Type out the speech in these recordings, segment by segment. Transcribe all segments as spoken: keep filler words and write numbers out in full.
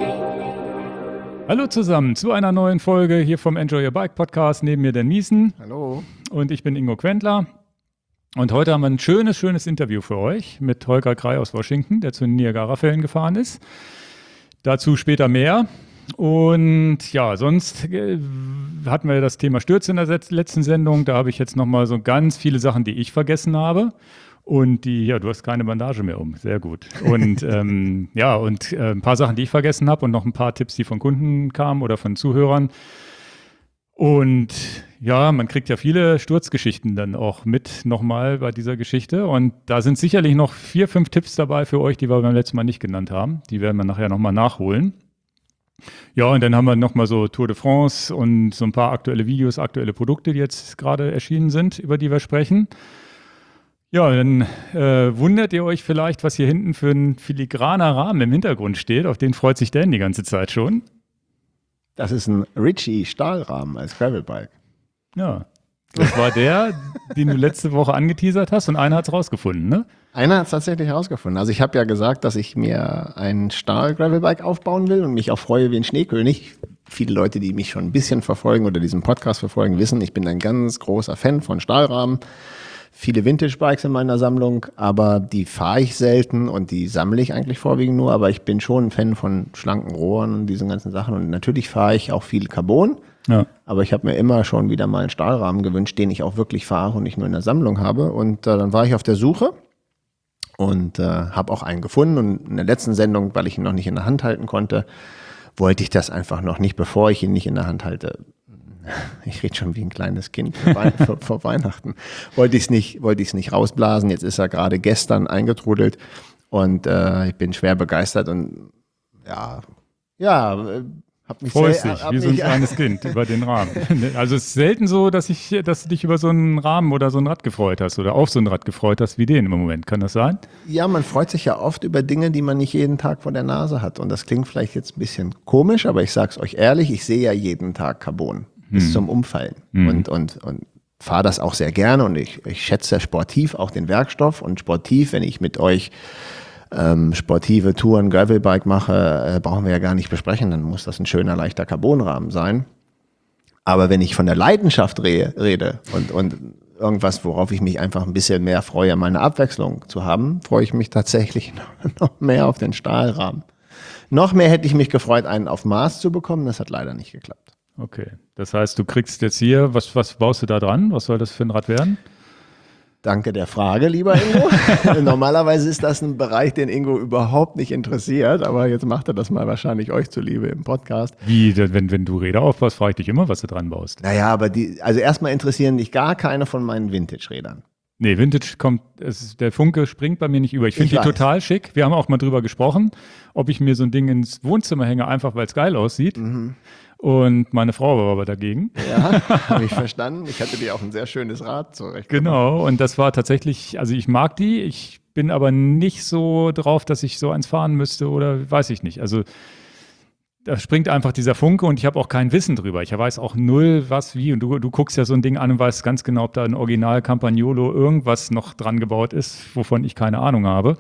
Hallo zusammen zu einer neuen Folge hier vom Enjoy Your Bike Podcast. Neben mir Dan Miesen. Hallo. Und ich bin Ingo Quentler. Und heute haben wir ein schönes, schönes Interview für euch mit Holger Krey aus Washington, der zu den Niagara-Fällen gefahren ist. Dazu später mehr. Und ja, sonst äh, hatten wir das Thema Stürze in der letzten Sendung. Da habe ich jetzt nochmal so ganz viele Sachen, die ich vergessen habe. Und die, ja, du hast keine Bandage mehr um. Sehr gut. Und ähm, ja, und äh, ein paar Sachen, die ich vergessen habe und noch ein paar Tipps, die von Kunden kamen oder von Zuhörern. Und ja, man kriegt ja viele Sturzgeschichten dann auch mit nochmal bei dieser Geschichte. Und da sind sicherlich noch vier, fünf Tipps dabei für euch, die wir beim letzten Mal nicht genannt haben. Die werden wir nachher nochmal nachholen. Ja, und dann haben wir nochmal so Tour de France und so ein paar aktuelle Videos, aktuelle Produkte, die jetzt gerade erschienen sind, über die wir sprechen. Ja, dann äh, wundert ihr euch vielleicht, was hier hinten für ein filigraner Rahmen im Hintergrund steht. Auf den freut sich Dan die ganze Zeit schon. Das ist ein Ritchie Stahlrahmen als Gravelbike. Ja, das war der, den du letzte Woche angeteasert hast und einer hat es rausgefunden, ne? Einer hat es tatsächlich rausgefunden. Also ich habe ja gesagt, dass ich mir ein Stahl-Gravelbike aufbauen will und mich auch freue wie ein Schneekönig. Viele Leute, die mich schon ein bisschen verfolgen oder diesen Podcast verfolgen, wissen, ich bin ein ganz großer Fan von Stahlrahmen. Viele Vintage-Bikes in meiner Sammlung, aber die fahre ich selten und die sammle ich eigentlich vorwiegend nur. Aber ich bin schon ein Fan von schlanken Rohren und diesen ganzen Sachen. Und natürlich fahre ich auch viel Carbon. Ja. Aber ich habe mir immer schon wieder mal einen Stahlrahmen gewünscht, den ich auch wirklich fahre und nicht nur in der Sammlung habe. Und äh, dann war ich auf der Suche und äh, habe auch einen gefunden. Und in der letzten Sendung, weil ich ihn noch nicht in der Hand halten konnte, wollte ich das einfach noch nicht, bevor ich ihn nicht in der Hand halte. Ich rede schon wie ein kleines Kind vor, Wei- vor, vor Weihnachten. Wollte ich es nicht, wollte ich es nicht rausblasen. Jetzt ist er gerade gestern eingetrudelt und äh, ich bin schwer begeistert und ja, ja, äh, hab mich Freust sehr, dich, hab wie so ein mich, kleines Kind über den Rahmen. Also es ist selten so, dass ich, dass du dich über so einen Rahmen oder so ein Rad gefreut hast oder auf so ein Rad gefreut hast wie den im Moment. Kann das sein? Ja, man freut sich ja oft über Dinge, die man nicht jeden Tag vor der Nase hat. Und das klingt vielleicht jetzt ein bisschen komisch, aber ich sag's euch ehrlich, ich sehe ja jeden Tag Carbon. Bis zum Umfallen mhm. und, und, und fahre das auch sehr gerne und ich, ich schätze sportiv auch den Werkstoff und sportiv, wenn ich mit euch ähm, sportive Touren, Gravelbike mache, äh, brauchen wir ja gar nicht besprechen, dann muss das ein schöner, leichter Carbonrahmen sein. Aber wenn ich von der Leidenschaft re- rede und, und irgendwas, worauf ich mich einfach ein bisschen mehr freue, mal eine Abwechslung zu haben, freue ich mich tatsächlich noch, noch mehr auf den Stahlrahmen. Noch mehr hätte ich mich gefreut, einen auf Maß zu bekommen, das hat leider nicht geklappt. Okay, das heißt, du kriegst jetzt hier, was, was baust du da dran? Was soll das für ein Rad werden? Danke der Frage, lieber Ingo. Normalerweise ist das ein Bereich, den Ingo überhaupt nicht interessiert, aber jetzt macht er das mal wahrscheinlich euch zuliebe im Podcast. Wie, wenn, wenn du Räder aufbaust, frage ich dich immer, was du dran baust. Naja, aber die, also erstmal interessieren dich gar keine von meinen Vintage-Rädern. Nee, Vintage kommt, es ist, der Funke springt bei mir nicht über. Ich finde die weiß. total schick. Wir haben auch mal drüber gesprochen, ob ich mir so ein Ding ins Wohnzimmer hänge, einfach weil es geil aussieht. Mhm. Und meine Frau war aber dagegen. Ja, habe ich verstanden. Ich hatte dir auch ein sehr schönes Rad zurecht. Genau, und das war tatsächlich, also ich mag die, ich bin aber nicht so drauf, dass ich so eins fahren müsste oder weiß ich nicht. Also da springt einfach dieser Funke und ich habe auch kein Wissen drüber. Ich weiß auch null, was, wie. Und du, du guckst ja so ein Ding an und weißt ganz genau, ob da ein Original Campagnolo irgendwas noch dran gebaut ist, wovon ich keine Ahnung habe.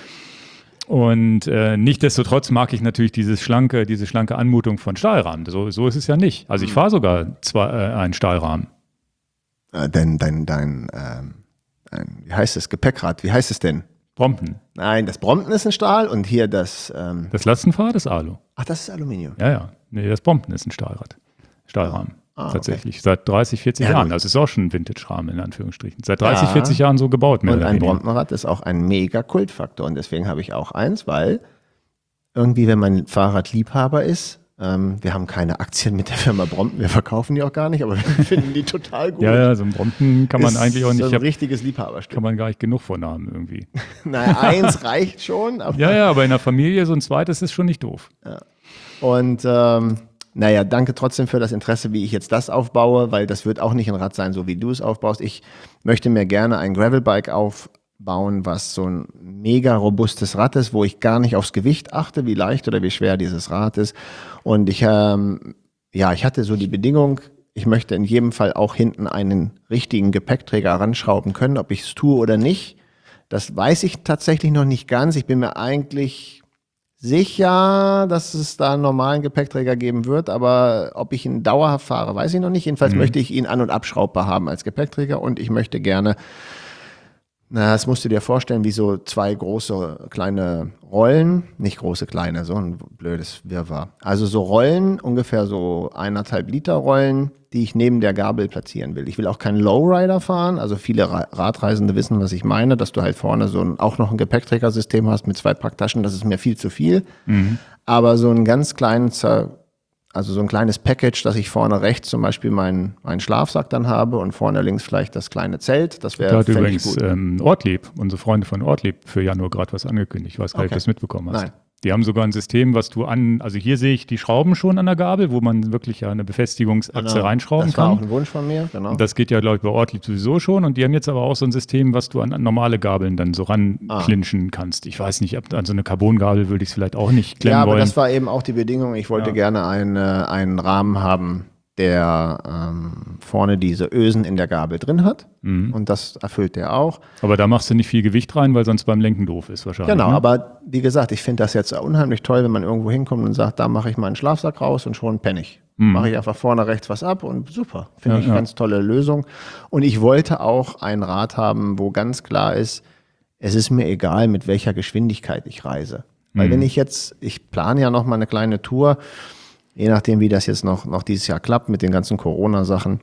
Und äh, nichtsdestotrotz mag ich natürlich dieses schlanke, diese schlanke Anmutung von Stahlrahmen. So, so ist es ja nicht. Also ich fahre sogar zwar äh, einen Stahlrahmen. Äh, dein, dein, dein, ähm, ein, wie heißt das, Gepäckrad, wie heißt es denn? Brompton. Nein, das Brompton ist ein Stahl und hier das... Ähm das Lastenfahrrad ist Alu. Ach, das ist Aluminium. Ja, ja. Nee, das Brompton ist ein Stahlrad. Stahlrahmen. Ah, tatsächlich. Okay. Seit dreißig, vierzig ja, Jahren. Das ist auch schon ein Vintage-Rahmen in Anführungsstrichen. Seit dreißig, ja. vierzig Jahren so gebaut. Und ein Bromptonrad ist auch ein mega Kultfaktor und deswegen habe ich auch eins, weil irgendwie, wenn man Fahrradliebhaber ist, ähm, wir haben keine Aktien mit der Firma Brompton, wir verkaufen die auch gar nicht, aber wir finden die total gut. Ja, ja, so ein Brompton kann man ist eigentlich auch nicht. So ein hab, richtiges Liebhaberstück. Kann man gar nicht genug von haben irgendwie. Naja, eins reicht schon. Aber ja, ja, aber in der Familie so ein zweites ist schon nicht doof. Ja. Und ähm, naja, danke trotzdem für das Interesse, wie ich jetzt das aufbaue, weil das wird auch nicht ein Rad sein, so wie du es aufbaust. Ich möchte mir gerne ein Gravelbike aufbauen, was so ein mega robustes Rad ist, wo ich gar nicht aufs Gewicht achte, wie leicht oder wie schwer dieses Rad ist. Und ich, ähm, ja, ich hatte so die Bedingung, ich möchte in jedem Fall auch hinten einen richtigen Gepäckträger ranschrauben können, ob ich es tue oder nicht. Das weiß ich tatsächlich noch nicht ganz. Ich bin mir eigentlich sicher, dass es da einen normalen Gepäckträger geben wird, aber ob ich ihn dauerhaft fahre, weiß ich noch nicht. Jedenfalls mhm. möchte ich ihn an- und abschraubbar haben als Gepäckträger und ich möchte gerne, na, das musst du dir vorstellen, wie so zwei große kleine Rollen, nicht große kleine, so ein blödes Wirrwarr. Also so Rollen, ungefähr so eineinhalb Liter Rollen, die ich neben der Gabel platzieren will. Ich will auch keinen Lowrider fahren, also viele Radreisende wissen, was ich meine, dass du halt vorne so ein, auch noch ein Gepäckträgersystem hast mit zwei Packtaschen, das ist mir viel zu viel. Mhm. Aber so einen ganz kleinen, also so ein kleines Package, dass ich vorne rechts zum Beispiel meinen, meinen Schlafsack dann habe und vorne links vielleicht das kleine Zelt, das wäre Da hat übrigens ähm, Ortlieb, unsere Freunde von Ortlieb, für Januar gerade was angekündigt. Ich weiß gar nicht, okay. ob du das mitbekommen hast. Nein. Die haben sogar ein System, was du an, also hier sehe ich die Schrauben schon an der Gabel, wo man wirklich ja eine Befestigungsachse genau. reinschrauben das war kann. auch ein Wunsch von mir, genau. Und das geht ja, glaube ich, bei Ortlieb sowieso schon. Und die haben jetzt aber auch so ein System, was du an, an normale Gabeln dann so ranklinschen ah. kannst. Ich weiß nicht, ob an so eine Carbongabel würde ich es vielleicht auch nicht klemmen wollen. Ja, aber wollen. das war eben auch die Bedingung. Ich wollte ja. gerne eine, einen Rahmen haben, der ähm, vorne diese Ösen in der Gabel drin hat. Mhm. Und das erfüllt der auch. Aber da machst du nicht viel Gewicht rein, weil sonst beim Lenken doof ist wahrscheinlich. Genau, ne? aber wie gesagt, ich finde das jetzt unheimlich toll, wenn man irgendwo hinkommt und sagt, da mache ich meinen Schlafsack raus und schon pennig. Mhm. Mache ich einfach vorne rechts was ab und super. Finde ja, ich ja. ganz tolle Lösung. Und ich wollte auch ein Rad haben, wo ganz klar ist, es ist mir egal, mit welcher Geschwindigkeit ich reise. Weil mhm. wenn ich jetzt, ich plane ja noch mal eine kleine Tour, je nachdem, wie das jetzt noch, noch dieses Jahr klappt mit den ganzen Corona-Sachen,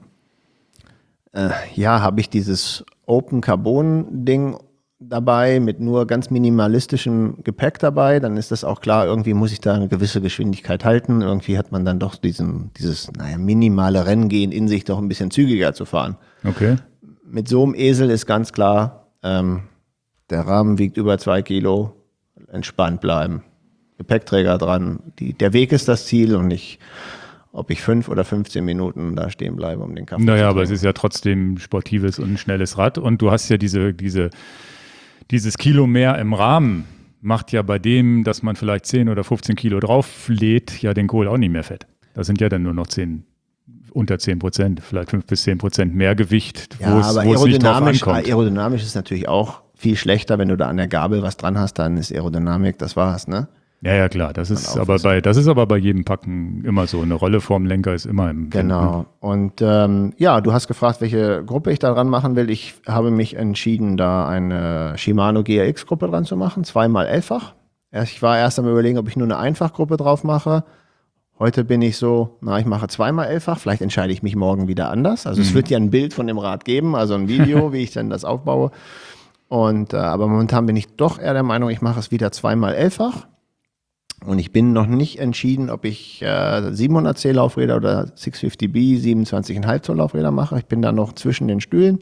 äh, ja, habe ich dieses Open Carbon-Ding dabei mit nur ganz minimalistischem Gepäck dabei, dann ist das auch klar, irgendwie muss ich da eine gewisse Geschwindigkeit halten. Irgendwie hat man dann doch diesen, dieses, naja, minimale Renngehen in sich, doch ein bisschen zügiger zu fahren. Okay. Mit so einem Esel ist ganz klar, ähm, der Rahmen wiegt über zwei Kilo, entspannt bleiben. Gepäckträger dran. Die, der Weg ist das Ziel und nicht, ob ich fünf oder fünfzehn Minuten da stehen bleibe, um den Kaffee naja, zu trinken. Naja, aber es ist ja trotzdem sportives und ein schnelles Rad und du hast ja diese, diese, dieses Kilo mehr im Rahmen macht ja bei dem, dass man vielleicht zehn oder fünfzehn Kilo drauflädt, ja den Kohl auch nicht mehr fett. Das sind ja dann nur noch zehn, unter zehn Prozent, vielleicht fünf bis zehn Prozent mehr Gewicht, ja, wo es, aber wo es nicht drauf ankommt. Aerodynamisch ist natürlich auch viel schlechter, wenn du da an der Gabel was dran hast, dann ist Aerodynamik, das war's, ne? Ja, ja, klar. Das ist aber bei, das ist aber bei jedem Packen immer so. Eine Rolle vorm Lenker ist immer im Genau. Und ähm, ja, du hast gefragt, welche Gruppe ich da dran machen will. Ich habe mich entschieden, da eine Shimano G R X-Gruppe dran zu machen, zweimal elffach. Ich war erst am Überlegen, ob ich nur eine Einfachgruppe drauf mache. Heute bin ich so, na, ich mache zweimal elffach. Vielleicht entscheide ich mich morgen wieder anders. Also mhm. es wird ja ein Bild von dem Rad geben, also ein Video, wie ich dann das aufbaue. Und äh, aber momentan bin ich doch eher der Meinung, ich mache es wieder zweimal elffach. Und ich bin noch nicht entschieden, ob ich äh, siebenhundert C Laufräder oder sechshundertfünfzig B siebenundzwanzig Komma fünf Zoll Laufräder mache. Ich bin da noch zwischen den Stühlen,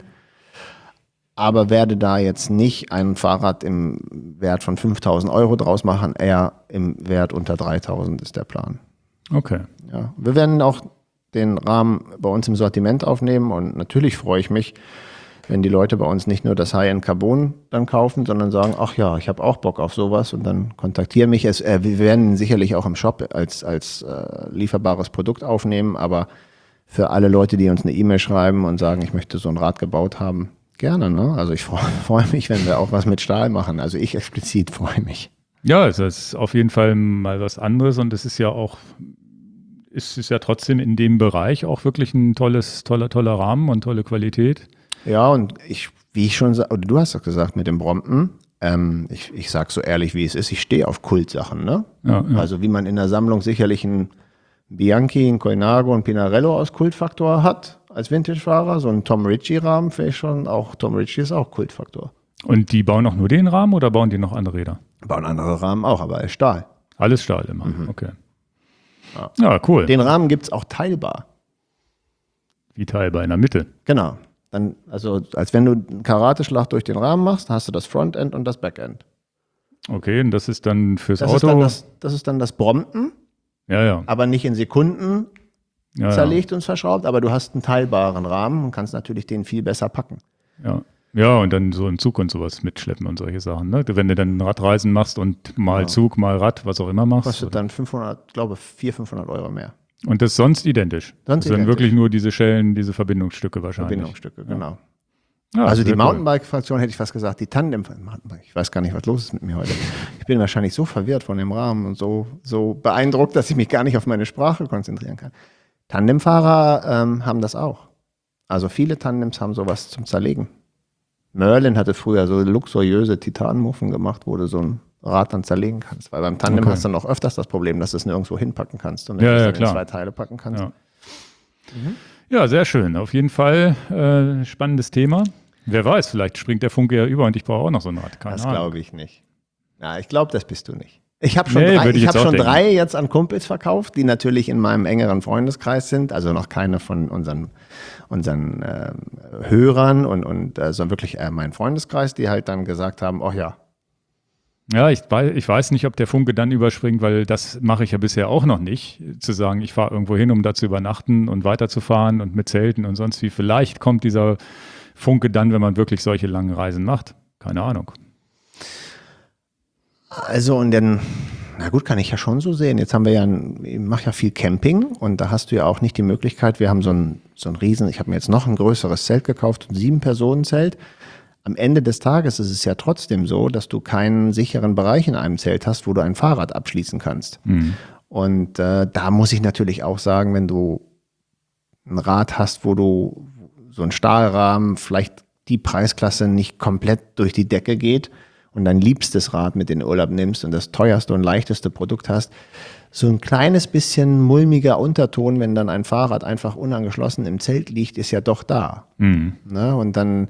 aber werde da jetzt nicht ein Fahrrad im Wert von fünftausend Euro draus machen. Eher im Wert unter dreitausend ist der Plan. Okay. Ja, wir werden auch den Rahmen bei uns im Sortiment aufnehmen und natürlich freue ich mich, wenn die Leute bei uns nicht nur das High-End Carbon dann kaufen, sondern sagen, ach ja, ich habe auch Bock auf sowas und dann kontaktieren mich. Es, äh, wir werden sicherlich auch im Shop als, als äh, lieferbares Produkt aufnehmen, aber für alle Leute, die uns eine E-Mail schreiben und sagen, ich möchte so ein Rad gebaut haben, gerne. Ne? Also ich freue freu mich, wenn wir auch was mit Stahl machen. Also ich explizit freue mich. Ja, es ist auf jeden Fall mal was anderes und es ist ja auch, es ist ja trotzdem in dem Bereich auch wirklich ein tolles, toller, toller Rahmen und tolle Qualität. Ja, und ich, wie ich schon sagte, du hast doch gesagt mit dem Brompton, ähm, ich, ich sag so ehrlich, wie es ist, ich stehe auf Kultsachen, ne? Ja, ja. Also wie man in der Sammlung sicherlich einen Bianchi, einen Colnago, einen Pinarello aus Kultfaktor hat als Vintage-Fahrer, so ein Tom Ritchie-Rahmen vielleicht schon, auch Tom Ritchie ist auch Kultfaktor. Und die bauen auch nur den Rahmen oder bauen die noch andere Räder? Bauen andere Rahmen auch, aber Stahl. Alles Stahl immer, mhm. Okay. Ja. Ja, cool. Den Rahmen gibt es auch teilbar. Wie teilbar in der Mitte? Genau. Dann, also als wenn du einen Karateschlag durch den Rahmen machst, hast du das Frontend und das Backend. Okay, und das ist dann fürs das Auto? Ist dann das, das ist dann das Brompton, ja, ja. aber nicht in Sekunden ja, zerlegt ja. und verschraubt, aber du hast einen teilbaren Rahmen und kannst natürlich den viel besser packen. Ja. Ja, und dann so in Zug und sowas mitschleppen und solche Sachen. Ne? Wenn du dann Radreisen machst und mal ja. Zug, mal Rad, was auch immer machst. Kostet oder? Dann fünfhundert, ich glaube vierhundert, fünfhundert Euro mehr. Und das ist sonst identisch? Sonst das sind identisch. Wirklich nur diese Schellen, diese Verbindungsstücke wahrscheinlich. Verbindungsstücke, genau. Ja, also die sehr cool. Mountainbike-Fraktion hätte ich fast gesagt, die Tandem, ich weiß gar nicht, was los ist mit mir heute. Ich bin wahrscheinlich so verwirrt von dem Rahmen und so, so beeindruckt, dass ich mich gar nicht auf meine Sprache konzentrieren kann. Tandemfahrer ähm, haben das auch. Also viele Tandems haben sowas zum Zerlegen. Merlin hatte früher so luxuriöse Titanmuffen gemacht, wo du so ein Rad dann zerlegen kannst. Weil beim Tandem Okay. hast du dann auch öfters das Problem, dass du es nirgendwo hinpacken kannst und dann, Ja, ja, in klar. zwei Teile packen kannst. Ja. Ja, sehr schön. Auf jeden Fall äh, spannendes Thema. Wer weiß, vielleicht springt der Funke ja über und ich brauche auch noch so ein Rad. Keine Das Ahnung. glaube ich nicht. Ja, ich glaube, das bist du nicht. Ich habe schon, Nee, drei, würde ich ich jetzt hab auch schon denken. drei jetzt an Kumpels verkauft, die natürlich in meinem engeren Freundeskreis sind, also noch keine von unseren, unseren ähm, Hörern und, und äh, sondern wirklich äh, mein Freundeskreis, die halt dann gesagt haben, oh ja, Ja, ich weiß, ich weiß nicht, ob der Funke dann überspringt, weil das mache ich ja bisher auch noch nicht. Zu sagen, ich fahre irgendwo hin, um da zu übernachten und weiterzufahren und mit Zelten und sonst wie. Vielleicht kommt dieser Funke dann, wenn man wirklich solche langen Reisen macht. Keine Ahnung. also und dann, na gut, kann ich ja schon so sehen. Jetzt haben wir ja, ein, ich mache ja viel Camping und da hast du ja auch nicht die Möglichkeit, wir haben so ein, so ein Riesen, ich habe mir jetzt noch ein größeres Zelt gekauft, ein Sieben-Personen-Zelt. Am Ende des Tages ist es ja trotzdem so, dass du keinen sicheren Bereich in einem Zelt hast, wo du ein Fahrrad abschließen kannst. Mhm. Und äh, da muss ich natürlich auch sagen, wenn du ein Rad hast, wo du so einen Stahlrahmen, vielleicht die Preisklasse nicht komplett durch die Decke geht und dein liebstes Rad mit in den Urlaub nimmst und das teuerste und leichteste Produkt hast, so ein kleines bisschen mulmiger Unterton, wenn dann ein Fahrrad einfach unangeschlossen im Zelt liegt, ist ja doch da. Mhm. Ne? Und dann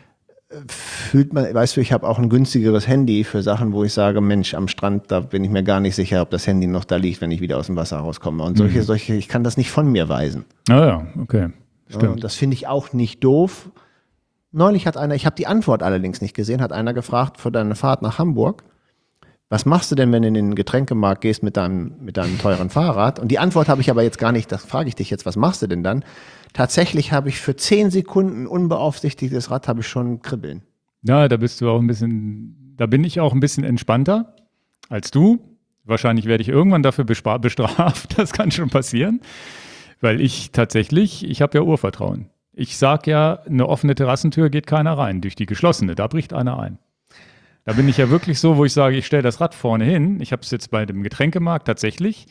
fühlt man, weißt du, ich habe auch ein günstigeres Handy für Sachen, wo ich sage, Mensch, am Strand, da bin ich mir gar nicht sicher, ob das Handy noch da liegt, wenn ich wieder aus dem Wasser rauskomme. Und solche, Mhm. solche, ich kann das nicht von mir weisen. Ah ja, okay. Ja, Stimmt. und das finde ich auch nicht doof. Neulich hat einer, ich habe die Antwort allerdings nicht gesehen, hat einer gefragt für deine Fahrt nach Hamburg, was machst du denn, wenn du in den Getränkemarkt gehst mit deinem, mit deinem teuren Fahrrad? Und die Antwort habe ich aber jetzt gar nicht, das frage ich dich jetzt, was machst du denn dann? Tatsächlich habe ich für zehn Sekunden unbeaufsichtigtes Rad, habe ich schon Kribbeln. Ja, da bist du auch ein bisschen, da bin ich auch ein bisschen entspannter als du. Wahrscheinlich werde ich irgendwann dafür bespar- bestraft. Das kann schon passieren. Weil ich tatsächlich, ich habe ja Urvertrauen. Ich sage ja, eine offene Terrassentür geht keiner rein. Durch die geschlossene, da bricht einer ein. Da bin ich ja wirklich so, wo ich sage, ich stelle das Rad vorne hin. Ich habe es jetzt bei dem Getränkemarkt tatsächlich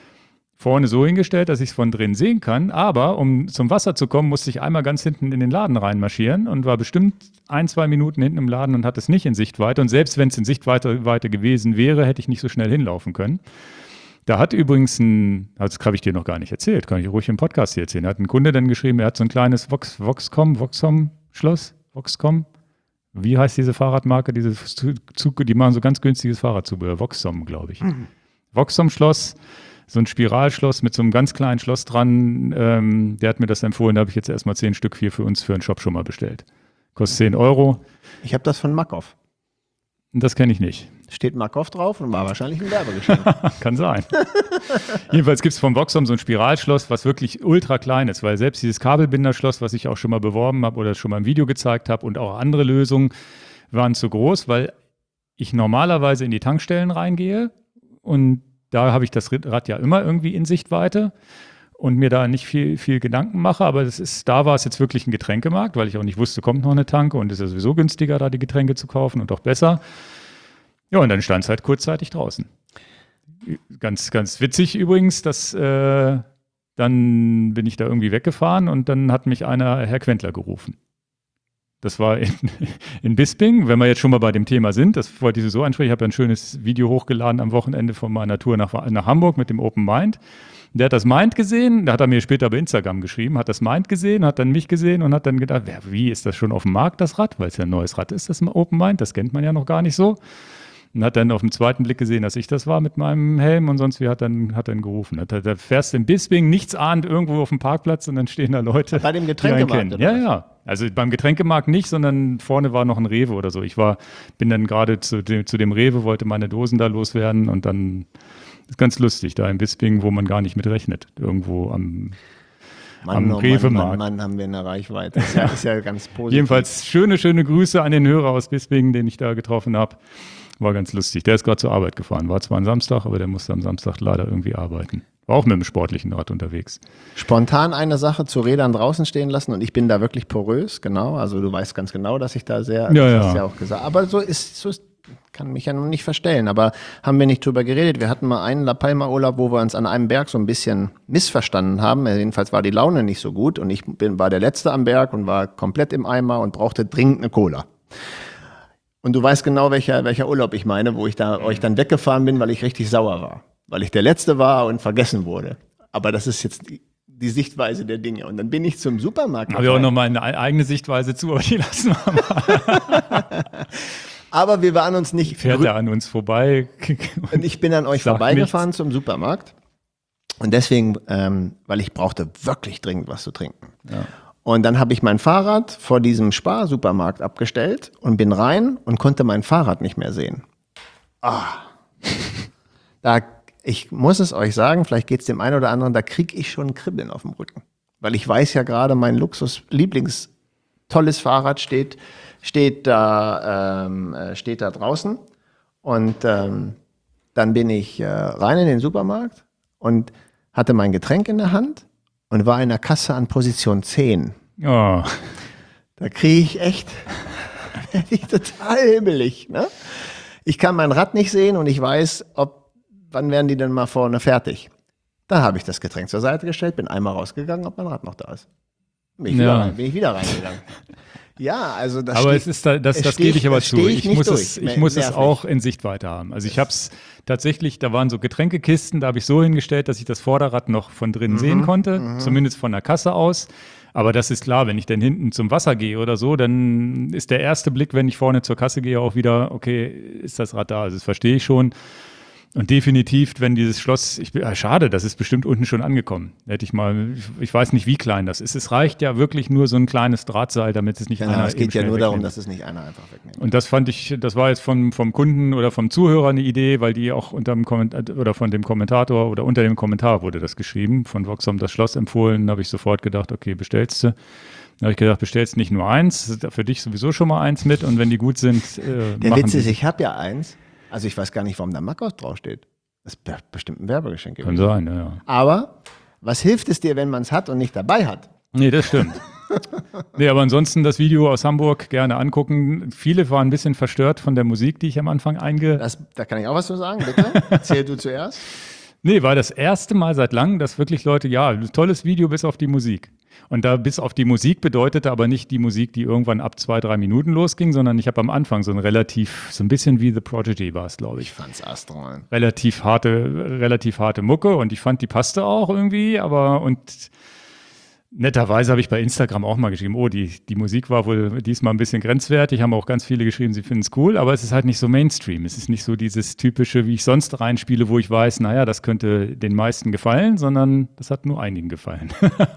vorne so hingestellt, dass ich es von drin sehen kann. Aber um zum Wasser zu kommen, musste ich einmal ganz hinten in den Laden reinmarschieren und war bestimmt ein, zwei Minuten hinten im Laden und hatte es nicht in Sichtweite. Und selbst wenn es in Sichtweite Weite gewesen wäre, hätte ich nicht so schnell hinlaufen können. Da hat übrigens ein, das habe ich dir noch gar nicht erzählt, kann ich ruhig im Podcast hier erzählen. Da hat ein Kunde dann geschrieben, er hat so ein kleines Vox, Voxcom, Voxcom-Schloss, Voxcom. Wie heißt diese Fahrradmarke? Diese Zug, die machen so ganz günstiges Fahrradzubehör. Voxcom, glaube ich. Mhm. Voxcom-Schloss, so ein Spiralschloss mit so einem ganz kleinen Schloss dran. Ähm, der hat mir das empfohlen. Da habe ich jetzt erstmal zehn Stück hier für uns für einen Shop schon mal bestellt. Kostet zehn Euro. Ich habe das von Makov. Das kenne ich nicht. Steht Makov drauf und war wahrscheinlich ein Werbegeschenk. Kann sein. Jedenfalls gibt es vom Voxcom so ein Spiralschloss, was wirklich ultra klein ist, weil selbst dieses Kabelbinderschloss, was ich auch schon mal beworben habe oder schon mal im Video gezeigt habe und auch andere Lösungen, waren zu groß, weil ich normalerweise in die Tankstellen reingehe und da habe ich das Rad ja immer irgendwie in Sichtweite und mir da nicht viel, viel Gedanken mache, aber das ist, da war es jetzt wirklich ein Getränkemarkt, weil ich auch nicht wusste, kommt noch eine Tanke und es ist ja sowieso günstiger, da die Getränke zu kaufen und auch besser. Ja, und dann stand es halt kurzzeitig draußen. Ganz, ganz witzig übrigens, dass äh, dann bin ich da irgendwie weggefahren und dann hat mich einer Herr Quentler gerufen. Das war in, in Bisping, wenn wir jetzt schon mal bei dem Thema sind, das wollte ich so ansprechen. Ich habe ja ein schönes Video hochgeladen am Wochenende von meiner Tour nach, nach Hamburg mit dem Open Mind. Der hat das Mind gesehen, da hat er mir später bei Instagram geschrieben, hat das Mind gesehen, hat dann mich gesehen und hat dann gedacht, ja, wie ist das schon auf dem Markt, das Rad? Weil es ja ein neues Rad ist, das Open Mind, das kennt man ja noch gar nicht so. Und hat dann auf den zweiten Blick gesehen, dass ich das war mit meinem Helm und sonst wie hat dann, hat dann gerufen. Da, da fährst du in Bisping, nichts ahnt, irgendwo auf dem Parkplatz und dann stehen da Leute. Bei dem Getränkemarkt? Ja, ja. Also beim Getränkemarkt nicht, sondern vorne war noch ein Rewe oder so. Ich war, bin dann gerade zu dem, zu dem Rewe, wollte meine Dosen da loswerden und dann ist ganz lustig, da in Bisping, wo man gar nicht mit rechnet. Irgendwo am Mann, am oh Rewe-Markt. Mann, Mann, Mann, haben wir eine Reichweite. Das ist ja, ist ja ganz positiv. Jedenfalls schöne, schöne Grüße an den Hörer aus Bisping, den ich da getroffen habe. War ganz lustig. Der ist gerade zur Arbeit gefahren. War zwar ein Samstag, aber der musste am Samstag leider irgendwie arbeiten. War auch mit dem sportlichen Rad unterwegs. Spontan eine Sache zu Rädern draußen stehen lassen und ich bin da wirklich porös, genau. Also du weißt ganz genau, dass ich da sehr, Ja, das hast ja. du ja auch gesagt. Aber so ist, so ist, kann mich ja noch nicht verstellen. Aber haben wir nicht drüber geredet. Wir hatten mal einen La Palma Urlaub, wo wir uns an einem Berg so ein bisschen missverstanden haben. Jedenfalls war die Laune nicht so gut und ich bin, war der Letzte am Berg und war komplett im Eimer und brauchte dringend eine Cola. Und du weißt genau, welcher, welcher Urlaub ich meine, wo ich da euch dann weggefahren bin, weil ich richtig sauer war. Weil ich der Letzte war und vergessen wurde. Aber das ist jetzt die, die Sichtweise der Dinge. Und dann bin ich zum Supermarkt. Habe ich auch noch mal eine eigene Sichtweise zu, aber die lassen wir mal. Aber wir waren uns nicht. Fährt er an uns vorbei. Und ich bin an euch Sagt vorbeigefahren nichts. zum Supermarkt. Und deswegen, ähm, weil ich brauchte wirklich dringend was zu trinken. Ja. Und dann habe ich mein Fahrrad vor diesem Spar-Supermarkt abgestellt und bin rein und konnte mein Fahrrad nicht mehr sehen. Ah. Da, ich muss es euch sagen, vielleicht geht es dem einen oder anderen, da kriege ich schon ein Kribbeln auf dem Rücken. Weil ich weiß ja gerade, mein Luxus-Lieblings- tolles Fahrrad steht, steht, da, ähm, steht da draußen. Und ähm, dann bin ich äh, rein in den Supermarkt und hatte mein Getränk in der Hand und war in der Kasse an Position zehn. Oh. Da kriege ich echt, werde ich total himmelig. Ne? Ich kann mein Rad nicht sehen und ich weiß, ob, wann werden die denn mal vorne fertig. Da habe ich das Getränk zur Seite gestellt, bin einmal rausgegangen, ob mein Rad noch da ist. Bin ich, Ja. wieder, rein, bin ich wieder reingegangen. Ja, also das Aber steht, es ist da, das, es das steht- gebe ich aber das zu. stehe ich Ich nicht muss durch. es, ich muss es Nervig. auch in Sichtweite haben. Also ich habe es tatsächlich, da waren so Getränkekisten, da habe ich so hingestellt, dass ich das Vorderrad noch von drinnen Mhm, sehen konnte, zumindest von der Kasse aus. Aber das ist klar, wenn ich dann hinten zum Wasser gehe oder so, dann ist der erste Blick, wenn ich vorne zur Kasse gehe, auch wieder, okay, ist das Rad da? Also das verstehe ich schon. Und definitiv, wenn dieses Schloss, ich bin, ah, schade, das ist bestimmt unten schon angekommen. Hätte ich mal, ich, ich weiß nicht, wie klein das ist. Es reicht ja wirklich nur so ein kleines Drahtseil, damit es nicht Genau, einer es eben geht ja schnell nur darum, wegnimmt. dass es nicht einer einfach wegnimmt. Und das fand ich, das war jetzt vom, vom Kunden oder vom Zuhörer eine Idee, weil die auch unter dem Kommentar oder von dem Kommentator oder unter dem Kommentar wurde das geschrieben, von Voxom das Schloss empfohlen. Da habe ich sofort gedacht, okay, bestellst du. Dann habe ich gedacht, bestellst nicht nur eins, für dich sowieso schon mal eins mit und wenn die gut sind, äh, Der machen Witz ist, die. ich habe ja eins. Also ich weiß gar nicht, warum da Makos draufsteht. Das ist be- bestimmt ein Werbegeschenk Kann gewesen. sein, ja, ja. Aber was hilft es dir, wenn man es hat und nicht dabei hat? Nee, das stimmt. Nee, aber ansonsten das Video aus Hamburg gerne angucken. Viele waren ein bisschen verstört von der Musik, die ich am Anfang einge... Das, da kann ich auch was zu sagen, bitte. Erzähl du zuerst. Nee, war das erste Mal seit langem, dass wirklich Leute, ja, tolles Video bis auf die Musik. Und da bis auf die Musik bedeutete aber nicht die Musik, die irgendwann ab zwei, drei Minuten losging, sondern ich habe am Anfang so ein relativ, so ein bisschen wie The Prodigy war es, glaube ich. Ich fand's astral. Relativ harte, relativ harte Mucke und ich fand, die passte auch irgendwie, aber und netterweise habe ich bei Instagram auch mal geschrieben, oh, die, die Musik war wohl diesmal ein bisschen grenzwertig, haben auch ganz viele geschrieben, sie finden es cool, aber es ist halt nicht so Mainstream. Es ist nicht so dieses typische, wie ich sonst reinspiele, wo ich weiß, naja, das könnte den meisten gefallen, sondern das hat nur einigen gefallen.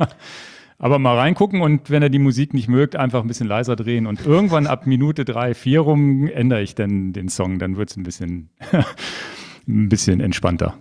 Aber mal reingucken und wenn er die Musik nicht mögt, einfach ein bisschen leiser drehen und irgendwann ab Minute drei, vier rum ändere ich dann den Song, dann wird es ein bisschen, ein bisschen entspannter.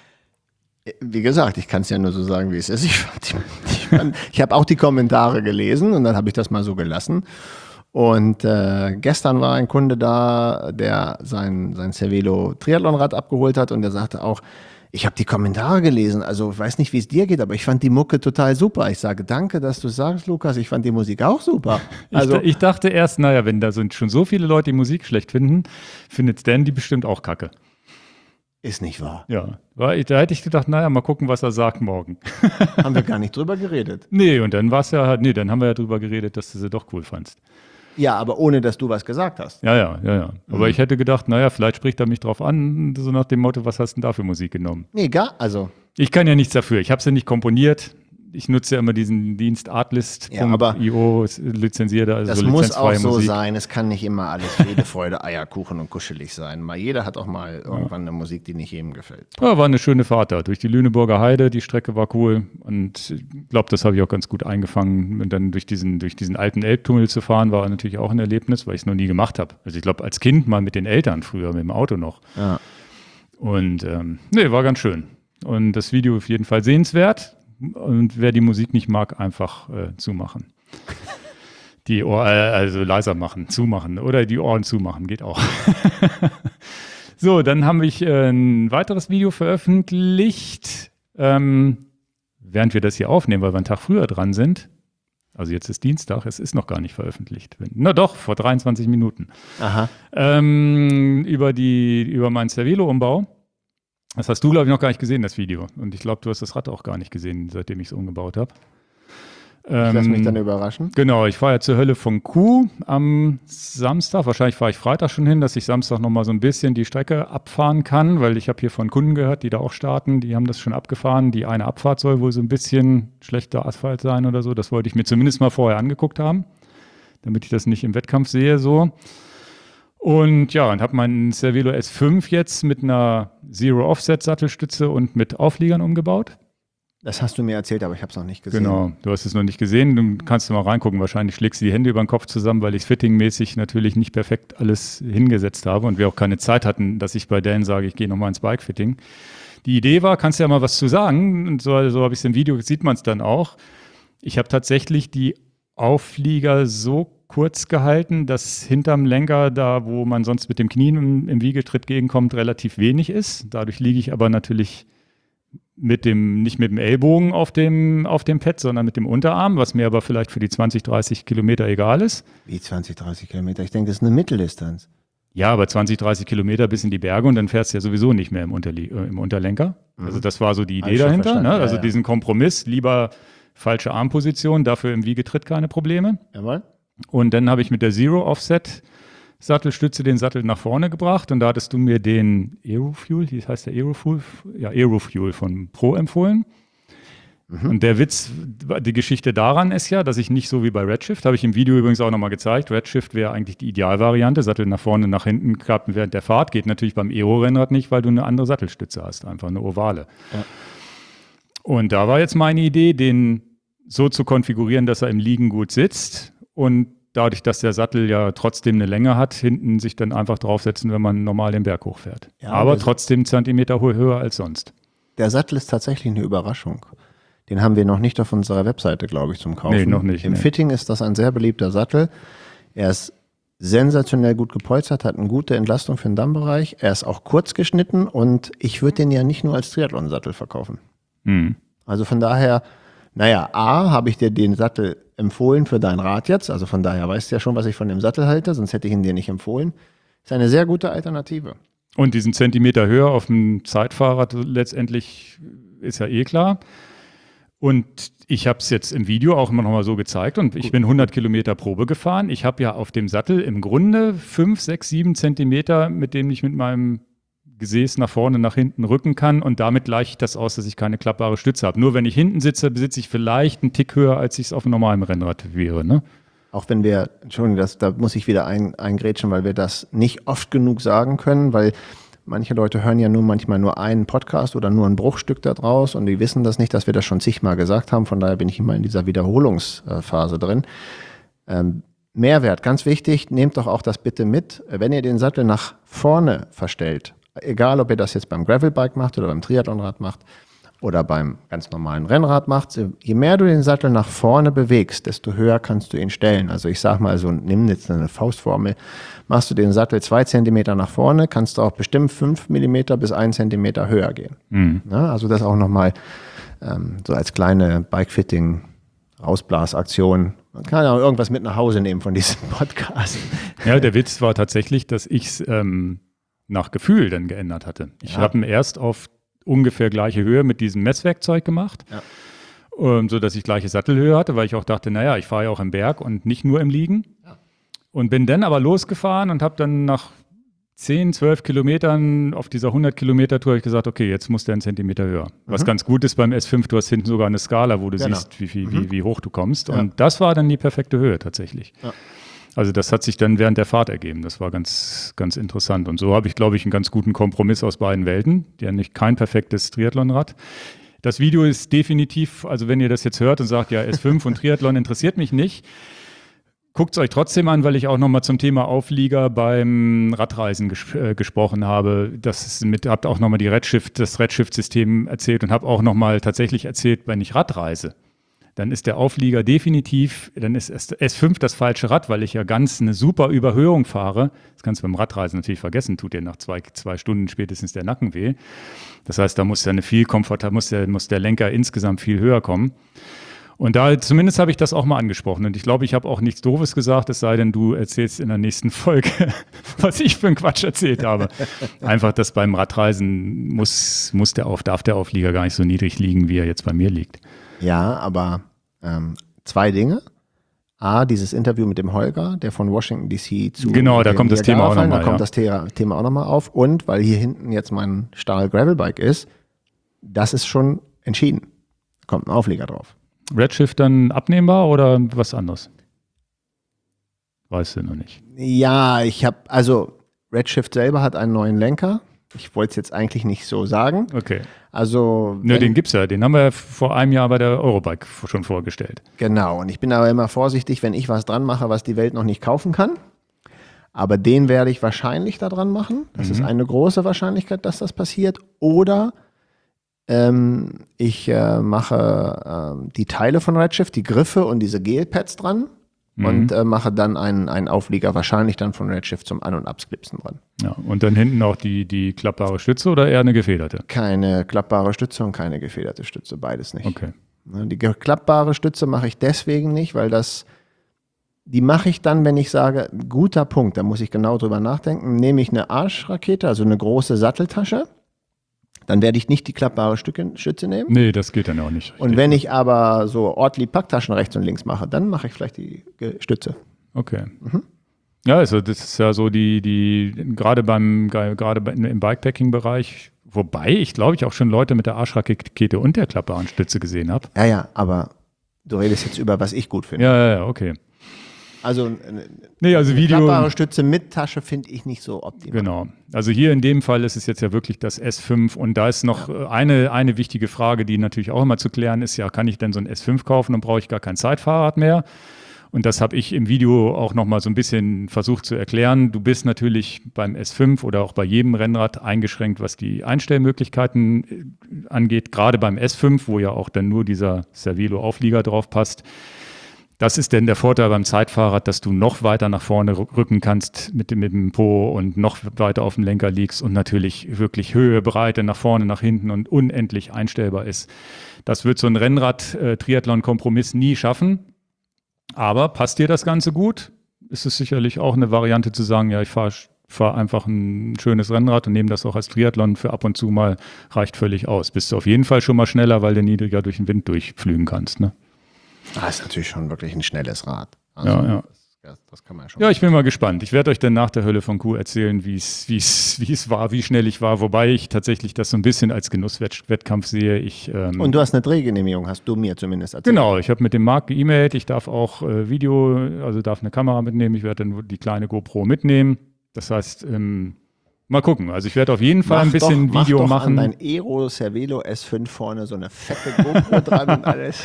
Wie gesagt, ich kann es ja nur so sagen, wie es ist. Ich, fand die- ich, fand- ich habe auch die Kommentare gelesen und dann habe ich das mal so gelassen. Und äh, gestern war ein Kunde da, der sein, sein Cervelo Triathlonrad abgeholt hat und der sagte auch, ich habe die Kommentare gelesen, also ich weiß nicht, wie es dir geht, aber ich fand die Mucke total super. Ich sage, danke, dass du sagst, Lukas, ich fand die Musik auch super. Also ich, ich dachte erst, naja, wenn da sind schon so viele Leute die Musik schlecht finden, findet Stan die bestimmt auch kacke. ist nicht wahr. Ja, war, da hätte ich gedacht, naja, mal gucken, was er sagt morgen. Haben wir gar nicht drüber geredet. Nee, und dann war es ja, nee, dann haben wir ja drüber geredet, dass du sie doch cool fandst. Ja, aber ohne, dass du was gesagt hast. Ja, ja, ja, ja. Aber ich hätte gedacht, naja, vielleicht spricht er mich drauf an, so nach dem Motto, was hast du denn da für Musik genommen? Nee, gar, also Ich kann ja nichts dafür. Ich habe sie nicht komponiert. Ich nutze ja immer diesen Dienst artlist Ja, aber punkt io, lizenzierte, also das muss auch lizenzfreie so Musik. sein. Es kann nicht immer alles Friede, Freude, Eierkuchen und kuschelig sein. Mal jeder hat auch mal irgendwann eine Musik, die nicht jedem gefällt. Ja, war eine schöne Fahrt da durch die Lüneburger Heide. Die Strecke war cool und ich glaube, das habe ich auch ganz gut eingefangen. Und dann durch diesen, durch diesen alten Elbtunnel zu fahren, war natürlich auch ein Erlebnis, weil ich es noch nie gemacht habe. Also ich glaube, als Kind mal mit den Eltern früher, mit dem Auto noch. Ja. Und ähm, nee, war ganz schön. Und das Video auf jeden Fall sehenswert. Und wer die Musik nicht mag, einfach äh, zumachen. Die Ohr, äh, also leiser machen, zumachen oder die Ohren zumachen, geht auch. So, dann habe ich äh, ein weiteres Video veröffentlicht. ähm, während wir das hier aufnehmen, weil wir einen Tag früher dran sind. Also jetzt ist Dienstag, es ist noch gar nicht veröffentlicht. Na doch, vor dreiundzwanzig Minuten. Aha. Ähm, über, die, über meinen Cervelo-Umbau. Das hast du, glaube ich, noch gar nicht gesehen, das Video. Und ich glaube, du hast das Rad auch gar nicht gesehen, seitdem ich es umgebaut habe. Ich lasse mich dann überraschen. Genau, ich fahre ja zur Hölle von Kuh am Samstag. Wahrscheinlich fahre ich Freitag schon hin, dass ich Samstag nochmal so ein bisschen die Strecke abfahren kann, weil ich habe hier von Kunden gehört, die da auch starten, die haben das schon abgefahren. Die eine Abfahrt soll wohl so ein bisschen schlechter Asphalt sein oder so. Das wollte ich mir zumindest mal vorher angeguckt haben, damit ich das nicht im Wettkampf sehe so. Und ja, und habe meinen Cervelo S fünf jetzt mit einer Zero-Offset-Sattelstütze und mit Aufliegern umgebaut. Das hast du mir erzählt, aber ich habe es noch nicht gesehen. Genau, du hast es noch nicht gesehen. Du kannst mal reingucken. Wahrscheinlich schlägst du die Hände über den Kopf zusammen, weil ich es fittingmäßig natürlich nicht perfekt alles hingesetzt habe und wir auch keine Zeit hatten, dass ich bei Dan sage, ich gehe nochmal ins Bike-Fitting. Die Idee war, kannst du ja mal was zu sagen. Und so, so habe ich es im Video, sieht man es dann auch. Ich habe tatsächlich die Auflieger so kurz gehalten, dass hinterm Lenker, da wo man sonst mit dem Knien im, im Wiegetritt gegenkommt, relativ wenig ist. Dadurch liege ich aber natürlich mit dem, nicht mit dem Ellbogen auf dem, auf dem Pad, sondern mit dem Unterarm, was mir aber vielleicht für die zwanzig, dreißig Kilometer egal ist. Wie zwanzig, dreißig Kilometer? Ich denke, das ist eine Mitteldistanz. Ja, aber zwanzig, dreißig Kilometer bis in die Berge und dann fährst du ja sowieso nicht mehr im, Unterlie äh, im Unterlenker. Mhm. Also das war so die Idee dahinter. Ne? Also ja, ja. diesen Kompromiss, lieber falsche Armposition, dafür im Wiegetritt keine Probleme. Jawohl. Und dann habe ich mit der Zero-Offset Sattelstütze den Sattel nach vorne gebracht und da hattest du mir den Aerofuel, wie heißt der Aerofuel? Ja, Aerofuel von Pro empfohlen. Mhm. Und der Witz, die Geschichte daran ist ja, dass ich nicht so wie bei Redshift, habe ich im Video übrigens auch nochmal gezeigt, Redshift wäre eigentlich die Idealvariante, Sattel nach vorne, nach hinten klappen während der Fahrt, geht natürlich beim Aero-Rennrad nicht, weil du eine andere Sattelstütze hast, einfach eine ovale. Ja. Und da war jetzt meine Idee, den so zu konfigurieren, dass er im Liegen gut sitzt und dadurch, dass der Sattel ja trotzdem eine Länge hat, hinten sich dann einfach draufsetzen, wenn man normal den Berg hochfährt. Ja, aber trotzdem Zentimeter höher als sonst. Der Sattel ist tatsächlich eine Überraschung. Den haben wir noch nicht auf unserer Webseite, glaube ich, zum Kaufen. Nee, noch nicht. Im nee. Fitting ist das ein sehr beliebter Sattel. Er ist sensationell gut gepolstert, hat eine gute Entlastung für den Dammbereich. Er ist auch kurz geschnitten und ich würde den ja nicht nur als Triathlon-Sattel verkaufen. Mhm. Also von daher, naja, A, habe ich dir den Sattel empfohlen für dein Rad jetzt, also von daher weißt du ja schon, was ich von dem Sattel halte, sonst hätte ich ihn dir nicht empfohlen. Ist eine sehr gute Alternative. Und diesen Zentimeter höher auf dem Zeitfahrrad letztendlich ist ja eh klar. Und ich habe es jetzt im Video auch immer noch mal so gezeigt und ich bin hundert Kilometer Probe gefahren. Ich habe ja auf dem Sattel im Grunde fünf, sechs, sieben Zentimeter, mit denen ich mit meinem Gesäß nach vorne, nach hinten rücken kann und damit gleiche ich das aus, dass ich keine klappbare Stütze habe. Nur wenn ich hinten sitze, besitze ich vielleicht einen Tick höher, als ich es auf einem normalen Rennrad wäre. Ne? Auch wenn wir, Entschuldigung, das, da muss ich wieder ein, eingrätschen, weil wir das nicht oft genug sagen können, weil manche Leute hören ja nur manchmal nur einen Podcast oder nur ein Bruchstück da draus und die wissen das nicht, dass wir das schon zigmal gesagt haben. Von daher bin ich immer in dieser Wiederholungsphase drin. Ähm, Mehrwert, ganz wichtig, nehmt doch auch das bitte mit, wenn ihr den Sattel nach vorne verstellt. Egal, ob ihr das jetzt beim Gravelbike macht oder beim Triathlonrad macht oder beim ganz normalen Rennrad macht, je mehr du den Sattel nach vorne bewegst, desto höher kannst du ihn stellen. Also ich sag mal so, nimm jetzt eine Faustformel, machst du den Sattel zwei Zentimeter nach vorne, kannst du auch bestimmt fünf Millimeter bis ein Zentimeter höher gehen. Mhm. Ja, also das auch nochmal ähm, so als kleine Bike-Fitting-Rausblasaktion. Man kann auch irgendwas mit nach Hause nehmen von diesem Podcast. Ja, der Witz war tatsächlich, dass ich es ähm nach Gefühl dann geändert hatte. Ich ja. habe ihn erst auf ungefähr gleiche Höhe mit diesem Messwerkzeug gemacht, ja. ähm, sodass ich gleiche Sattelhöhe hatte, weil ich auch dachte, naja, ich fahre ja auch im Berg und nicht nur im Liegen. Ja. Und bin dann aber losgefahren und habe dann nach zehn, zwölf Kilometern auf dieser hundert Kilometer Tour gesagt, okay, jetzt muss der einen Zentimeter höher. Mhm. Was ganz gut ist beim S fünf, du hast hinten sogar eine Skala, wo du genau. siehst, wie, wie, mhm. wie, wie hoch du kommst. Ja. Und das war dann die perfekte Höhe tatsächlich. Ja. Also das hat sich dann während der Fahrt ergeben. Das war ganz, ganz interessant. Und so habe ich, glaube ich, einen ganz guten Kompromiss aus beiden Welten. Ja, nicht kein perfektes Triathlonrad. Das Video ist definitiv, also wenn ihr das jetzt hört und sagt, ja, S fünf und Triathlon interessiert mich nicht, guckt es euch trotzdem an, weil ich auch nochmal zum Thema Auflieger beim Radreisen ges äh, gesprochen habe. Das ist mit, habt auch nochmal die Redshift, das Redshift-System erzählt und habe auch nochmal tatsächlich erzählt, wenn ich Radreise. dann ist der Auflieger definitiv, dann ist S fünf das falsche Rad, weil ich ja ganz eine super Überhöhung fahre. Das kannst du beim Radreisen natürlich vergessen, tut dir nach zwei, zwei Stunden spätestens der Nacken weh. Das heißt, da muss ja eine viel komfortabler, muss der, muss der Lenker insgesamt viel höher kommen. Und da zumindest habe ich das auch mal angesprochen. Und ich glaube, ich habe auch nichts Doofes gesagt, es sei denn, du erzählst in der nächsten Folge, was ich für einen Quatsch erzählt habe. Einfach, dass beim Radreisen muss, muss der auf, darf der Auflieger gar nicht so niedrig liegen, wie er jetzt bei mir liegt. Ja, aber ähm, zwei Dinge. A, dieses Interview mit dem Holger, der von Washington D C zu Genau, da kommt das Thema auch nochmal. Da kommt ja. das Thema, Thema auch nochmal auf. Und weil hier hinten jetzt mein Stahl-Gravelbike ist, das ist schon entschieden. Da kommt ein Auflieger drauf. Redshift dann abnehmbar oder was anderes? Weißt du noch nicht. Ja, ich habe, also Redshift selber hat einen neuen Lenker. Ich wollte es jetzt eigentlich nicht so sagen. Okay. Also, Nö, den gibt's ja. Den haben wir vor einem Jahr bei der Eurobike schon vorgestellt. Genau. Und ich bin aber immer vorsichtig, wenn ich was dran mache, was die Welt noch nicht kaufen kann. Aber den werde ich wahrscheinlich da dran machen. Das mhm. ist eine große Wahrscheinlichkeit, dass das passiert. Oder ähm, ich äh, mache äh, die Teile von Redshift, die Griffe und diese Gelpads dran. Mhm. Und äh, mache dann einen, einen Auflieger, wahrscheinlich dann von Redshift zum An- und Absklipsen dran. Ja, und dann hinten auch die, die klappbare Stütze oder eher eine gefederte? Keine klappbare Stütze und keine gefederte Stütze, beides nicht. Okay. Die klappbare Stütze mache ich deswegen nicht, weil das, die mache ich dann, wenn ich sage, guter Punkt, da muss ich genau drüber nachdenken, nehme ich eine Arschrakete, also eine große Satteltasche, dann werde ich nicht die klappbare Stücke, Stütze nehmen. Nee, das geht dann auch nicht. Richtig. Und wenn ich aber so Ortlieb Packtaschen rechts und links mache, dann mache ich vielleicht die Stütze. Okay. Mhm. Ja, also das ist ja so die, die gerade beim, gerade im Bikepacking-Bereich, wobei ich glaube ich auch schon Leute mit der Arschrakete und der klappbaren Stütze gesehen habe. Ja, ja, aber du redest jetzt über, was ich gut finde. Ja, ja, ja, okay. Also, nee, also eine Video, klappbare Stütze mit Tasche finde ich nicht so optimal. Genau. Also hier in dem Fall ist es jetzt ja wirklich das S fünf und da ist noch ja. eine, eine wichtige Frage, die natürlich auch immer zu klären ist, ja, kann ich denn so ein S fünf kaufen und brauche ich gar kein Zeitfahrrad mehr? Und das habe ich im Video auch nochmal so ein bisschen versucht zu erklären. Du bist natürlich beim S fünf oder auch bei jedem Rennrad eingeschränkt, was die Einstellmöglichkeiten angeht. Gerade beim S fünf, wo ja auch dann nur dieser Cervelo-Auflieger drauf passt. Das ist denn der Vorteil beim Zeitfahrrad, dass du noch weiter nach vorne rücken kannst mit dem, mit dem Po und noch weiter auf dem Lenker liegst und natürlich wirklich Höhe, Breite nach vorne, nach hinten und unendlich einstellbar ist. Das wird so ein Rennrad-Triathlon-Kompromiss nie schaffen. Aber passt dir das Ganze gut? Ist es sicherlich auch eine Variante zu sagen, ja, ich fahre fahr einfach ein schönes Rennrad und nehme das auch als Triathlon für ab und zu mal, reicht völlig aus. Bist du auf jeden Fall schon mal schneller, weil du niedriger durch den Wind durchflügen kannst, ne? Das ist natürlich schon wirklich ein schnelles Rad. Also ja, ja. Das, das kann man schon. Ja, ich bin mal gespannt. Ich werde euch dann nach der Hölle von Kuh erzählen, wie es wie es wie es war, wie schnell ich war, wobei ich tatsächlich das so ein bisschen als Genusswettkampf sehe. Ich, ähm, Und du hast eine Drehgenehmigung, hast du mir zumindest erzählt. Genau, ich habe mit dem Marc geemailt, ich darf auch äh, Video, also darf eine Kamera mitnehmen, ich werde dann die kleine GoPro mitnehmen. Das heißt, ähm, mal gucken. Also ich werde auf jeden Fall mach ein bisschen doch, Video mach doch machen. An dein Aero Cervelo S fünf vorne so eine fette GoPro dran und alles.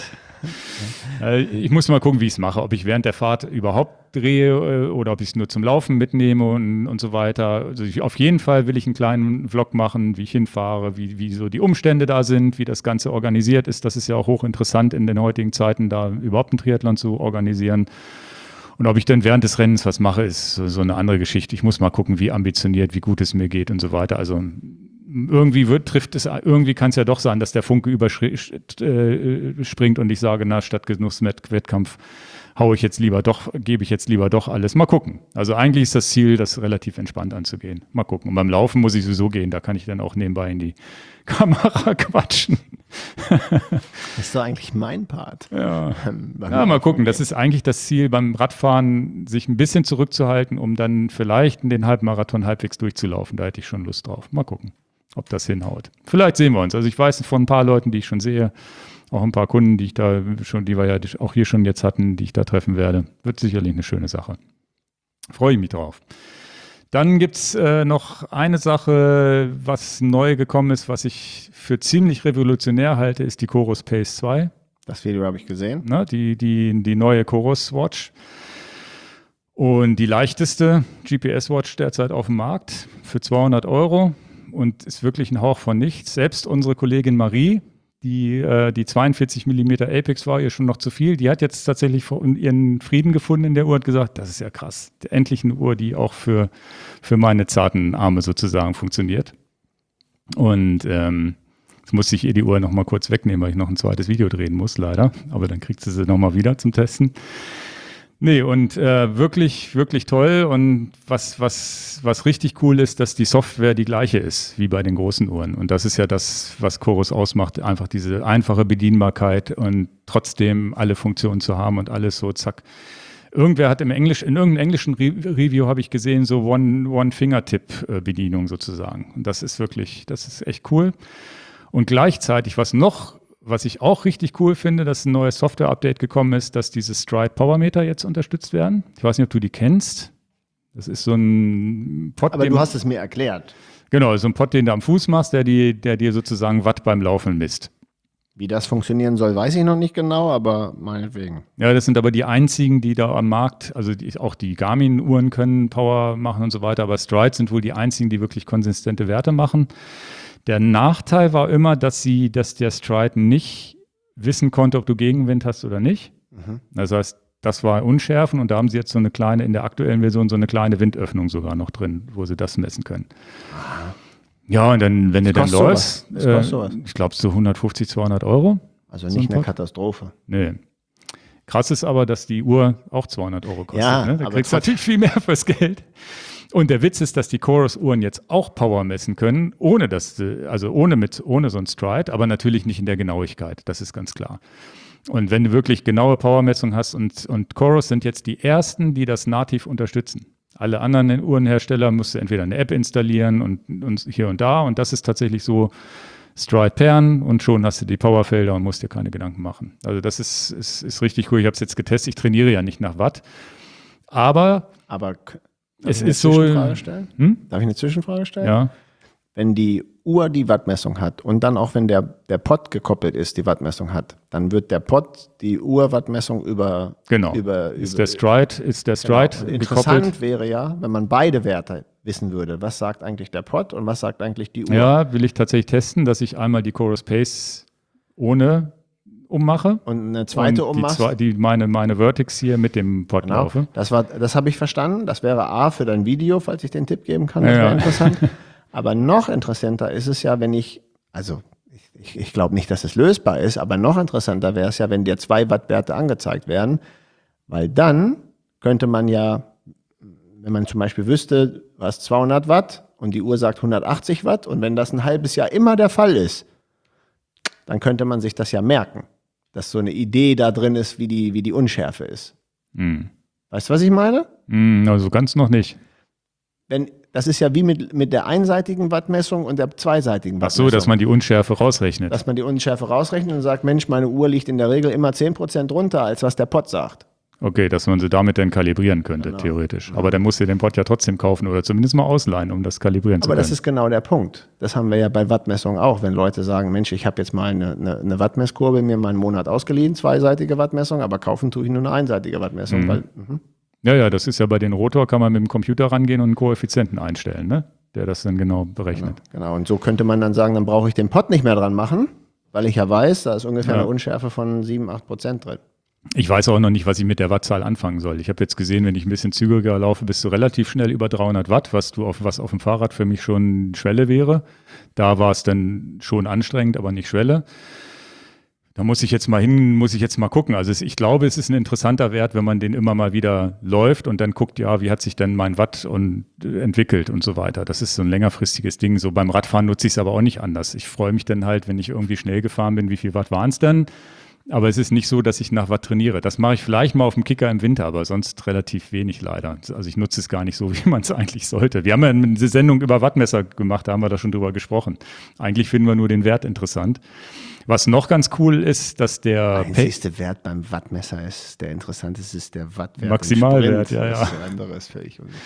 Ich muss mal gucken, wie ich es mache, ob ich während der Fahrt überhaupt drehe oder ob ich es nur zum Laufen mitnehme und, und so weiter. Also ich, auf jeden Fall will ich einen kleinen Vlog machen, wie ich hinfahre, wie, wie so die Umstände da sind, wie das Ganze organisiert ist. Das ist ja auch hochinteressant in den heutigen Zeiten, da überhaupt einen Triathlon zu organisieren. Und ob ich dann während des Rennens was mache, ist so, so eine andere Geschichte. Ich muss mal gucken, wie ambitioniert, wie gut es mir geht und so weiter. Also irgendwie wird, trifft es, irgendwie kann es ja doch sein, dass der Funke überspringt und ich sage, na, statt Genusswettkampf haue ich jetzt lieber doch, gebe ich jetzt lieber doch alles. Mal gucken. Also eigentlich ist das Ziel, das relativ entspannt anzugehen. Mal gucken. Und beim Laufen muss ich sowieso gehen, da kann ich dann auch nebenbei in die Kamera quatschen. Das ist doch eigentlich mein Part. Ja, ja mal gucken. Das ist eigentlich das Ziel beim Radfahren, sich ein bisschen zurückzuhalten, um dann vielleicht den Halbmarathon halbwegs durchzulaufen. Da hätte ich schon Lust drauf. Mal gucken, ob das hinhaut. Vielleicht sehen wir uns. Also ich weiß von ein paar Leuten, die ich schon sehe, auch ein paar Kunden, die ich da schon, die wir ja auch hier schon jetzt hatten, die ich da treffen werde. Wird sicherlich eine schöne Sache. Freue ich mich drauf. Dann gibt es äh, noch eine Sache, was neu gekommen ist, was ich für ziemlich revolutionär halte, ist die Chorus Pace zwei. Das Video habe ich gesehen. Na, die, die, die neue Chorus Watch. Und die leichteste G P S-Watch derzeit auf dem Markt für zweihundert Euro und ist wirklich ein Hauch von nichts. Selbst unsere Kollegin Marie, Die, äh, die zweiundvierzig Millimeter Apex war ihr schon noch zu viel. Die hat jetzt tatsächlich ihren Frieden gefunden in der Uhr und gesagt, das ist ja krass. Endlich eine Uhr, die auch für, für meine zarten Arme sozusagen funktioniert. Und ähm, jetzt musste ich ihr die Uhr noch mal kurz wegnehmen, weil ich noch ein zweites Video drehen muss, leider. Aber dann kriegt sie sie noch mal wieder zum Testen. Nee, und äh, wirklich, wirklich toll. Und was, was, was richtig cool ist, dass die Software die gleiche ist wie bei den großen Uhren. Und das ist ja das, was Chorus ausmacht, einfach diese einfache Bedienbarkeit und trotzdem alle Funktionen zu haben und alles so zack. Irgendwer hat im Englisch, in irgendeinem englischen Re- Review habe ich gesehen, so One, One-Fingertip-Bedienung sozusagen. Und das ist wirklich, das ist echt cool. Und gleichzeitig, was noch Was ich auch richtig cool finde, dass ein neues Software-Update gekommen ist, dass diese Stride Powermeter jetzt unterstützt werden. Ich weiß nicht, ob du die kennst. Das ist so ein Pod. Aber du hast es mir erklärt. Genau, so ein Pod, den du am Fuß machst, der, die, der dir sozusagen Watt beim Laufen misst. Wie das funktionieren soll, weiß ich noch nicht genau, aber meinetwegen. Ja, das sind aber die einzigen, die da am Markt, also die, auch die Garmin-Uhren können Power machen und so weiter, aber Stride sind wohl die einzigen, die wirklich konsistente Werte machen. Der Nachteil war immer, dass sie, dass der Stride nicht wissen konnte, ob du Gegenwind hast oder nicht. Mhm. Das heißt, das war unschärfen und da haben sie jetzt so eine kleine, in der aktuellen Version so eine kleine Windöffnung sogar noch drin, wo sie das messen können. Aha. Ja, und dann, wenn du dann läufst, äh, ich glaube so hundertfünfzig, zweihundert Euro. Also nicht so eine Katastrophe. Nee. Krass ist aber, dass die Uhr auch zweihundert Euro kostet. Ja, ne? Da kriegst du natürlich viel mehr fürs Geld. Und der Witz ist, dass die Chorus-Uhren jetzt auch Power messen können, ohne das, also ohne mit, ohne so ein Stride, aber natürlich nicht in der Genauigkeit. Das ist ganz klar. Und wenn du wirklich genaue Powermessung hast und, und Chorus sind jetzt die ersten, die das nativ unterstützen. Alle anderen Uhrenhersteller musst du entweder eine App installieren und, und hier und da. Und das ist tatsächlich so Stride pairen und schon hast du die Powerfelder und musst dir keine Gedanken machen. Also das ist, ist, ist richtig cool. Ich habe es jetzt getestet. Ich trainiere ja nicht nach Watt. Aber, aber Darf es ist so. Stellen? Hm? Darf ich eine Zwischenfrage stellen? Ja. Wenn die Uhr die Wattmessung hat und dann auch wenn der, der Pod gekoppelt ist, die Wattmessung hat, dann wird der Pod die Uhr-Wattmessung über. Genau. Über, ist, über, der Stride, ist der Stride genau. Interessant wäre ja, wenn man beide Werte wissen würde. Was sagt eigentlich der Pod und was sagt eigentlich die Uhr? Ja, will ich tatsächlich testen, dass ich einmal die Chorus Pace ohne ummache. Und eine zweite und ummachst. Die, zwei, die meine, meine Vertix hier mit dem Pod genau. laufe. Das, war, das habe ich verstanden. Das wäre A für dein Video, falls ich den Tipp geben kann. Das wäre ja. interessant. Aber noch interessanter ist es ja, wenn ich, also ich, ich, ich glaube nicht, dass es lösbar ist, aber noch interessanter wäre es ja, wenn dir zwei Wattwerte angezeigt werden, weil dann könnte man ja, wenn man zum Beispiel wüsste, du hast zweihundert Watt und die Uhr sagt hundertachtzig Watt und wenn das ein halbes Jahr immer der Fall ist, dann könnte man sich das ja merken, dass so eine Idee da drin ist, wie die, wie die Unschärfe ist. Hm. Weißt du, was ich meine? Hm, also ganz noch nicht. Wenn, das ist ja wie mit, mit der einseitigen Wattmessung und der zweiseitigen Ach Wattmessung. so, dass man die Unschärfe rausrechnet. Dass man die Unschärfe rausrechnet und sagt, Mensch, meine Uhr liegt in der Regel immer zehn Prozent drunter, als was der Pod sagt. Okay, dass man sie damit dann kalibrieren könnte, genau. theoretisch. Aber dann musst du den Pod ja trotzdem kaufen oder zumindest mal ausleihen, um das kalibrieren Aber zu können. Aber das ist genau der Punkt. Das haben wir ja bei Wattmessungen auch. Wenn Leute sagen, Mensch, ich habe jetzt mal eine, eine, eine Wattmesskurve mir mal einen Monat ausgeliehen, zweiseitige Wattmessung, aber kaufen tue ich nur eine einseitige Wattmessung. Mhm. Weil, mhm. Ja, ja, das ist ja bei den Rotor, kann man mit dem Computer rangehen und einen Koeffizienten einstellen, ne? Der das dann genau berechnet. Genau, genau. Und so könnte man dann sagen, dann brauche ich den Pod nicht mehr dran machen, weil ich ja weiß, da ist ungefähr ja. eine Unschärfe von sieben, acht Prozent drin. Ich weiß auch noch nicht, was ich mit der Wattzahl anfangen soll. Ich habe jetzt gesehen, wenn ich ein bisschen zügiger laufe, bist du relativ schnell über dreihundert Watt, was du auf, was auf dem Fahrrad für mich schon Schwelle wäre. Da war es dann schon anstrengend, aber nicht Schwelle. Da muss ich jetzt mal hin, muss ich jetzt mal gucken. Also es, ich glaube, es ist ein interessanter Wert, wenn man den immer mal wieder läuft und dann guckt, ja, wie hat sich denn mein Watt und, äh, entwickelt und so weiter. Das ist so ein längerfristiges Ding. So beim Radfahren nutze ich es aber auch nicht anders. Ich freue mich dann halt, wenn ich irgendwie schnell gefahren bin, wie viel Watt waren es denn? Aber es ist nicht so, dass ich nach Watt trainiere. Das mache ich vielleicht mal auf dem Kicker im Winter, aber sonst relativ wenig leider. Also ich nutze es gar nicht so, wie man es eigentlich sollte. Wir haben ja eine Sendung über Wattmesser gemacht, da haben wir da schon drüber gesprochen. Eigentlich finden wir nur den Wert interessant. Was noch ganz cool ist, dass der Der einzigste Wert beim Wattmesser ist, der interessant ist, ist der Wattwert. Maximalwert, ja, ja. Das andere ist völlig unwichtig.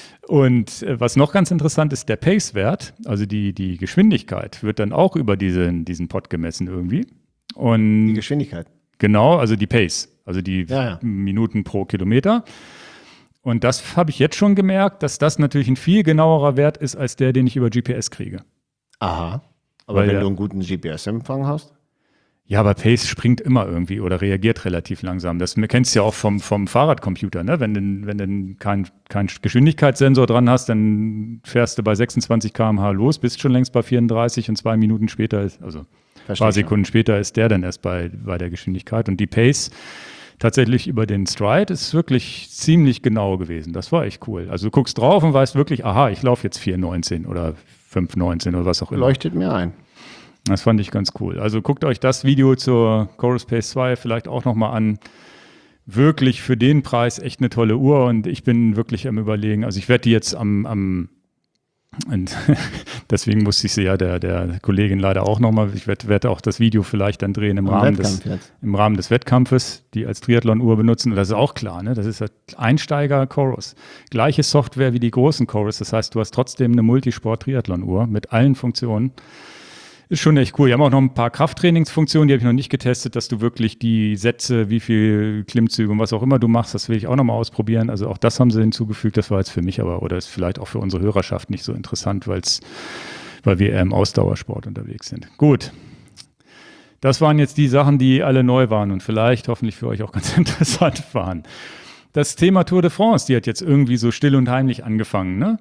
Und äh, was noch ganz interessant ist, der Pace-Wert, also die, die Geschwindigkeit, wird dann auch über diesen, diesen Pod gemessen irgendwie. Und die Geschwindigkeit. Genau, also die Pace, also die ja, ja. Minuten pro Kilometer. Und das habe ich jetzt schon gemerkt, dass das natürlich ein viel genauerer Wert ist, als der, den ich über G P S kriege. Aha. Aber Weil wenn ja, du einen guten G P S-Empfang hast? Ja, aber Pace springt immer irgendwie oder reagiert relativ langsam. Das kennst du ja auch vom, vom Fahrradcomputer, ne? Wenn du, wenn du keinen kein Geschwindigkeitssensor dran hast, dann fährst du bei sechsundzwanzig Kilometer pro Stunde los, bist schon längst bei vierunddreißig und zwei Minuten später ist, also ein paar Sekunden später ist der dann erst bei, bei der Geschwindigkeit. Und die Pace tatsächlich über den Stride ist wirklich ziemlich genau gewesen. Das war echt cool. Also du guckst drauf und weißt wirklich, aha, ich laufe jetzt vier neunzehn oder fünf neunzehn oder was auch immer. Leuchtet mir ein. Das fand ich ganz cool. Also guckt euch das Video zur Chorus Pace zwei vielleicht auch nochmal an. Wirklich für den Preis echt eine tolle Uhr und ich bin wirklich am Überlegen. Also ich werde die jetzt am, am und deswegen musste ich sie ja der, der Kollegin leider auch nochmal, ich werde werd auch das Video vielleicht dann drehen im Rahmen, des, im Rahmen des Wettkampfes, die als Triathlon-Uhr benutzen. Und das ist auch klar, ne? Das ist halt Einsteiger-Chorus. Gleiche Software wie die großen Chorus. Das heißt, du hast trotzdem eine Multisport-Triathlon-Uhr mit allen Funktionen. Ist schon echt cool. Wir haben auch noch ein paar Krafttrainingsfunktionen, die habe ich noch nicht getestet, dass du wirklich die Sätze, wie viel Klimmzüge und was auch immer du machst, das will ich auch noch mal ausprobieren. Also auch das haben sie hinzugefügt. Das war jetzt für mich aber, oder ist vielleicht auch für unsere Hörerschaft nicht so interessant, weil's, weil wir eher im Ausdauersport unterwegs sind. Gut. Das waren jetzt die Sachen, die alle neu waren und vielleicht hoffentlich für euch auch ganz interessant waren. Das Thema Tour de France, die hat jetzt irgendwie so still und heimlich angefangen, ne?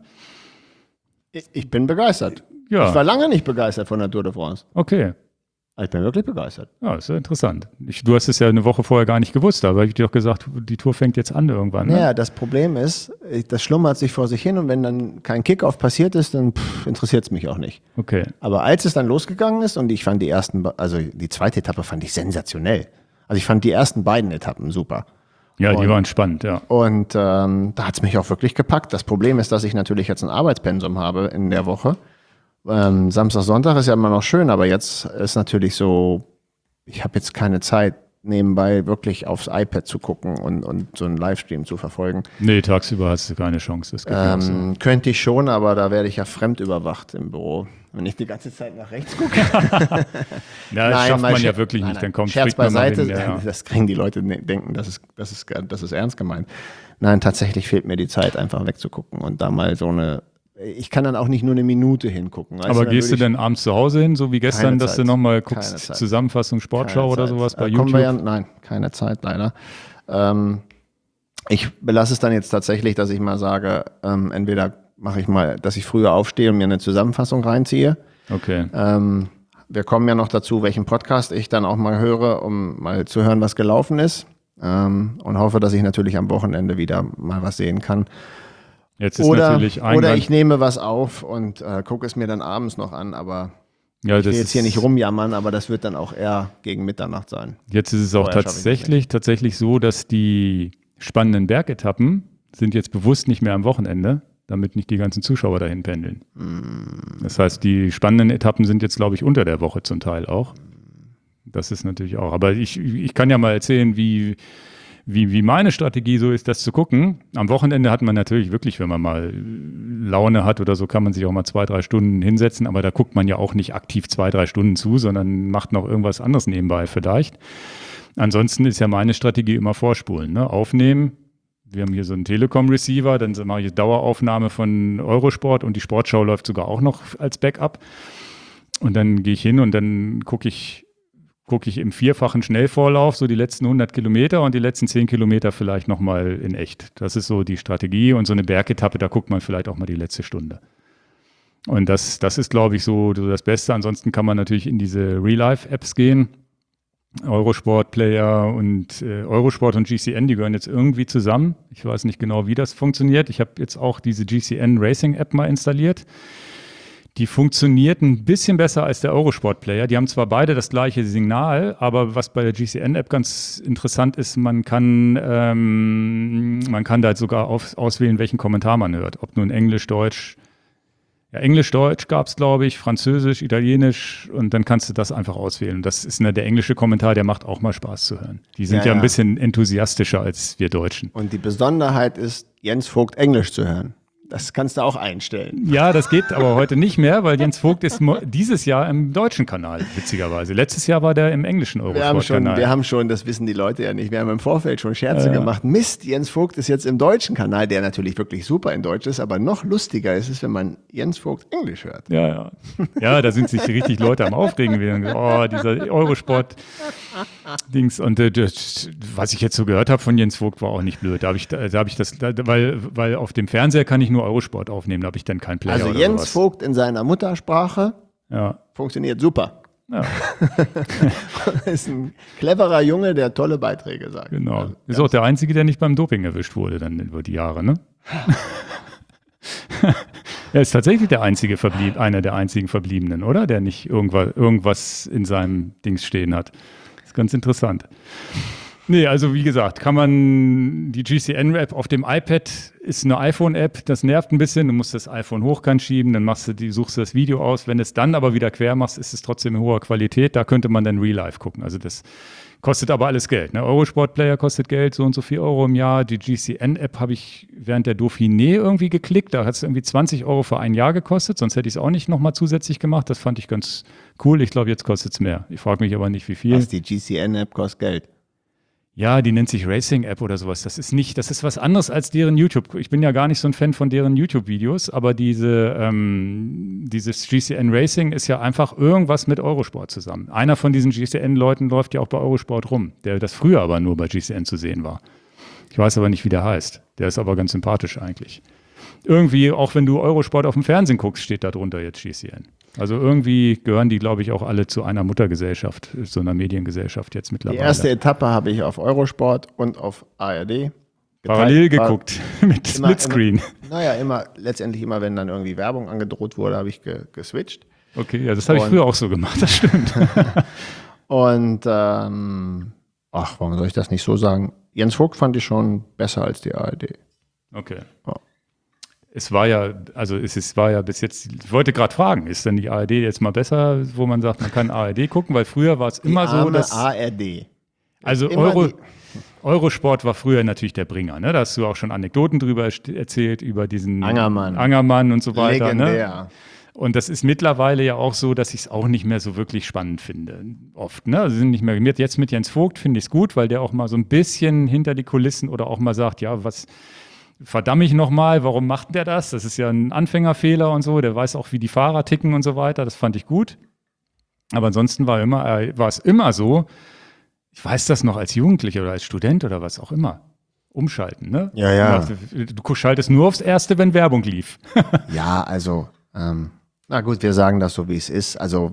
Ich bin begeistert. Ja. Ich war lange nicht begeistert von der Tour de France. Okay. Ich bin wirklich begeistert. Ja, ist ja interessant. Ich, du hast es ja eine Woche vorher gar nicht gewusst, aber ich dir doch gesagt, die Tour fängt jetzt an irgendwann. Ne? Naja, das Problem ist, das schlummert sich vor sich hin und wenn dann kein Kickoff passiert ist, dann interessiert es mich auch nicht. Okay. Aber als es dann losgegangen ist und ich fand die ersten, also die zweite Etappe fand ich sensationell. Also ich fand die ersten beiden Etappen super. Ja, die und, waren spannend, ja. Und ähm, da hat es mich auch wirklich gepackt. Das Problem ist, dass ich natürlich jetzt ein Arbeitspensum habe in der Woche. Ähm, Samstag, Sonntag ist ja immer noch schön, aber jetzt ist natürlich so, ich habe jetzt keine Zeit, nebenbei wirklich aufs iPad zu gucken und, und so einen Livestream zu verfolgen. Nee, tagsüber hast du keine Chance. Das geht ähm, so. Könnte ich schon, aber da werde ich ja fremd überwacht im Büro. Wenn ich die ganze Zeit nach rechts gucke. Ja, das Nein, schafft man Scher- ja wirklich nein, nicht. nein. Dann kommt Scherz beiseite, hin, ja. das kriegen die Leute ne- denken, das ist, das, ist, das ist ernst gemeint. Nein, tatsächlich fehlt mir die Zeit, einfach wegzugucken und da mal so eine. Ich kann dann auch nicht nur eine Minute hingucken. Weißt Aber du, gehst du denn abends zu Hause hin, so wie gestern, Keine dass Zeit. du nochmal Keine guckst, Zeit. Zusammenfassung Sportschau Keine oder Zeit. sowas bei Äh, YouTube? kommen wir ja, nein, keine Zeit leider. Ähm, ich belasse es dann jetzt tatsächlich, dass ich mal sage, ähm, entweder mache ich mal, dass ich früher aufstehe und mir eine Zusammenfassung reinziehe. Okay. Ähm, wir kommen ja noch dazu, welchen Podcast ich dann auch mal höre, um mal zu hören, was gelaufen ist. Ähm, und hoffe, dass ich natürlich am Wochenende wieder mal was sehen kann. Jetzt ist Oder, natürlich ein oder ich nehme was auf und äh, gucke es mir dann abends noch an, aber ja, ich will das jetzt hier ist- nicht rumjammern, aber das wird dann auch eher gegen Mitternacht sein. Jetzt ist es auch Vorher schaffe ich das tatsächlich, tatsächlich so, dass die spannenden Bergetappen sind jetzt bewusst nicht mehr am Wochenende, damit nicht die ganzen Zuschauer dahin pendeln. Das heißt, die spannenden Etappen sind jetzt, glaube ich, unter der Woche zum Teil auch. Das ist natürlich auch. Aber ich, ich kann ja mal erzählen, wie, wie, wie meine Strategie so ist, das zu gucken. Am Wochenende hat man natürlich wirklich, wenn man mal Laune hat oder so, kann man sich auch mal zwei, drei Stunden hinsetzen. Aber da guckt man ja auch nicht aktiv zwei, drei Stunden zu, sondern macht noch irgendwas anderes nebenbei vielleicht. Ansonsten ist ja meine Strategie immer vorspulen, ne? Aufnehmen. Wir haben hier so einen Telekom-Receiver, dann mache ich Daueraufnahme von Eurosport und die Sportschau läuft sogar auch noch als Backup. Und dann gehe ich hin und dann gucke ich, gucke ich im vierfachen Schnellvorlauf so die letzten hundert Kilometer und die letzten zehn Kilometer vielleicht nochmal in echt. Das ist so die Strategie und so eine Bergetappe, da guckt man vielleicht auch mal die letzte Stunde. Und das, das ist, glaube ich, so, so das Beste. Ansonsten kann man natürlich in diese Real-Life-Apps gehen. Eurosport-Player und äh, Eurosport und G C N, die gehören jetzt irgendwie zusammen. Ich weiß nicht genau, wie das funktioniert. Ich habe jetzt auch diese G C N Racing App mal installiert. Die funktioniert ein bisschen besser als der Eurosport-Player. Die haben zwar beide das gleiche Signal, aber was bei der G C N-App ganz interessant ist, man kann, ähm, man kann da sogar auf, auswählen, welchen Kommentar man hört. Ob nun Englisch, Deutsch, ja, Englisch, Deutsch gab es, glaube ich, Französisch, Italienisch und dann kannst du das einfach auswählen. Das ist ne, der englische Kommentar, der macht auch mal Spaß zu hören. Die sind Ja, ja, ja. ein bisschen enthusiastischer als wir Deutschen. Und die Besonderheit ist, Jens Vogt Englisch zu hören. Das kannst du auch einstellen. Ja, das geht aber heute nicht mehr, weil Jens Vogt ist mo- dieses Jahr im deutschen Kanal, witzigerweise. Letztes Jahr war der im englischen Wir haben, schon, Eurosport-Kanal. wir haben schon, das wissen die Leute ja nicht, wir haben im Vorfeld schon Scherze Ja, ja. gemacht. Mist, Jens Vogt ist jetzt im deutschen Kanal, der natürlich wirklich super in Deutsch ist, aber noch lustiger ist es, wenn man Jens Vogt Englisch hört. Ja, ja. Ja, da sind sich richtig Leute am Aufregen. Wieder. Oh, dieser Eurosport-Dings. Und äh, das, was ich jetzt so gehört habe von Jens Vogt, war auch nicht blöd. Da habe ich, da, da hab ich das, da, weil, weil auf dem Fernseher kann ich nur Eurosport aufnehmen, da habe ich dann keinen Player Also oder Jens sowas. Vogt in seiner Muttersprache Ja. funktioniert super. Ja, Ist ein cleverer Junge, der tolle Beiträge sagt. genau. Also, Ist auch der Einzige, der nicht beim Doping erwischt wurde, dann über die Jahre, ne? Er ist tatsächlich der einzige verblieb, einer der einzigen Verbliebenen, oder? Der nicht irgendwas, irgendwas in seinem Dings stehen hat. Das ist ganz interessant. Nee, also wie gesagt, kann man die G C N-App auf dem iPad ist eine iPhone-App, das nervt ein bisschen. Du musst das iPhone hochkant schieben, dann machst du die, suchst du das Video aus. Wenn du es dann aber wieder quer machst, ist es trotzdem in hoher Qualität. Da könnte man dann Real Life gucken. Also das kostet aber alles Geld. Ne? Eurosport Player kostet Geld, so und so vier Euro im Jahr. Die G C N-App habe ich während der Dauphiné irgendwie geklickt. Da hat es irgendwie zwanzig Euro für ein Jahr gekostet. Sonst hätte ich es auch nicht nochmal zusätzlich gemacht. Das fand ich ganz cool. Ich glaube, jetzt kostet es mehr. Ich frage mich aber nicht, wie viel. Was, die G C N-App kostet Geld. Ja, die nennt sich Racing-App oder sowas. Das ist nicht, das ist was anderes als deren YouTube. Ich bin ja gar nicht so ein Fan von deren YouTube-Videos, aber diese, ähm, dieses G C N Racing ist ja einfach irgendwas mit Eurosport zusammen. Einer von diesen G C N-Leuten läuft ja auch bei Eurosport rum, der das früher aber nur bei G C N zu sehen war. Ich weiß aber nicht, wie der heißt. Der ist aber ganz sympathisch eigentlich. Irgendwie, auch wenn du Eurosport auf dem Fernsehen guckst, steht da drunter jetzt G C N. Also irgendwie gehören die, glaube ich, auch alle zu einer Muttergesellschaft, so einer Mediengesellschaft jetzt Die mittlerweile. erste Etappe habe ich auf Eurosport und auf A R D geteilt. Parallel War geguckt, mit immer- Splitscreen. Immer, naja, immer, letztendlich immer, wenn dann irgendwie Werbung angedroht wurde, habe ich ge, geswitcht. Okay, ja, das habe ich Und- früher auch so gemacht, das stimmt. Und, ähm, ach, warum soll ich das nicht so sagen? Jens Vogt fand ich schon besser als die A R D. Okay. Ja. Es war ja, also es ist, war ja bis jetzt, ich wollte gerade fragen, ist denn die A R D jetzt mal besser, wo man sagt, man kann A R D gucken, weil früher war es immer die so, arme dass, A R D. also immer Euro, die- Eurosport war früher natürlich der Bringer, ne? Da hast du auch schon Anekdoten drüber st- erzählt, über diesen Angermann. Angermann und so weiter. Ne? Legendär. Und das ist mittlerweile ja auch so, dass ich es auch nicht mehr so wirklich spannend finde. Oft, ne? Also sind nicht mehr mit, jetzt mit Jens Vogt finde ich es gut, weil der auch mal so ein bisschen hinter die Kulissen oder auch mal sagt, ja, was verdamme ich nochmal, warum macht der das? Das ist ja ein Anfängerfehler und so, der weiß auch, wie die Fahrer ticken und so weiter. Das fand ich gut. Aber ansonsten war immer, äh, war es immer so, ich weiß das noch als Jugendlicher oder als Student oder was auch immer. Umschalten, ne? Ja, ja. Du schaltest nur aufs Erste, wenn Werbung lief. Ja, also, ähm, na gut, wir sagen das so, wie es ist. Also,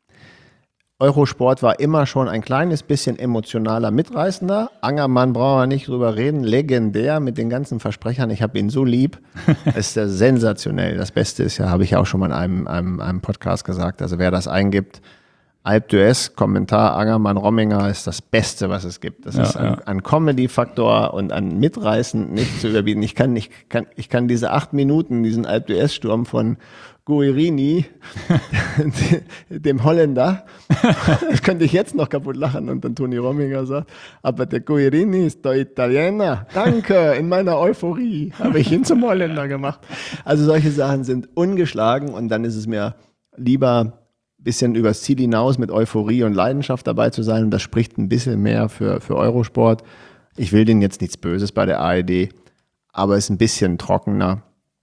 Eurosport war immer schon ein kleines bisschen emotionaler Mitreißender. Angermann brauchen wir nicht drüber reden. Legendär mit den ganzen Versprechern. Ich habe ihn so lieb. Ist ja sensationell. Das Beste ist ja, habe ich ja auch schon mal in einem, einem, einem Podcast gesagt. Also wer das eingibt, Alp d'Huez, Kommentar, Angermann, Romminger ist das Beste, was es gibt. Das Ja, ist an, ja. an Comedy-Faktor und an Mitreißen nicht zu überbieten. Ich kann, ich kann, ich kann diese acht Minuten, diesen Alp d'Huez-Sturm von Guerini, dem Holländer, das könnte ich jetzt noch kaputt lachen und dann Toni Romminger sagt, aber der Guerini ist der Italiener. Danke, in meiner Euphorie habe ich ihn zum Holländer gemacht. Also solche Sachen sind ungeschlagen und dann ist es mir lieber ein bisschen übers Ziel hinaus mit Euphorie und Leidenschaft dabei zu sein und das spricht ein bisschen mehr für, für Eurosport. Ich will denen jetzt nichts Böses bei der A R D, aber es ist ein bisschen trockener